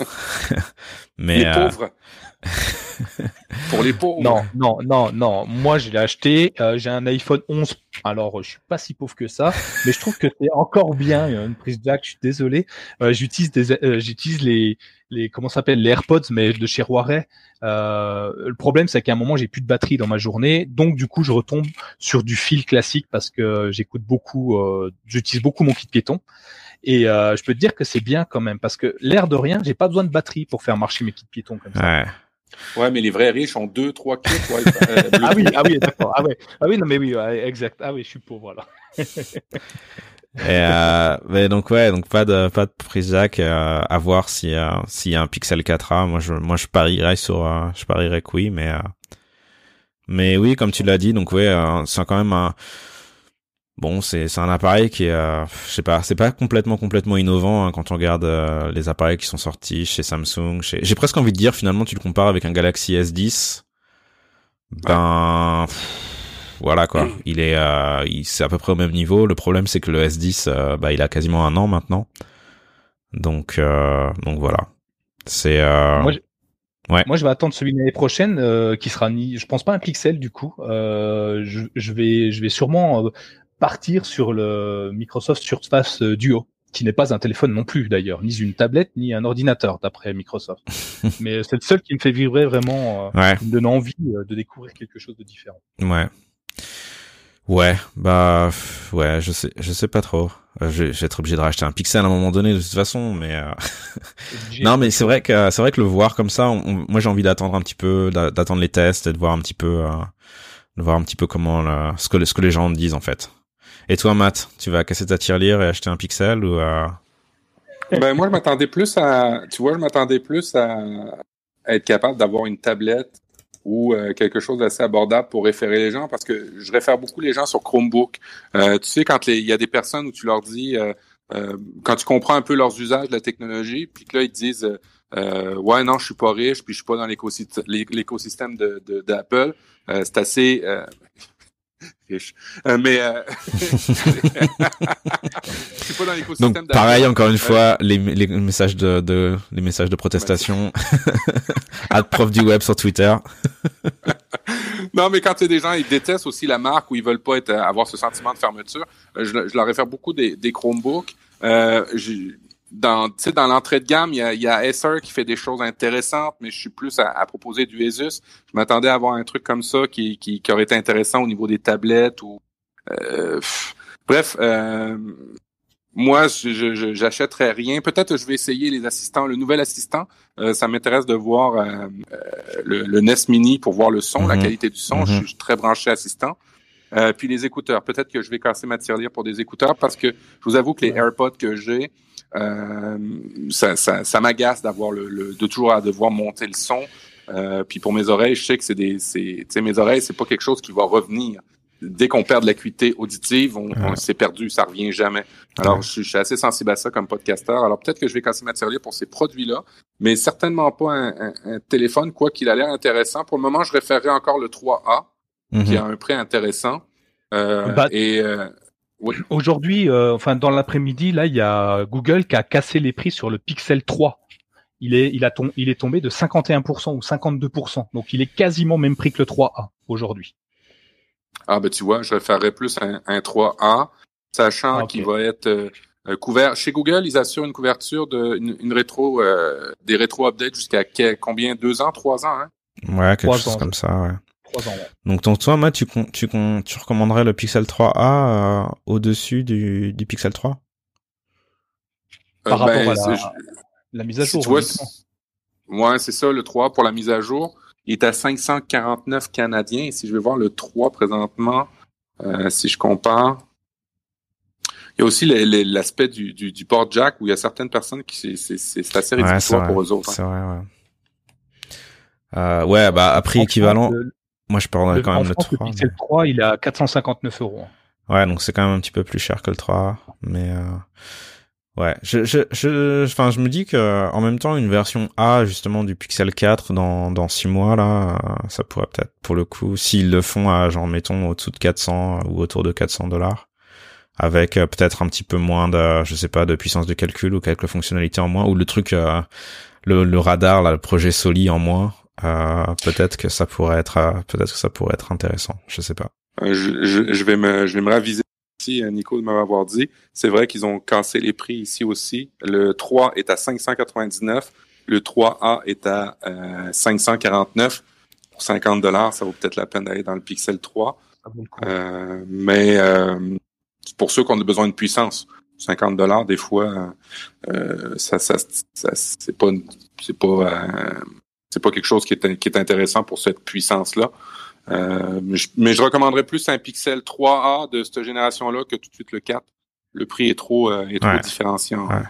mais les euh, pauvres. Pour les pauvres. Non, non, non, non. Moi, je l'ai acheté. Euh, j'ai un iPhone onze. Alors, je suis pas si pauvre que ça, mais je trouve que c'est encore bien une prise jack. Je suis désolé. Euh, j'utilise des, euh, j'utilise les, les, comment ça s'appelle, les AirPods, mais de chez Huawei. Euh, le problème, c'est qu'à un moment, j'ai plus de batterie dans ma journée, donc du coup, je retombe sur du fil classique parce que j'écoute beaucoup, euh, j'utilise beaucoup mon kit piéton. Et euh, je peux te dire que c'est bien quand même parce que l'air de rien, j'ai pas besoin de batterie pour faire marcher mes kits piétons comme ça. Ouais. Ouais, mais les vrais riches ont deux, trois kits. Ouais, euh, ah oui, ah oui, d'accord. Ah ouais, ah oui, non mais oui, ouais, exact. Ah oui, je suis pauvre, voilà. Et euh, mais donc ouais, donc pas de pas de prise jack. Euh, à voir si euh, s'il y a un Pixel quatre A. Moi je moi je parierais sur, euh, je parierais que oui, mais euh, mais oui, comme tu l'as dit, donc ouais, euh, c'est quand même un bon, c'est c'est un appareil qui est, euh, je sais pas, c'est pas complètement complètement innovant hein, quand on regarde euh, les appareils qui sont sortis chez Samsung. Chez... J'ai presque envie de dire finalement, tu le compares avec un Galaxy S dix. Ben pff, voilà quoi, il est, euh, il, c'est à peu près au même niveau. Le problème c'est que le S dix, euh, bah il a quasiment un an maintenant. Donc euh, donc voilà, c'est. Euh... Moi, je... Ouais. Moi, je vais attendre celui de l'année prochaine, euh, qui sera ni, je pense pas un Pixel du coup. Euh, je, je vais, je vais sûrement euh, partir sur le Microsoft Surface Duo, qui n'est pas un téléphone non plus d'ailleurs, ni une tablette, ni un ordinateur d'après Microsoft. Mais c'est le seul qui me fait vibrer vraiment, euh, ouais. qui me donne envie euh, de découvrir quelque chose de différent. Ouais. Ouais, bah ouais, je sais, je sais pas trop. Je, je vais être obligé de racheter un Pixel à un moment donné de toute façon, mais euh... non, mais c'est vrai que c'est vrai que le voir comme ça, on, moi j'ai envie d'attendre un petit peu, d'attendre les tests et de voir un petit peu, euh, de voir un petit peu comment le, ce que ce que les gens disent en fait. Et toi, Matt, tu vas casser ta tirelire et acheter un Pixel ou euh... Ben moi je m'attendais plus à, tu vois, je m'attendais plus à, à être capable d'avoir une tablette ou euh, quelque chose d'assez abordable pour référer les gens, parce que je réfère beaucoup les gens sur Chromebook. Euh, tu sais, quand il y a des personnes où tu leur dis, euh, euh, quand tu comprends un peu leurs usages de la technologie, puis que là, ils te disent, euh, euh, ouais, non, je suis pas riche, puis je suis pas dans l'écosystème, l'écosystème de, de, d'Apple, euh, c'est assez... Euh, riche. Euh, mais euh... je suis pas dans l'écosystème donc pareil encore une euh... fois les, les messages de, de les messages de protestation à prof du web sur Twitter. Non, mais quand tu sais, des gens ils détestent aussi la marque ou ils veulent pas être avoir ce sentiment de fermeture, je, je leur réfère beaucoup des, des Chromebooks. Euh, dans tu sais dans l'entrée de gamme, il y a, il y a Acer qui fait des choses intéressantes, mais je suis plus à, à proposer du Asus. Je m'attendais à avoir un truc comme ça qui qui, qui aurait été intéressant au niveau des tablettes ou euh, bref, euh, moi, je, je, j'achèterais rien. Peut-être que je vais essayer les assistants, le nouvel assistant. Euh, ça m'intéresse de voir euh, euh, le, le Nest Mini pour voir le son, mm-hmm. la qualité du son. Mm-hmm. Je, suis, je suis très branché assistant. Euh, puis les écouteurs. Peut-être que je vais casser ma tirelire pour des écouteurs parce que je vous avoue que les AirPods que j'ai, euh, ça, ça, ça m'agace d'avoir le, le, de toujours à devoir monter le son. Euh, puis pour mes oreilles, je sais que c'est des, c'est, tu sais, mes oreilles, c'est pas quelque chose qui va revenir. Dès qu'on perd de l'acuité auditive, on, ouais. on s'est perdu, ça revient jamais. Alors, ouais. je, je suis assez sensible à ça comme podcasteur. Alors, peut-être que je vais casser ma tirelire pour ces produits-là, mais certainement pas un, un, un téléphone, quoi qu'il a l'air intéressant. Pour le moment, je référerais encore le trois A, mm-hmm. qui a un prix intéressant. Euh, bah, et euh, oui. Aujourd'hui, euh, enfin, dans l'après-midi, là, il y a Google qui a cassé les prix sur le Pixel trois. Il est, il a tom- il est tombé de cinquante et un pour cent ou cinquante-deux pour cent. Donc, il est quasiment même prix que le trois A aujourd'hui. Ah, ben, tu vois, je référerais plus un, un trois A, sachant ah, okay. qu'il va être euh, couvert. Chez Google, ils assurent une couverture de, une, une rétro, euh, des rétro-updates jusqu'à quel, combien? Deux ans, trois ans, hein? Ouais, quelque chose ans, comme ça, ouais. Trois ans, ouais. Donc, donc, toi, Matt, tu, tu, tu recommanderais le Pixel trois A, euh, au-dessus du, du Pixel trois? Par euh, rapport ben, à la, je, la mise à jour. Si tu vois, ouais, c'est ça, le trois pour la mise à jour. Il est à cinq cent quarante-neuf canadiens. Et si je vais voir le trois présentement, euh, si je compare, il y a aussi les, les, l'aspect du, du, du port jack où il y a certaines personnes qui c'est, c'est, c'est, c'est assez rédhibitoire ouais, pour eux autres. C'est hein. vrai, ouais. Euh, ouais, bah, à prix équivalent, le, moi je prendrais quand même le France, trois. Le Pixel mais... trois, il est à quatre cent cinquante-neuf euros. Ouais, donc c'est quand même un petit peu plus cher que le trois A, mais euh... ouais, je, je, je, enfin, je me dis que, en même temps, une version A, justement, du Pixel quatre dans, dans six mois, là, ça pourrait peut-être, pour le coup, s'ils le font à, genre, mettons, au-dessous de quatre cents ou autour de quatre cents dollars, avec euh, peut-être un petit peu moins de, je sais pas, de puissance de calcul ou quelques fonctionnalités en moins, ou le truc, euh, le, le radar, là, le projet Soli en moins, euh, peut-être que ça pourrait être, euh, peut-être que ça pourrait être intéressant, je sais pas. Euh, je, je, je vais me, je vais me raviser. Merci Nico de m'avoir dit. C'est vrai qu'ils ont cassé les prix ici aussi. Le trois est à cinq cent quatre-vingt-dix-neuf. Le trois A est à euh, cinq cent quarante-neuf. Pour cinquante dollars, ça vaut peut-être la peine d'aller dans le Pixel trois. Euh, mais euh, pour ceux qui ont besoin de puissance, cinquante dollars des fois, euh, ça, ça, ça, c'est pas, c'est pas, euh, c'est pas quelque chose qui est, qui est intéressant pour cette puissance-là. Euh, mais, je, mais je recommanderais plus un Pixel trois A de cette génération-là que tout de suite le quatre. Le prix est trop, euh, est trop ouais. différenciant. Ouais.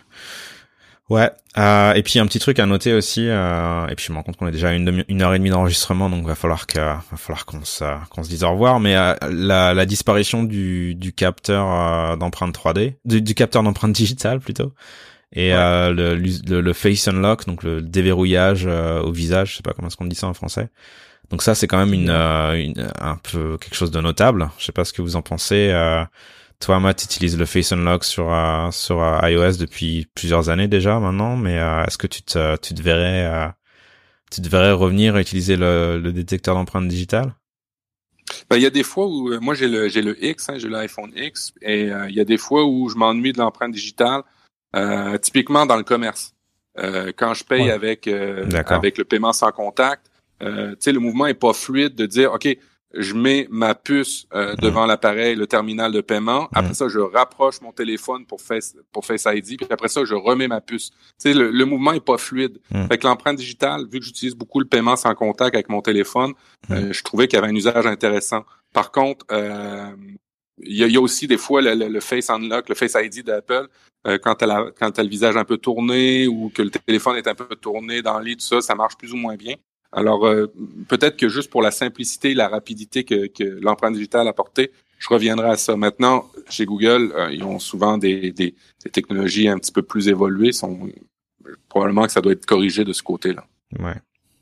Ouais. Euh, et puis un petit truc à noter aussi. Euh, et puis je me rends compte qu'on est déjà à une, demi, une heure et demie d'enregistrement, donc va falloir que, va falloir qu'on se, qu'on se dise au revoir. Mais euh, la, la disparition du, du capteur euh, d'empreinte trois D, du, du capteur d'empreinte digitale plutôt. Et ouais. euh, le, le, le face unlock, donc le déverrouillage euh, au visage, je sais pas comment est-ce qu'on dit ça en français. Donc ça, c'est quand même une, euh, une, un peu quelque chose de notable. Je sais pas ce que vous en pensez. Euh, toi, Matt, tu utilises le Face Unlock sur euh, sur euh, iOS depuis plusieurs années déjà maintenant, mais euh, est-ce que tu te tu te verrais euh, tu te verrais revenir à utiliser le, le détecteur d'empreinte digitale? Ben, il y a des fois où euh, moi j'ai le j'ai le X, hein, j'ai l'iPhone X, et euh, il y a des fois où je m'ennuie de l'empreinte digitale, euh, typiquement dans le commerce. Euh, quand je paye ouais. avec euh, avec le paiement sans contact. Euh, tu sais, le mouvement est pas fluide de dire, OK, je mets ma puce euh, devant mmh. l'appareil, le terminal de paiement. Après mmh. ça, je rapproche mon téléphone pour Face, pour Face I D. Puis après ça, je remets ma puce. Tu sais, le, le mouvement est pas fluide. Mmh. Fait que l'empreinte digitale, vu que j'utilise beaucoup le paiement sans contact avec mon téléphone, mmh. euh, je trouvais qu'il y avait un usage intéressant. Par contre, euh, il y a, y a aussi des fois le, le, le Face Unlock, le Face I D d'Apple, euh, quand t'as la, quand t'as le visage un peu tourné ou que le téléphone est un peu tourné dans le lit, tout ça, ça marche plus ou moins bien. Alors, euh, peut-être que juste pour la simplicité et la rapidité que, que l'empreinte digitale a apporté, je reviendrai à ça. Maintenant, chez Google, euh, ils ont souvent des, des, des technologies un petit peu plus évoluées. Sont, probablement que ça doit être corrigé de ce côté-là. Ouais.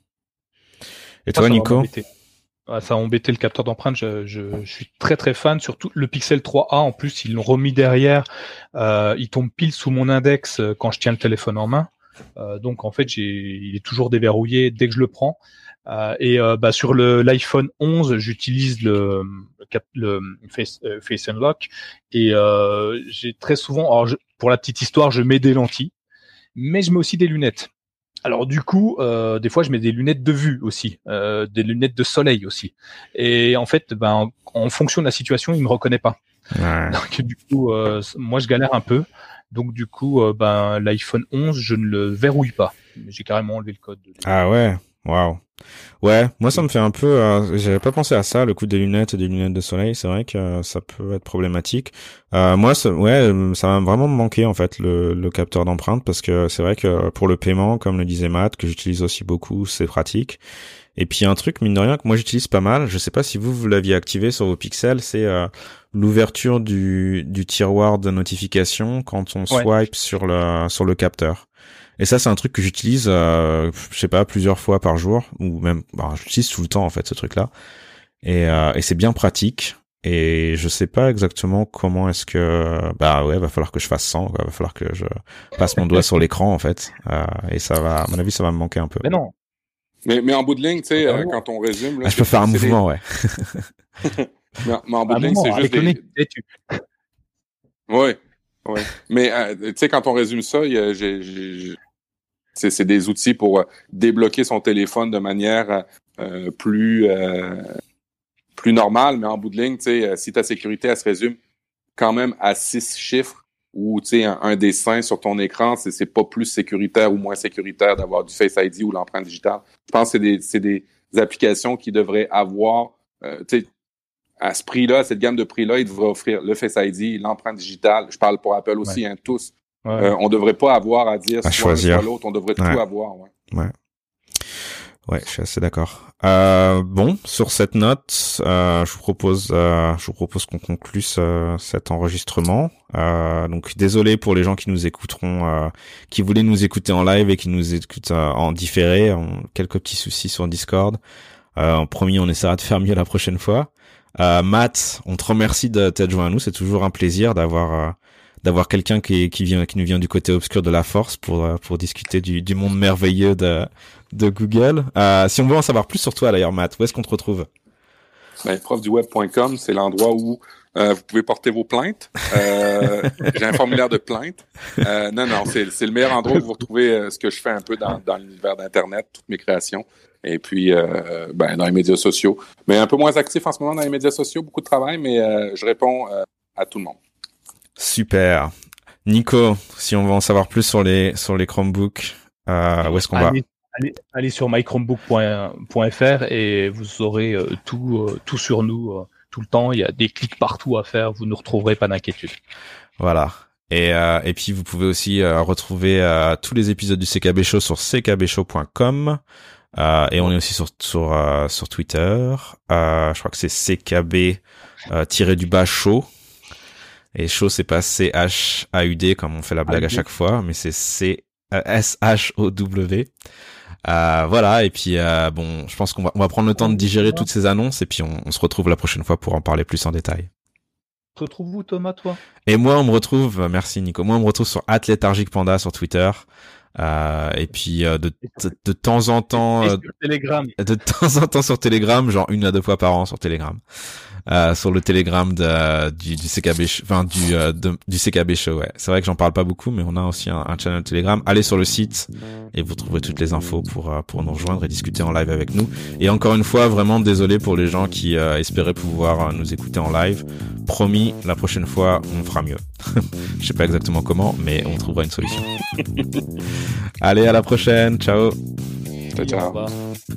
Et toi, ça, Nico? Ça, ça a embêté le capteur d'empreinte. Je, je, je suis très très fan. Surtout le Pixel trois A. En plus, ils l'ont remis derrière. Euh, il tombe pile sous mon index quand je tiens le téléphone en main. Euh, donc en fait, j'ai, il est toujours déverrouillé dès que je le prends. Euh, et euh, bah, sur le l'iPhone onze, j'utilise le le, le Face, euh, Face Unlock et euh, j'ai très souvent, alors je, pour la petite histoire, je mets des lentilles, mais je mets aussi des lunettes. Alors du coup, euh, des fois, je mets des lunettes de vue aussi, euh, des lunettes de soleil aussi. Et en fait, ben, en, en fonction de la situation, il me reconnaît pas. Ouais. Donc du coup, euh, moi je galère un peu. Donc du coup, euh, ben l'iPhone onze, je ne le verrouille pas. J'ai carrément enlevé le code. De... Ah ouais, waouh. Ouais, moi ça me fait un peu, euh, j'avais pas pensé à ça, le coup des lunettes et des lunettes de soleil, c'est vrai que euh, ça peut être problématique. Euh, moi, ça, ouais, ça m'a vraiment manqué en fait le, le capteur d'empreinte parce que c'est vrai que pour le paiement, comme le disait Matt, que j'utilise aussi beaucoup, c'est pratique. Et puis un truc mine de rien que moi j'utilise pas mal, je sais pas si vous vous l'aviez activé sur vos pixels, c'est euh, l'ouverture du du tiroir de notification quand on Ouais. swipe sur le sur le capteur. Et ça, c'est un truc que j'utilise, euh, je sais pas, plusieurs fois par jour, ou même, bah, j'utilise tout le temps en fait ce truc-là. Et, euh, et c'est bien pratique. Et je sais pas exactement comment est-ce que, bah ouais, va falloir que je fasse cent, quoi. Va falloir que je passe mon doigt sur l'écran en fait. Euh, et ça va, à mon avis, ça va me manquer un peu. Mais non. Mais, mais en bout de ligne, tu sais, euh, quand on résume, là, Ah, je peux faire un mouvement, des... ouais. mais, mais en bout un de ligne, moment, c'est juste avec des. le tu... Oui, oui. Mais euh, tu sais, quand on résume ça, il y a, j'ai, j'ai... C'est, c'est des outils pour euh, débloquer son téléphone de manière euh, plus euh, plus normale, mais en bout de ligne, tu sais, euh, si ta sécurité, elle se résume quand même à six chiffres ou tu sais un, un dessin sur ton écran, c'est, c'est pas plus sécuritaire ou moins sécuritaire d'avoir du Face I D ou l'empreinte digitale. Je pense que c'est des c'est des applications qui devraient avoir, euh, tu sais, à ce prix-là, cette gamme de prix-là, ils devraient offrir le Face I D, l'empreinte digitale. Je parle pour Apple aussi, ouais. hein, tous. Ouais. Euh, on devrait pas avoir à dire à soit choisir. un soit l'autre, on devrait ouais. tout avoir. Ouais. ouais. Ouais, je suis assez d'accord. Euh, bon, sur cette note, euh, je vous propose, euh, je vous propose qu'on conclue ce, cet enregistrement. Euh, donc, désolé pour les gens qui nous écouteront, euh, qui voulaient nous écouter en live et qui nous écoutent euh, en différé. On, quelques petits soucis sur Discord. Euh, en promis, on essaiera de faire mieux la prochaine fois. Euh, Matt, on te remercie de t'être joint à nous. C'est toujours un plaisir d'avoir euh, d'avoir quelqu'un qui qui vient qui nous vient du côté obscur de la force pour pour discuter du du monde merveilleux de de Google. Euh, si on veut en savoir plus sur toi d'ailleurs, Matt, où est-ce qu'on te retrouve? Ben, prof du web point com, c'est l'endroit où euh, vous pouvez porter vos plaintes. Euh, j'ai un formulaire de plainte. Euh, non, non, c'est, c'est le meilleur endroit où vous retrouvez euh, ce que je fais un peu dans, dans l'univers d'Internet, toutes mes créations. Et puis, euh, ben, dans les médias sociaux. Mais un peu moins actif en ce moment dans les médias sociaux, beaucoup de travail, mais euh, je réponds euh, à tout le monde. Super. Nico, si on veut en savoir plus sur les sur les Chromebooks, euh, où est-ce qu'on allez, va allez, allez sur my chromebook point f r et vous aurez euh, tout euh, tout sur nous euh, tout le temps. Il y a des clics partout à faire. Vous ne retrouverez pas d'inquiétude. Voilà. Et euh, et puis vous pouvez aussi euh, retrouver euh, tous les épisodes du C K B Show sur c k b show point com. Euh, et on est aussi sur sur euh, sur Twitter. Euh, je crois que c'est C K B euh, tiré du bas show. Et show c'est pas C H A U D comme on fait la blague à chaque fois, mais c'est C S H O W. Euh, voilà. Et puis euh, bon, je pense qu'on va on va prendre le temps de digérer toutes ces annonces et puis on, on se retrouve la prochaine fois pour en parler plus en détail. Te retrouves-vous Thomas, toi? Et moi on me retrouve, merci Nico. Moi on me retrouve sur at Léthargique Panda sur Twitter. Euh, et puis euh, de, de de temps en temps, euh, Telegram. de temps en temps sur Telegram, genre une à deux fois par an sur Telegram, euh, sur le Telegram de du, du C K B, enfin du euh, de, du C K B Show. Ouais, c'est vrai que j'en parle pas beaucoup, mais on a aussi un, un channel Telegram. Allez sur le site et vous trouverez toutes les infos pour euh, pour nous rejoindre et discuter en live avec nous. Et encore une fois, vraiment désolé pour les gens qui euh, espéraient pouvoir euh, nous écouter en live. Promis, la prochaine fois, on fera mieux. Je sais pas exactement comment, mais on trouvera une solution. Allez, à la prochaine. Ciao. Ciao, ciao.